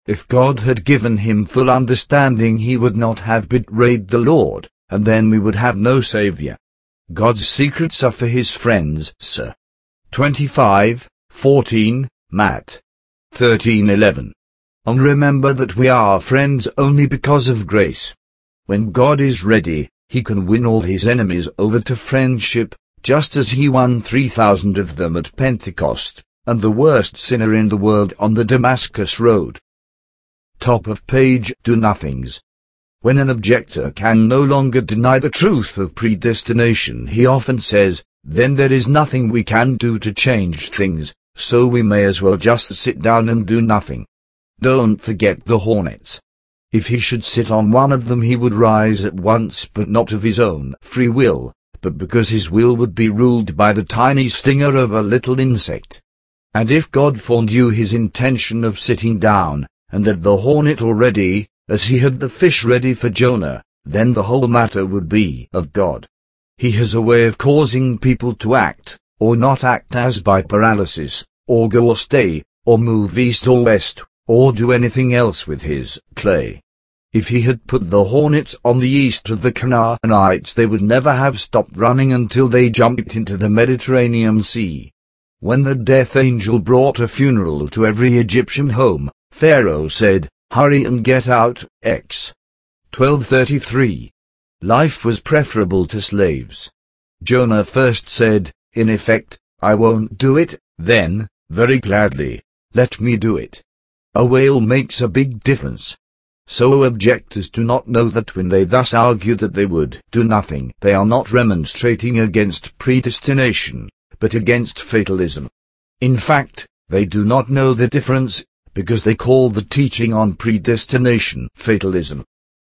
if God had given him full understanding, he would not have betrayed the Lord, and then we would have no Savior. God's secrets are for his friends, sir. twenty-five, fourteen, Matt. thirteen eleven. And remember that we are friends only because of grace. When God is ready, he can win all his enemies over to friendship, just as he won three thousand of them at Pentecost, and the worst sinner in the world on the Damascus Road. Top of page do-nothings. When an objector can no longer deny the truth of predestination, he often says, then there is nothing we can do to change things, so we may as well just sit down and do nothing. Don't forget the hornets. If he should sit on one of them, he would rise at once, but not of his own free will, but because his will would be ruled by the tiny stinger of a little insect. And if God foreknew his intention of sitting down, and had the hornet already, as he had the fish ready for Jonah, then the whole matter would be of God. He has a way of causing people to act, or not act, as by paralysis, or go or stay, or move east or west, or do anything else with his clay. If he had put the hornets on the east of the Canaanites, they would never have stopped running until they jumped into the Mediterranean Sea. When the death angel brought a funeral to every Egyptian home, Pharaoh said, hurry and get out, X. twelve thirty-three. Life was preferable to slaves. Jonah first said, in effect, I won't do it, then, very gladly, let me do it. A whale makes a big difference. So objectors do not know that when they thus argue that they would do nothing, they are not remonstrating against predestination, but against fatalism. In fact, they do not know the difference, because they call the teaching on predestination fatalism.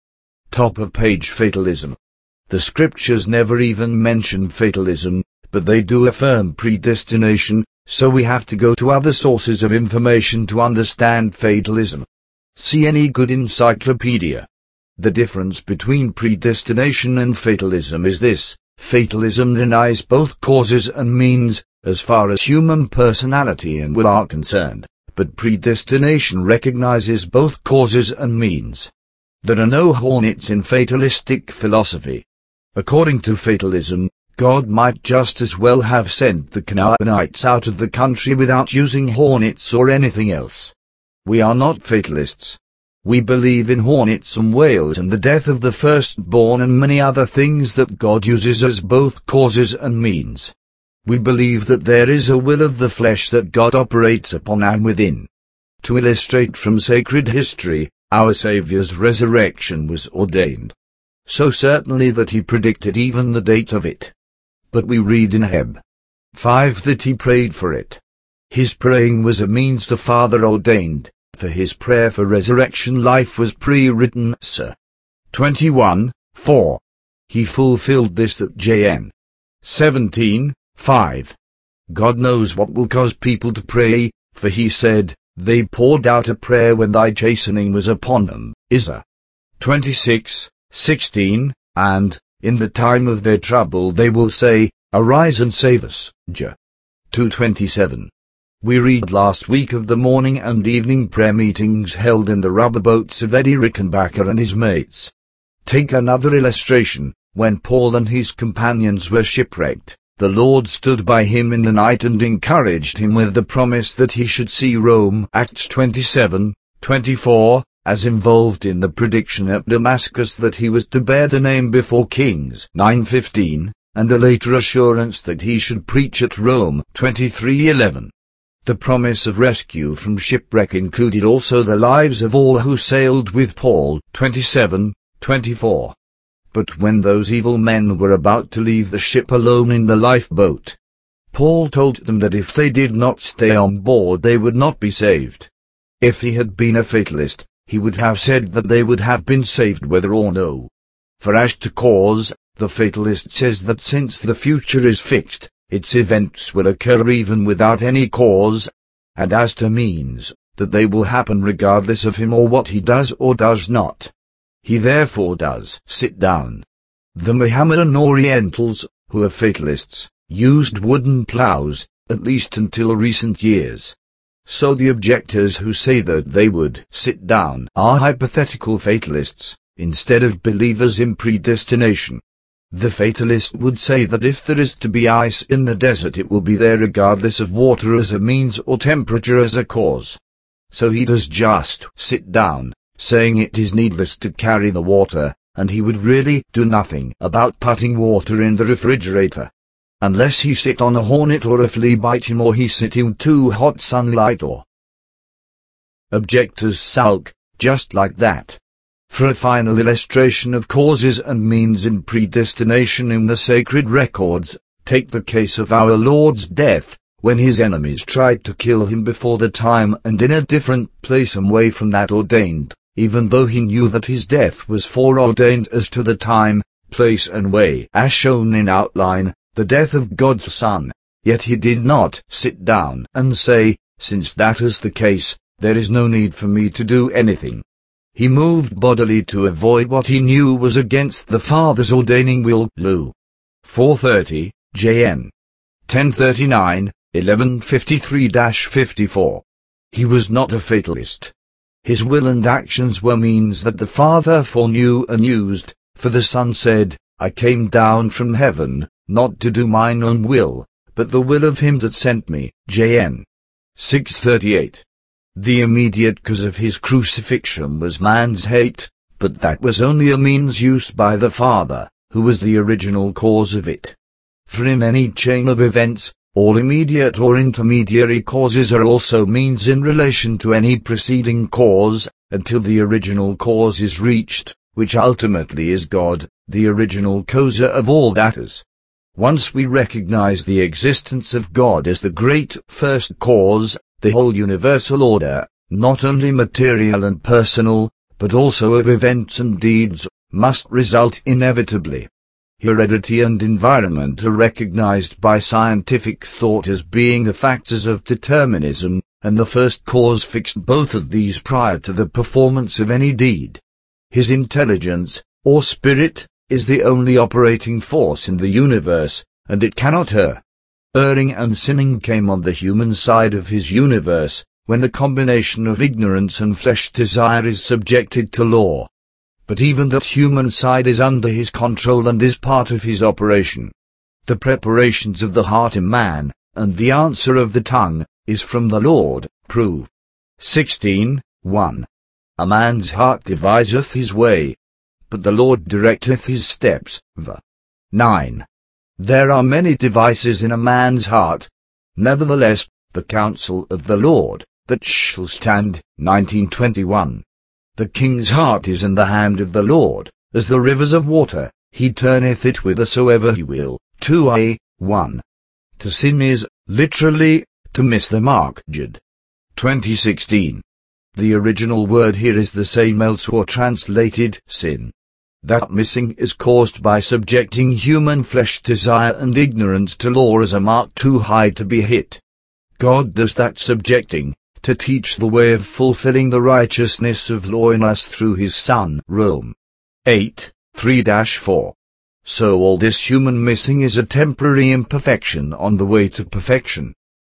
Top of page fatalism. The scriptures never even mention fatalism, but they do affirm predestination, so we have to go to other sources of information to understand fatalism. See any good encyclopedia. The difference between predestination and fatalism is this: fatalism denies both causes and means, as far as human personality and will are concerned, but predestination recognizes both causes and means. There are no hornets in fatalistic philosophy. According to fatalism, God might just as well have sent the Canaanites out of the country without using hornets or anything else. We are not fatalists. We believe in hornets and whales and the death of the firstborn and many other things that God uses as both causes and means. We believe that there is a will of the flesh that God operates upon and within. To illustrate from sacred history, our Saviour's resurrection was ordained. So certainly that he predicted even the date of it. But we read in Heb. five that he prayed for it. His praying was a means the Father ordained, for his prayer for resurrection life was pre-written, sir. twenty-one, four. He fulfilled this at J N. seventeen, five. God knows what will cause people to pray, for he said, they poured out a prayer when thy chastening was upon them, Isaiah. twenty-six, sixteen, and, in the time of their trouble they will say, arise and save us, J. two twenty-seven. We read last week of the morning and evening prayer meetings held in the rubber boats of Eddie Rickenbacker and his mates. Take another illustration. When Paul and his companions were shipwrecked, the Lord stood by him in the night and encouraged him with the promise that he should see Rome, Acts twenty-seven, twenty-four, as involved in the prediction at Damascus that he was to bear the name before kings, nine fifteen, and a later assurance that he should preach at Rome, twenty-three eleven. The promise of rescue from shipwreck included also the lives of all who sailed with Paul, twenty-seven, twenty-four. But when those evil men were about to leave the ship alone in the lifeboat, Paul told them that if they did not stay on board they would not be saved. If he had been a fatalist, he would have said that they would have been saved whether or no. For as to cause, the fatalist says that since the future is fixed, its events will occur even without any cause, and as to means, that they will happen regardless of him or what he does or does not. He therefore does sit down. The Mohammedan Orientals, who are fatalists, used wooden plows, at least until recent years. So the objectors who say that they would sit down are hypothetical fatalists, instead of believers in predestination. The fatalist would say that if there is to be ice in the desert, it will be there regardless of water as a means or temperature as a cause. So he does just sit down, saying it is needless to carry the water, and he would really do nothing about putting water in the refrigerator. Unless he sit on a hornet or a flea bite him, or he sit in too hot sunlight, or objectors sulk, just like that. For a final illustration of causes and means in predestination in the sacred records, take the case of our Lord's death, when his enemies tried to kill him before the time and in a different place and way from that ordained, even though he knew that his death was foreordained as to the time, place and way as shown in outline, the death of God's Son. Yet he did not sit down and say, since that is the case, there is no need for me to do anything. He moved bodily to avoid what he knew was against the Father's ordaining will. Luke four thirty, J N ten thirty-nine, eleven fifty-three to fifty-four. He was not a fatalist. His will and actions were means that the Father foreknew and used, for the Son said, I came down from heaven, not to do mine own will, but the will of him that sent me. J N six thirty-eight. The immediate cause of his crucifixion was man's hate, but that was only a means used by the Father, who was the original cause of it. For in any chain of events, all immediate or intermediary causes are also means in relation to any preceding cause, until the original cause is reached, which ultimately is God, the original causer of all that is. Once we recognize the existence of God as the great first cause, the whole universal order, not only material and personal, but also of events and deeds, must result inevitably. Heredity and environment are recognized by scientific thought as being the factors of determinism, and the first cause fixed both of these prior to the performance of any deed. His intelligence, or spirit, is the only operating force in the universe, and it cannot err. Erring and sinning came on the human side of his universe, when the combination of ignorance and flesh desire is subjected to law. But even that human side is under his control and is part of his operation. The preparations of the heart in man, and the answer of the tongue, is from the Lord. Prov. sixteen, one. A man's heart deviseth his way, but the Lord directeth his steps. V. nine. There are many devices in a man's heart. Nevertheless, the counsel of the Lord, that shall stand. nineteen twenty-one. The king's heart is in the hand of the Lord, as the rivers of water, he turneth it whithersoever he will. two a, one. To sin is, literally, to miss the mark. Jude twenty sixteen. The original word here is the same elsewhere translated, sin. That missing is caused by subjecting human flesh desire and ignorance to law as a mark too high to be hit. God does that subjecting, to teach the way of fulfilling the righteousness of law in us through his Son. Rome eight, three to four. So all this human missing is a temporary imperfection on the way to perfection.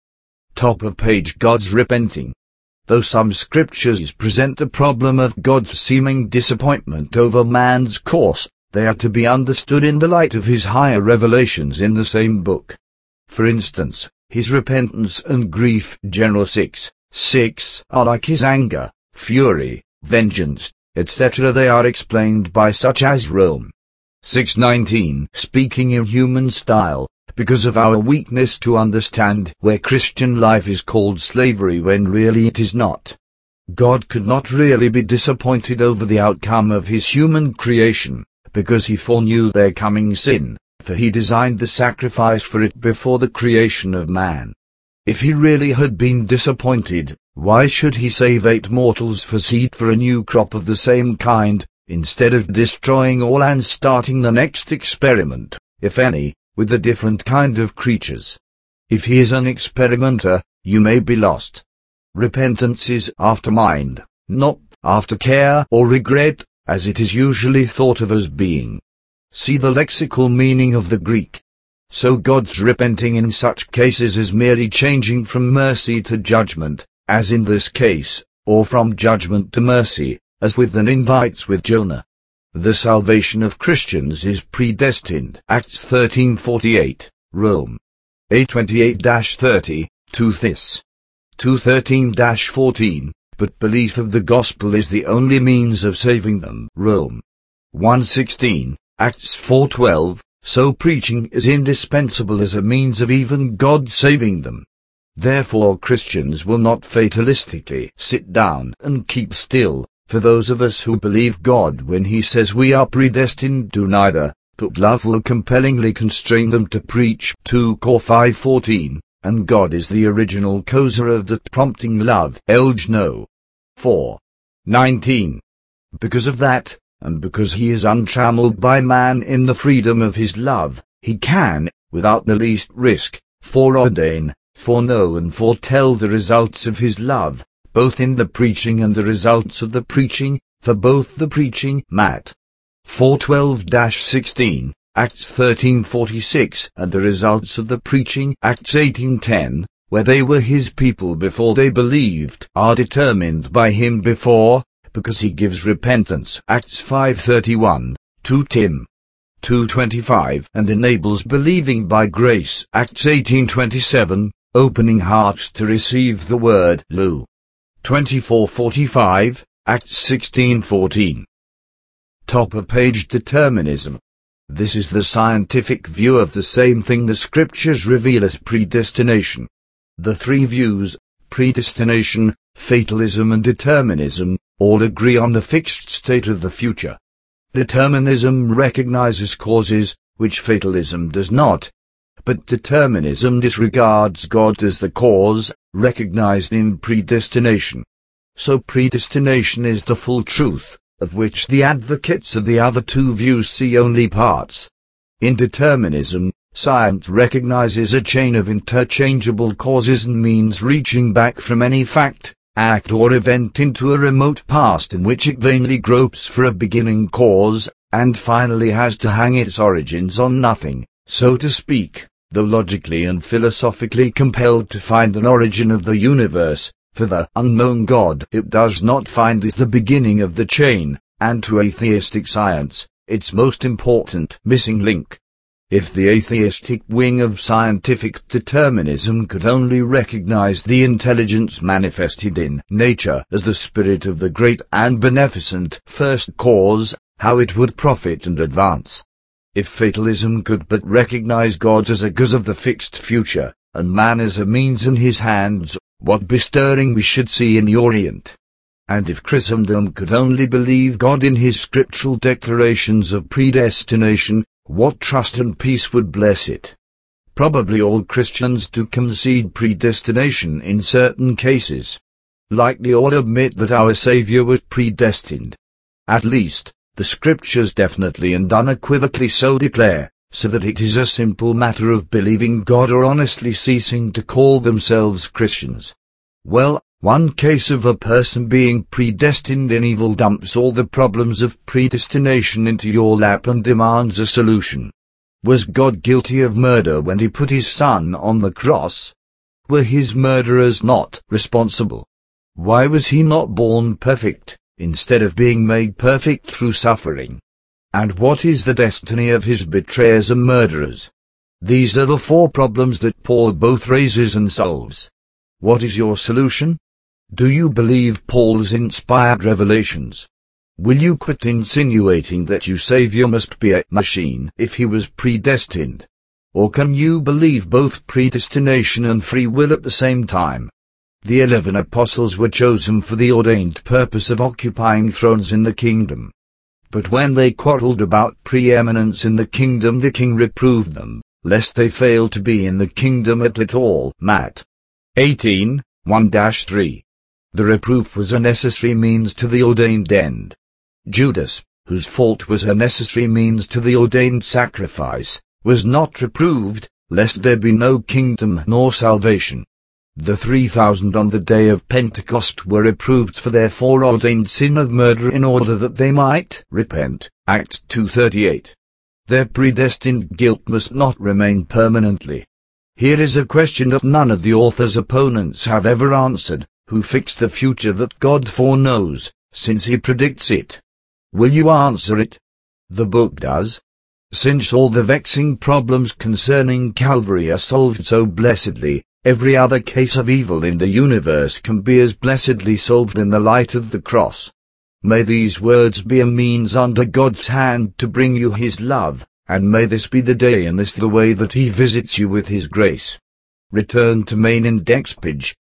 Top of page. God's repenting. Though some scriptures present the problem of God's seeming disappointment over man's course, they are to be understood in the light of his higher revelations in the same book. For instance, his repentance and grief. General six, six are like his anger, fury, vengeance, et cetera. They are explained by such as Rome six nineteen, speaking in human style, because of our weakness to understand where Christian life is called slavery when really it is not. God could not really be disappointed over the outcome of his human creation, because he foreknew their coming sin, for he designed the sacrifice for it before the creation of man. If he really had been disappointed, why should he save eight mortals for seed for a new crop of the same kind, instead of destroying all and starting the next experiment, if any, with a different kind of creatures? If he is an experimenter, you may be lost. Repentance is after mind, not after care or regret, as it is usually thought of as being. See the lexical meaning of the Greek. So God's repenting in such cases is merely changing from mercy to judgment, as in this case, or from judgment to mercy, as with the Ninevites with Jonah. The salvation of Christians is predestined. Acts thirteen forty-eight, Rome. A twenty-eight thirty, two Thess. two thirteen fourteen, but belief of the gospel is the only means of saving them. Rome. one sixteen, Acts four twelve, so preaching is indispensable as a means of even God saving them. Therefore Christians will not fatalistically sit down and keep still. For those of us who believe God when he says we are predestined do neither, but love will compellingly constrain them to preach. Second Corinthians five fourteen, and God is the original causer of that prompting love. Elge no. four nineteen. Because of that, and because he is untrammeled by man in the freedom of his love, he can, without the least risk, foreordain, foreknow and foretell the results of his love, both in the preaching and the results of the preaching, for both the preaching, Matt. four twelve sixteen, Acts thirteen forty-six, and the results of the preaching, Acts eighteen ten, where they were his people before they believed, are determined by him before, because he gives repentance, Acts five thirty-one, two Tim. two twenty-five, and enables believing by grace, Acts eighteen twenty-seven, opening hearts to receive the word, Luke. twenty-four forty-five, Acts sixteen fourteen. Top of page determinism. This is the scientific view of the same thing the scriptures reveal as predestination. The three views, predestination, fatalism and determinism, all agree on the fixed state of the future. Determinism recognizes causes, which fatalism does not. But determinism disregards God as the cause, recognized in predestination. So predestination is the full truth, of which the advocates of the other two views see only parts. In determinism, science recognizes a chain of interchangeable causes and means reaching back from any fact, act or event into a remote past in which it vainly gropes for a beginning cause, and finally has to hang its origins on nothing, so to speak, though logically and philosophically compelled to find an origin of the universe, for the unknown God it does not find is the beginning of the chain, and to atheistic science, its most important missing link. If the atheistic wing of scientific determinism could only recognize the intelligence manifested in nature as the spirit of the great and beneficent first cause, how it would profit and advance. If fatalism could but recognize God as a cause of the fixed future, and man as a means in his hands, what bestirring we should see in the Orient. And if Christendom could only believe God in his scriptural declarations of predestination, what trust and peace would bless it. Probably all Christians do concede predestination in certain cases. Likely all admit that our Savior was predestined. At least, the scriptures definitely and unequivocally so declare, so that it is a simple matter of believing God or honestly ceasing to call themselves Christians. Well, one case of a person being predestined in evil dumps all the problems of predestination into your lap and demands a solution. Was God guilty of murder when he put his son on the cross? Were his murderers not responsible? Why was he not born perfect, instead of being made perfect through suffering? And what is the destiny of his betrayers and murderers? These are the four problems that Paul both raises and solves. What is your solution? Do you believe Paul's inspired revelations? Will you quit insinuating that your Savior must be a machine if he was predestined? Or can you believe both predestination and free will at the same time? The eleven apostles were chosen for the ordained purpose of occupying thrones in the kingdom. But when they quarreled about preeminence in the kingdom, the king reproved them, lest they fail to be in the kingdom at it all. Matt. eighteen, one to three. The reproof was a necessary means to the ordained end. Judas, whose fault was a necessary means to the ordained sacrifice, was not reproved, lest there be no kingdom nor salvation. The three thousand on the day of Pentecost were reproved for their foreordained sin of murder in order that they might repent. Acts two thirty-eight. Their predestined guilt must not remain permanently. Here is a question that none of the author's opponents have ever answered. who fix the future that God foreknows, since he predicts it? Will you answer it? The book does. Since all the vexing problems concerning Calvary are solved so blessedly, every other case of evil in the universe can be as blessedly solved in the light of the cross. May these words be a means under God's hand to bring you his love, and may this be the day and this the way that he visits you with his grace. Return to main index page.